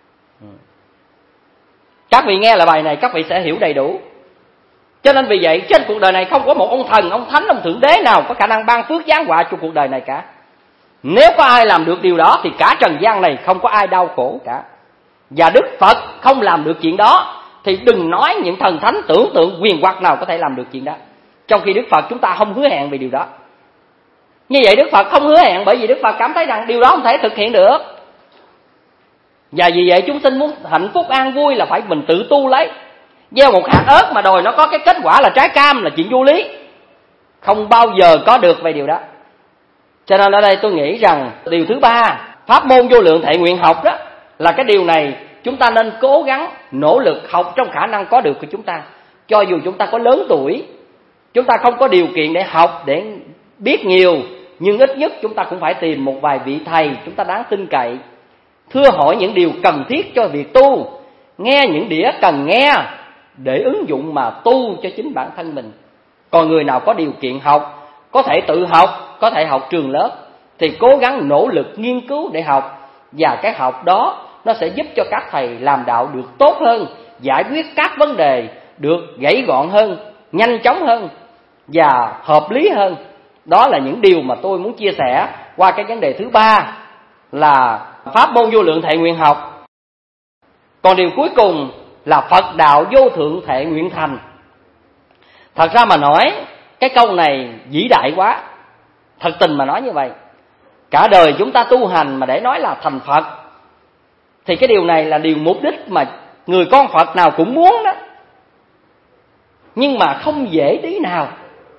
S4: Các vị nghe lại bài này các vị sẽ hiểu đầy đủ. Cho nên vì vậy trên cuộc đời này không có một ông thần, ông thánh, ông thượng đế nào có khả năng ban phước giáng họa cho cuộc đời này cả. Nếu có ai làm được điều đó thì cả trần gian này không có ai đau khổ cả. Và Đức Phật không làm được chuyện đó thì đừng nói những thần thánh tưởng tượng quyền hoặc nào có thể làm được chuyện đó. Trong khi Đức Phật chúng ta không hứa hẹn về điều đó. Như vậy Đức Phật không hứa hẹn bởi vì Đức Phật cảm thấy rằng điều đó không thể thực hiện được. Và vì vậy chúng sinh muốn hạnh phúc an vui là phải mình tự tu lấy. Gieo một hạt ớt mà đòi nó có cái kết quả là trái cam là chuyện vô lý. Không bao giờ có được về điều đó. Cho nên ở đây tôi nghĩ rằng điều thứ ba, pháp môn vô lượng thệ nguyện học đó, là cái điều này chúng ta nên cố gắng nỗ lực học trong khả năng có được của chúng ta. Cho dù chúng ta có lớn tuổi, chúng ta không có điều kiện để học, để biết nhiều, nhưng ít nhất chúng ta cũng phải tìm một vài vị thầy chúng ta đáng tin cậy, thưa hỏi những điều cần thiết cho việc tu, nghe những đĩa cần nghe để ứng dụng mà tu cho chính bản thân mình. Còn người nào có điều kiện học, có thể tự học, có thể học trường lớp, thì cố gắng nỗ lực nghiên cứu để học. Và cái học đó nó sẽ giúp cho các thầy làm đạo được tốt hơn, giải quyết các vấn đề được gãy gọn hơn, nhanh chóng hơn và hợp lý hơn. Đó là những điều mà tôi muốn chia sẻ qua cái vấn đề thứ ba là pháp môn vô lượng thệ nguyện học. Còn điều cuối cùng là Phật đạo vô thượng thệ nguyện thành. Thật ra mà nói, cái câu này vĩ đại quá. Thật tình mà nói như vậy. Cả đời chúng ta tu hành mà để nói là thành Phật, thì cái điều này là điều mục đích mà người con Phật nào cũng muốn đó. Nhưng mà không dễ tí nào.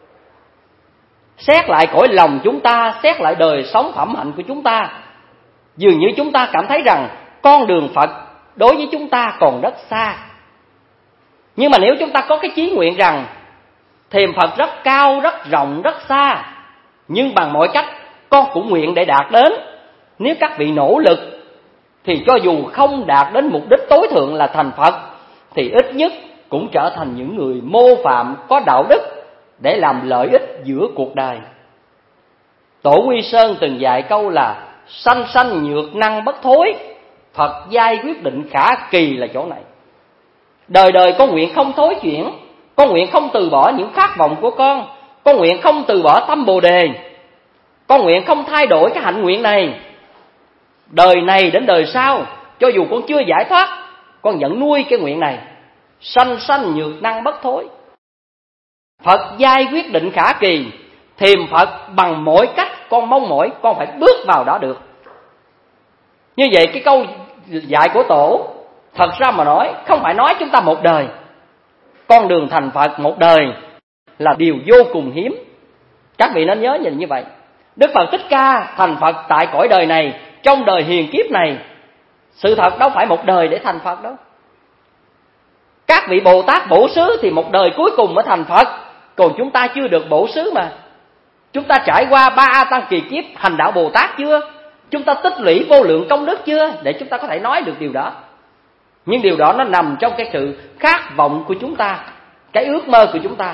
S4: Xét lại cõi lòng chúng ta, xét lại đời sống phẩm hạnh của chúng ta, dường như chúng ta cảm thấy rằng con đường Phật đối với chúng ta còn rất xa. Nhưng mà nếu chúng ta có cái chí nguyện rằng thềm Phật rất cao, rất rộng, rất xa, nhưng bằng mọi cách con cũng nguyện để đạt đến. Nếu các vị nỗ lực thì cho dù không đạt đến mục đích tối thượng là thành Phật, thì ít nhất cũng trở thành những người mô phạm có đạo đức để làm lợi ích giữa cuộc đời. Tổ Quy Sơn từng dạy câu là sanh sanh nhược năng bất thối, Phật giai quyết định khả kỳ là chỗ này. Đời đời con nguyện không thối chuyển, con nguyện không từ bỏ những khát vọng của con nguyện không từ bỏ tâm Bồ Đề, con nguyện không thay đổi cái hạnh nguyện này. Đời này đến đời sau, cho dù con chưa giải thoát, con vẫn nuôi cái nguyện này. Sanh sanh nhược năng bất thối, Phật giai quyết định khả kỳ, thềm Phật bằng mọi cách con mong mỏi, con phải bước vào đó được. Như vậy cái câu dạy của Tổ thật ra mà nói không phải nói chúng ta một đời. Con đường thành Phật một đời là điều vô cùng hiếm. Các vị nên nhớ nhìn như vậy. Đức Phật Thích Ca thành Phật tại cõi đời này, trong đời hiền kiếp này. Sự thật đâu phải một đời để thành Phật đâu. Các vị Bồ Tát Bổ Xứ thì một đời cuối cùng mới thành Phật. Còn chúng ta chưa được bổ xứ mà. Chúng ta trải qua 3 A Tăng kỳ kiếp hành đạo Bồ Tát chưa? Chúng ta tích lũy vô lượng công đức chưa? Để chúng ta có thể nói được điều đó. Nhưng điều đó nó nằm trong cái sự khát vọng của chúng ta, cái ước mơ của chúng ta.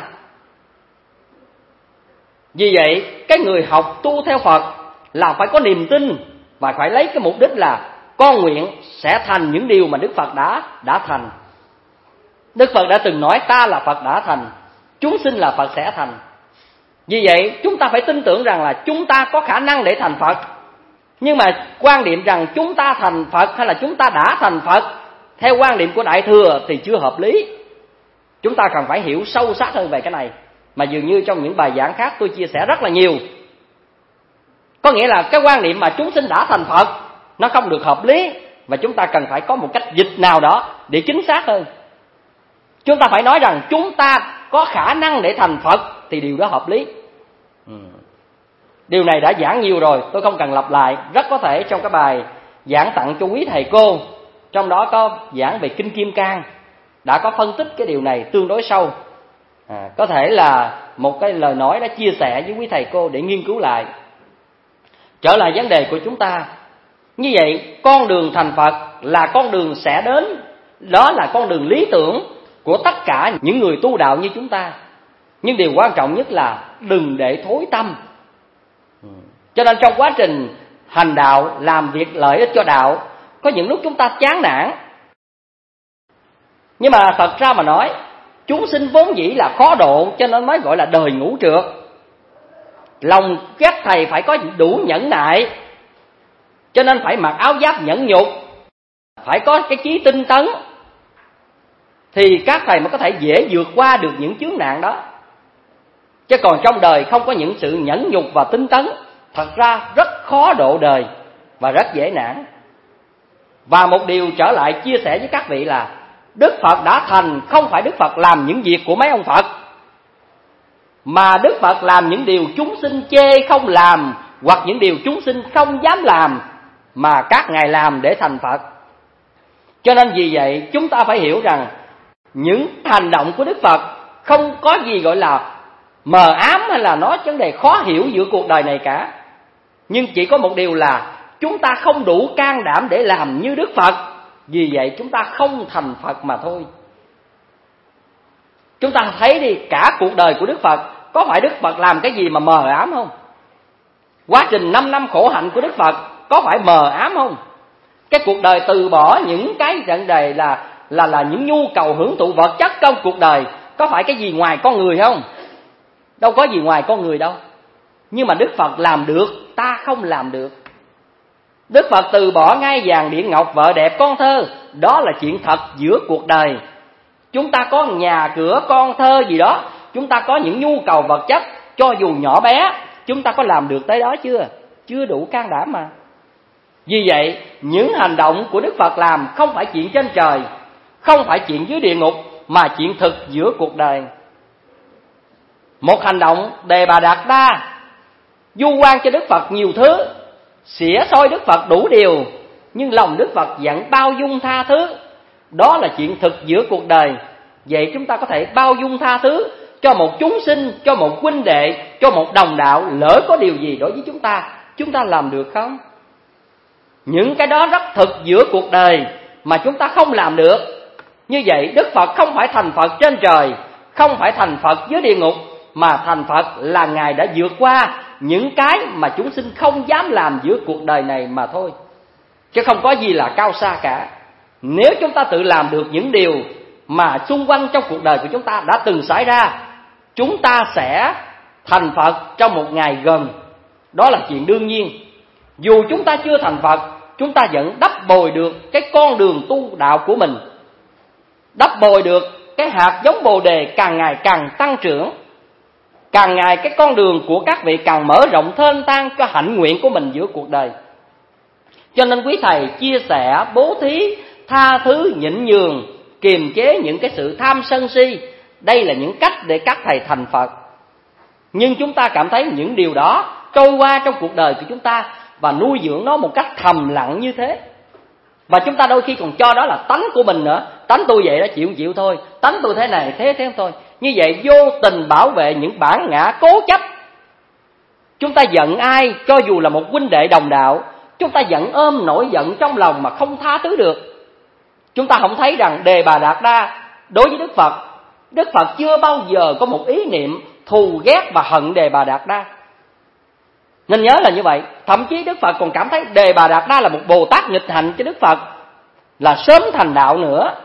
S4: Vì vậy, cái người học tu theo Phật là phải có niềm tin và phải lấy cái mục đích là con nguyện sẽ thành những điều mà Đức Phật đã thành. Đức Phật đã từng nói ta là Phật đã thành, chúng sinh là Phật sẽ thành. Vì vậy, chúng ta phải tin tưởng rằng là chúng ta có khả năng để thành Phật. Nhưng mà quan điểm rằng chúng ta thành Phật hay là chúng ta đã thành Phật theo quan điểm của Đại Thừa thì chưa hợp lý. Chúng ta cần phải hiểu sâu sắc hơn về cái này, mà dường như trong những bài giảng khác tôi chia sẻ rất là nhiều. Có nghĩa là cái quan niệm mà chúng sinh đã thành Phật nó không được hợp lý, và chúng ta cần phải có một cách dịch nào đó để chính xác hơn. Chúng ta phải nói rằng chúng ta có khả năng để thành Phật thì điều đó hợp lý. Điều này đã giảng nhiều rồi, tôi không cần lặp lại. Rất có thể trong cái bài giảng tặng cho quý thầy cô, trong đó có giảng về Kinh Kim Cang, đã có phân tích cái điều này tương đối sâu. Có thể là một cái lời nói đã chia sẻ với quý thầy cô để nghiên cứu lại. Trở lại vấn đề của chúng ta. Như vậy, con đường thành Phật là con đường sẽ đến. Đó là con đường lý tưởng của tất cả những người tu đạo như chúng ta. Nhưng điều quan trọng nhất là đừng để thối tâm. Cho nên trong quá trình hành đạo, làm việc lợi ích cho đạo, có những lúc chúng ta chán nản. Nhưng mà thật ra mà nói, chúng sinh vốn dĩ là khó độ, cho nên mới gọi là đời ngũ trượt. Lòng các thầy phải có đủ nhẫn nại, cho nên phải mặc áo giáp nhẫn nhục, phải có cái chí tinh tấn, thì các thầy mới có thể dễ vượt qua được những chướng nạn đó. Chứ còn trong đời không có những sự nhẫn nhục và tinh tấn, thật ra rất khó độ đời và rất dễ nản. Và một điều trở lại chia sẻ với các vị là Đức Phật đã thành không phải Đức Phật làm những việc của mấy ông Phật, mà Đức Phật làm những điều chúng sinh chê không làm, hoặc những điều chúng sinh không dám làm, mà các ngài làm để thành Phật. Cho nên vì vậy chúng ta phải hiểu rằng những hành động của Đức Phật không có gì gọi là mờ ám hay là nói vấn đề khó hiểu giữa cuộc đời này cả. Nhưng chỉ có một điều là chúng ta không đủ can đảm để làm như Đức Phật, vì vậy chúng ta không thành Phật mà thôi. Chúng ta thấy đi, cả cuộc đời của Đức Phật, có phải Đức Phật làm cái gì mà mờ ám không? Quá trình 5 năm khổ hạnh của Đức Phật có phải mờ ám không? Cái cuộc đời từ bỏ những cái vấn đề là những nhu cầu hưởng thụ vật chất trong cuộc đời, có phải cái gì ngoài con người không? Đâu có gì ngoài con người đâu. Nhưng mà Đức Phật làm được, ta không làm được. Đức Phật từ bỏ ngai vàng điện ngọc, vợ đẹp con thơ, đó là chuyện thật giữa cuộc đời. Chúng ta có nhà cửa con thơ gì đó, chúng ta có những nhu cầu vật chất, cho dù nhỏ bé, chúng ta có làm được tới đó chưa? Chưa đủ can đảm mà. Vì vậy, những hành động của Đức Phật làm không phải chuyện trên trời, không phải chuyện dưới địa ngục, mà chuyện thực giữa cuộc đời. Một hành động Đề Bà Đạt Đa du quan cho Đức Phật nhiều thứ, xỉa xoi Đức Phật đủ điều, nhưng lòng Đức Phật vẫn bao dung tha thứ. Đó là chuyện thực giữa cuộc đời. Vậy chúng ta có thể bao dung tha thứ cho một chúng sinh, cho một huynh đệ, cho một đồng đạo, lỡ có điều gì đối với chúng ta làm được không? Những cái đó rất thực giữa cuộc đời mà chúng ta không làm được. Như vậy Đức Phật không phải thành Phật trên trời, không phải thành Phật dưới địa ngục, mà thành Phật là Ngài đã vượt qua những cái mà chúng sinh không dám làm giữa cuộc đời này mà thôi. Chứ không có gì là cao xa cả. Nếu chúng ta tự làm được những điều mà xung quanh trong cuộc đời của chúng ta đã từng xảy ra, chúng ta sẽ thành Phật trong một ngày gần. Đó là chuyện đương nhiên. Dù chúng ta chưa thành Phật, chúng ta vẫn đắp bồi được cái con đường tu đạo của mình, đắp bồi được cái hạt giống Bồ Đề càng ngày càng tăng trưởng. Càng ngày cái con đường của các vị càng mở rộng thênh thang cho hạnh nguyện của mình giữa cuộc đời. Cho nên quý thầy chia sẻ bố thí, tha thứ, nhịn nhường, kiềm chế những cái sự tham sân si, đây là những cách để các thầy thành Phật. Nhưng chúng ta cảm thấy những điều đó trôi qua trong cuộc đời của chúng ta và nuôi dưỡng nó một cách thầm lặng như thế. Và chúng ta đôi khi còn cho đó là tánh của mình nữa, tánh tôi vậy đó, chịu thôi, tánh tôi thế này thế thôi. Như vậy vô tình bảo vệ những bản ngã cố chấp. Chúng ta giận ai, cho dù là một huynh đệ đồng đạo, chúng ta vẫn ôm nỗi giận trong lòng mà không tha thứ được. Chúng ta không thấy rằng Đề Bà Đạt Đa đối với Đức Phật chưa bao giờ có một ý niệm thù ghét và hận Đề Bà Đạt Đa. Nên nhớ là như vậy. Thậm chí Đức Phật còn cảm thấy Đề Bà Đạt Đa là một Bồ Tát nghịch hành cho Đức Phật, là sớm thành đạo nữa.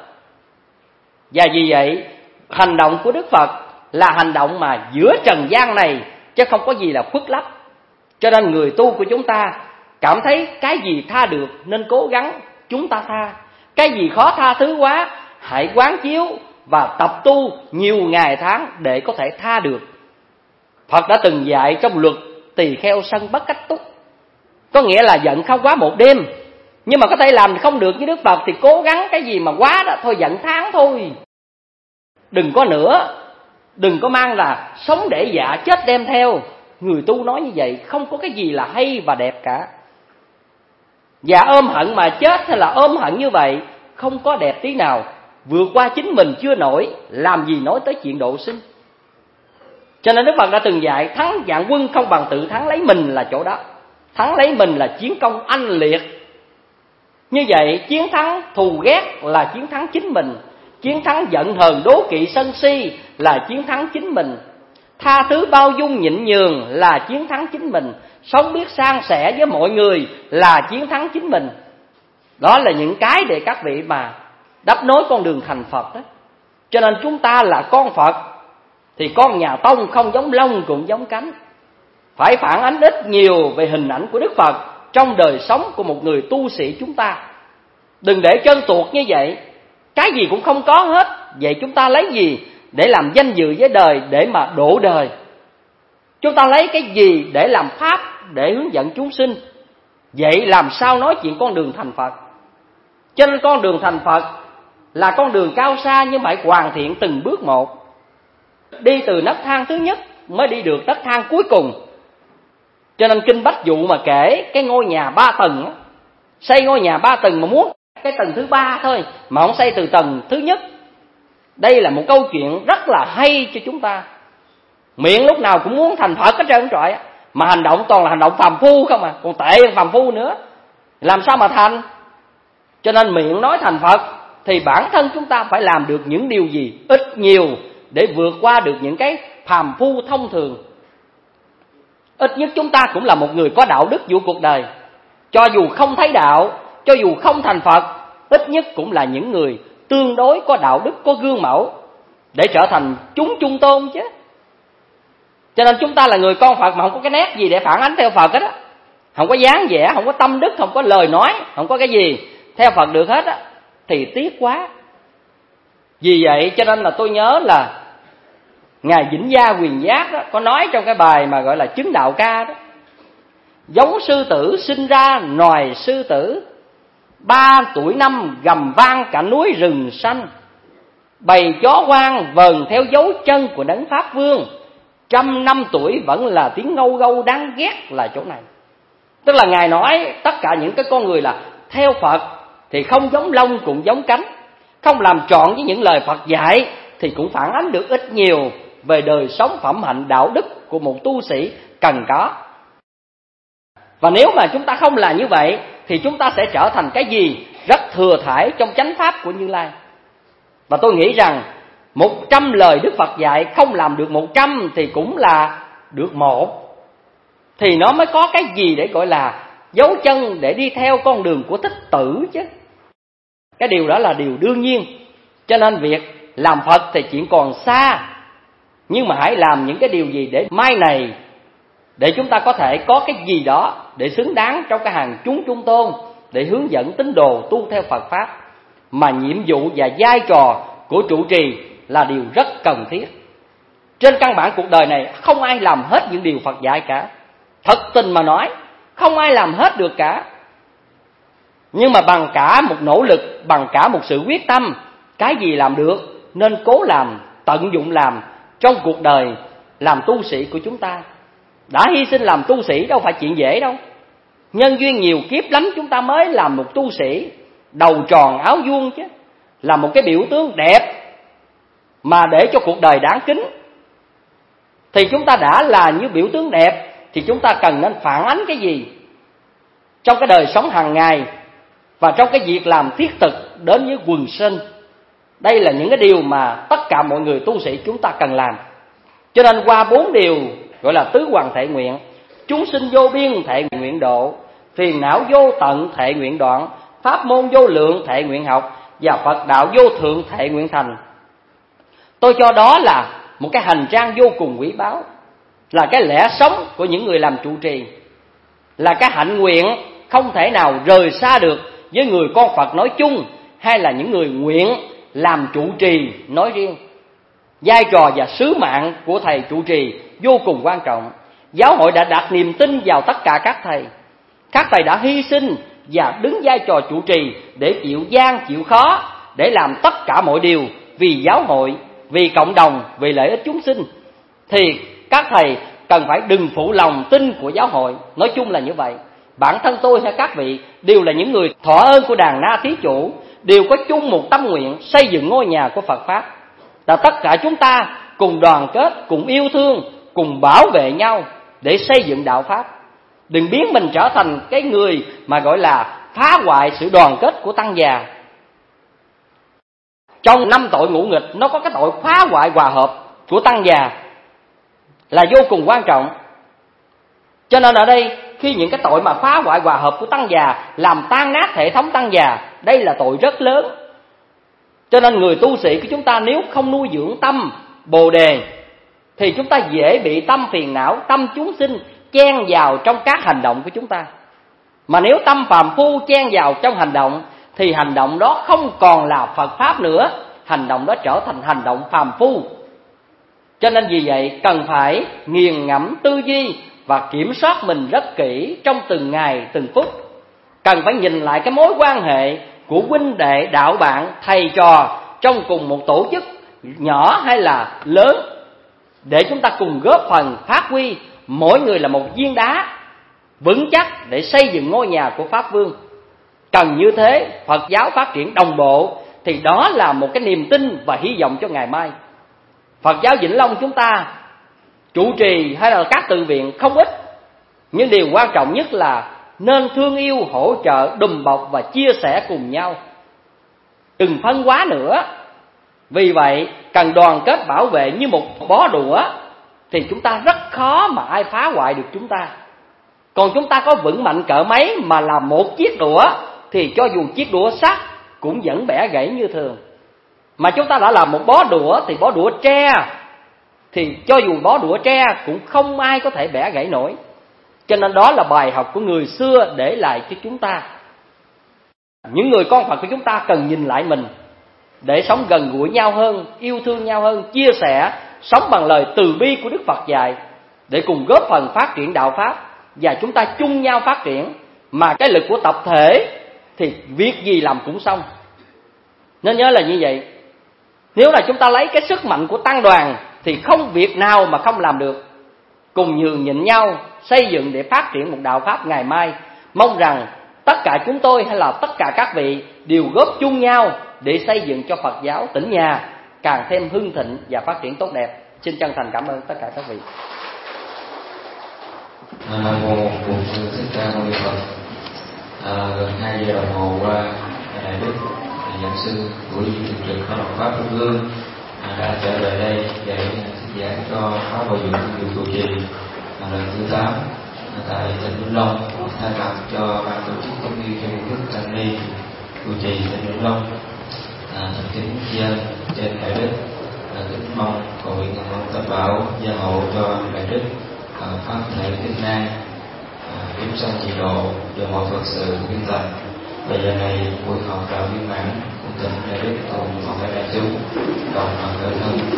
S4: Và vì vậy hành động của Đức Phật là hành động mà giữa trần gian này, chứ không có gì là khuất lấp. Cho nên người tu của chúng ta cảm thấy cái gì tha được nên cố gắng chúng ta tha. Cái gì khó tha thứ quá, hãy quán chiếu và tập tu nhiều ngày tháng để có thể tha được. Phật đã từng dạy trong luật tỳ kheo sân bất cách túc, có nghĩa là giận không quá một đêm. Nhưng mà có thể làm không được với Đức Phật thì cố gắng cái gì mà quá đó, thôi giận tháng thôi. Đừng có nữa, đừng có mang là sống để dạ chết đem theo. Người tu nói như vậy không có cái gì là hay và đẹp cả. Dạ ôm hận mà chết hay là ôm hận như vậy không có đẹp tí nào. Vượt qua chính mình chưa nổi, làm gì nói tới chuyện độ sinh. Cho nên Đức Phật đã từng dạy thắng vạn quân không bằng tự thắng lấy mình là chỗ đó. Thắng lấy mình là chiến công anh liệt. Như vậy chiến thắng thù ghét là chiến thắng chính mình. Chiến thắng giận hờn đố kỵ sân si là chiến thắng chính mình. Tha thứ bao dung nhịn nhường là chiến thắng chính mình. Sống biết san sẻ với mọi người là chiến thắng chính mình. Đó là những cái để các vị mà đắp nối con đường thành Phật đó. Cho nên chúng ta là con Phật thì con nhà Tông không giống lông cũng giống cánh. Phải phản ánh ít nhiều về hình ảnh của Đức Phật trong đời sống của một người tu sĩ chúng ta. Đừng để chân tuột như vậy, cái gì cũng không có hết. Vậy chúng ta lấy gì để làm danh dự với đời, để mà độ đời? Chúng ta lấy cái gì để làm pháp, để hướng dẫn chúng sinh? Vậy làm sao nói chuyện con đường thành Phật? Cho nên con đường thành Phật là con đường cao xa, nhưng phải hoàn thiện từng bước một. Đi từ nấc thang thứ nhất mới đi được nấc thang cuối cùng. Cho nên Kinh Bách Dụ mà kể cái ngôi nhà 3 tầng đó, xây ngôi nhà 3 tầng mà muốn cái tầng thứ 3 thôi, mà không xây từ tầng thứ nhất. Đây là một câu chuyện rất là hay cho chúng ta. Miệng lúc nào cũng muốn thành Phật hết trơn trọi, mà hành động toàn là hành động phàm phu không à, còn tệ hơn phàm phu nữa. Làm sao mà thành? Cho nên miệng nói thành Phật thì bản thân chúng ta phải làm được những điều gì ít nhiều để vượt qua được những cái phàm phu thông thường. Ít nhất chúng ta cũng là một người có đạo đức giữa cuộc đời. Cho dù không thấy đạo, cho dù không thành Phật, ít nhất cũng là những người tương đối có đạo đức, có gương mẫu để trở thành chúng trung tôn chứ. Cho nên chúng ta là người con Phật mà không có cái nét gì để phản ánh theo Phật hết á. Không có dáng vẻ, không có tâm đức, không có lời nói, không có cái gì theo Phật được hết á, thì tiếc quá. Vì vậy cho nên là tôi nhớ là Ngài Vĩnh Gia Quyền Giác đó, có nói trong cái bài mà gọi là Chứng Đạo Ca đó: giống sư tử sinh ra nòi sư tử, 3 tuổi năm gầm vang cả núi rừng xanh, bầy chó hoang vờn theo dấu chân của đấng Pháp Vương, 100 năm tuổi vẫn là tiếng ngâu gâu đáng ghét là chỗ này. Tức là Ngài nói tất cả những cái con người là theo Phật thì không giống lông cũng giống cánh, không làm trọn với những lời Phật dạy thì cũng phản ánh được ít nhiều về đời sống phẩm hạnh đạo đức của một tu sĩ cần có. Và nếu mà chúng ta không là như vậy thì chúng ta sẽ trở thành cái gì rất thừa thãi trong chánh pháp của Như Lai. Và tôi nghĩ rằng 100 lời Đức Phật dạy không làm được 100 thì cũng là được 1, thì nó mới có cái gì để gọi là dấu chân để đi theo con đường của Thích Tử chứ. Cái điều đó là điều đương nhiên. Cho nên việc làm Phật thì chuyện còn xa, nhưng mà hãy làm những cái điều gì để mai này, để chúng ta có thể có cái gì đó để xứng đáng trong cái hàng chúng trung tôn, để hướng dẫn tín đồ tu theo Phật Pháp. Mà nhiệm vụ và vai trò của trụ trì là điều rất cần thiết. Trên căn bản cuộc đời này không ai làm hết những điều Phật dạy cả. Thật tình mà nói, không ai làm hết được cả. Nhưng mà bằng cả một nỗ lực, bằng cả một sự quyết tâm, cái gì làm được nên cố làm, tận dụng làm trong cuộc đời làm tu sĩ của chúng ta. Đã hy sinh làm tu sĩ đâu phải chuyện dễ đâu. Nhân duyên nhiều kiếp lắm chúng ta mới làm một tu sĩ đầu tròn áo vuông chứ. là một cái biểu tướng đẹp mà để cho cuộc đời đáng kính, thì chúng ta đã là như biểu tướng đẹp thì chúng ta cần nên phản ánh cái gì trong cái đời sống hàng ngày và trong cái việc làm thiết thực đến với quần sinh. Đây là những cái điều mà tất cả mọi người tu sĩ chúng ta cần làm. Cho nên qua 4 điều gọi là tứ hoằng thệ nguyện: chúng sinh vô biên thệ nguyện độ, phiền não vô tận thệ nguyện đoạn, pháp môn vô lượng thệ nguyện học, và Phật đạo vô thượng thệ nguyện thành. Tôi cho đó là một cái hành trang vô cùng quý báu, là cái lẽ sống của những người làm trụ trì, là cái hạnh nguyện không thể nào rời xa được với người con Phật nói chung, hay là những người nguyện làm trụ trì nói riêng. Vai trò và sứ mạng của thầy trụ trì vô cùng quan trọng. Giáo hội đã đặt niềm tin vào tất cả các thầy. Các thầy đã hy sinh và đứng vai trò trụ trì để chịu gian chịu khó, để làm tất cả mọi điều vì giáo hội, vì cộng đồng, vì lợi ích chúng sinh. Thì các thầy cần phải đừng phụ lòng tin của giáo hội. Nói chung là như vậy. Bản thân tôi hay các vị đều là những người thọ ơn của đàn Na Thí Chủ, đều có chung một tâm nguyện xây dựng ngôi nhà của Phật Pháp. Là tất cả chúng ta cùng đoàn kết, cùng yêu thương, cùng bảo vệ nhau để xây dựng đạo Pháp. Đừng biến mình trở thành cái người mà gọi là phá hoại sự đoàn kết của tăng già. Trong 5 tội ngũ nghịch, nó có cái tội phá hoại hòa hợp của tăng già là vô cùng quan trọng. Cho nên ở đây, khi những cái tội mà phá hoại hòa hợp của tăng già, làm tan nát hệ thống tăng già, đây là tội rất lớn. Cho nên người tu sĩ của chúng ta nếu không nuôi dưỡng tâm Bồ Đề thì chúng ta dễ bị tâm phiền não, tâm chúng sinh chen vào trong các hành động của chúng ta. Mà nếu tâm phàm phu chen vào trong hành động thì hành động đó không còn là Phật Pháp nữa, hành động đó trở thành hành động phàm phu. Cho nên vì vậy cần phải nghiền ngẫm tư duy và kiểm soát mình rất kỹ trong từng ngày từng phút. Cần phải nhìn lại cái mối quan hệ của huynh đệ, đạo bạn, thầy trò trong cùng một tổ chức nhỏ hay là lớn, để chúng ta cùng góp phần phát huy mỗi người là một viên đá vững chắc để xây dựng ngôi nhà của Pháp Vương. Cần như thế, Phật giáo phát triển đồng bộ thì đó là một cái niềm tin và hy vọng cho ngày mai. Phật giáo Vĩnh Long chúng ta trụ trì hay là các tự viện không ít, nhưng điều quan trọng nhất là nên thương yêu, hỗ trợ, đùm bọc và chia sẻ cùng nhau, đừng phân hóa nữa. Vì vậy cần đoàn kết bảo vệ như một bó đũa thì chúng ta rất khó mà ai phá hoại được chúng ta. Còn chúng ta có vững mạnh cỡ mấy mà là một chiếc đũa thì cho dù chiếc đũa sắt cũng vẫn bẻ gãy như thường. Mà chúng ta đã làm một bó đũa thì bó đũa tre thì cho dù bó đũa tre cũng không ai có thể bẻ gãy nổi. Cho nên đó là bài học của người xưa để lại cho chúng ta. Những người con Phật của chúng ta cần nhìn lại mình để sống gần gũi nhau hơn, yêu thương nhau hơn, chia sẻ, sống bằng lời từ bi của Đức Phật dạy để cùng góp phần phát triển đạo Pháp và chúng ta chung nhau phát triển. Mà cái lực của tập thể thì việc gì làm cũng xong. Nên nhớ là như vậy. Nếu là chúng ta lấy cái sức mạnh của tăng đoàn thì không việc nào mà không làm được. Cùng nhường nhịn nhau xây dựng để phát triển một đạo Pháp ngày mai. Mong rằng tất cả chúng tôi hay là tất cả các vị đều góp chung nhau để xây dựng cho Phật giáo tỉnh nhà càng thêm hưng thịnh và phát triển tốt đẹp. Xin chân thành cảm ơn tất cả các vị.
S2: Nam mô Bổn Sư Thích Ca Mâu Ni Phật. Gần 2 giờ đồng hồ qua, Đại Đức Giảng sư của Viện Thường trực Khoa học Pháp Trung ương đã trở về đây để thuyết giảng cho Pháp Hội Dụng Điều Trụ Trì lần thứ 8 tại tỉnh Vĩnh Long, thay mặt cho ban tổ chức cũng như cho Đức Tăng Ni Trụ Trì tỉnh Vĩnh Long. Thành kính dân trên Đại Đức, kính mong cầu nguyện ngàn Tâm Bảo gia hộ cho Đại Đức pháp thể kinh năng, kiếm sanh trị độ, do mọi Phật sự viên thành. Bây giờ này buổi họp đạo viên mãn, cùng tỉnh Đại Đức cùng mọi đại chúng, còn phần hơn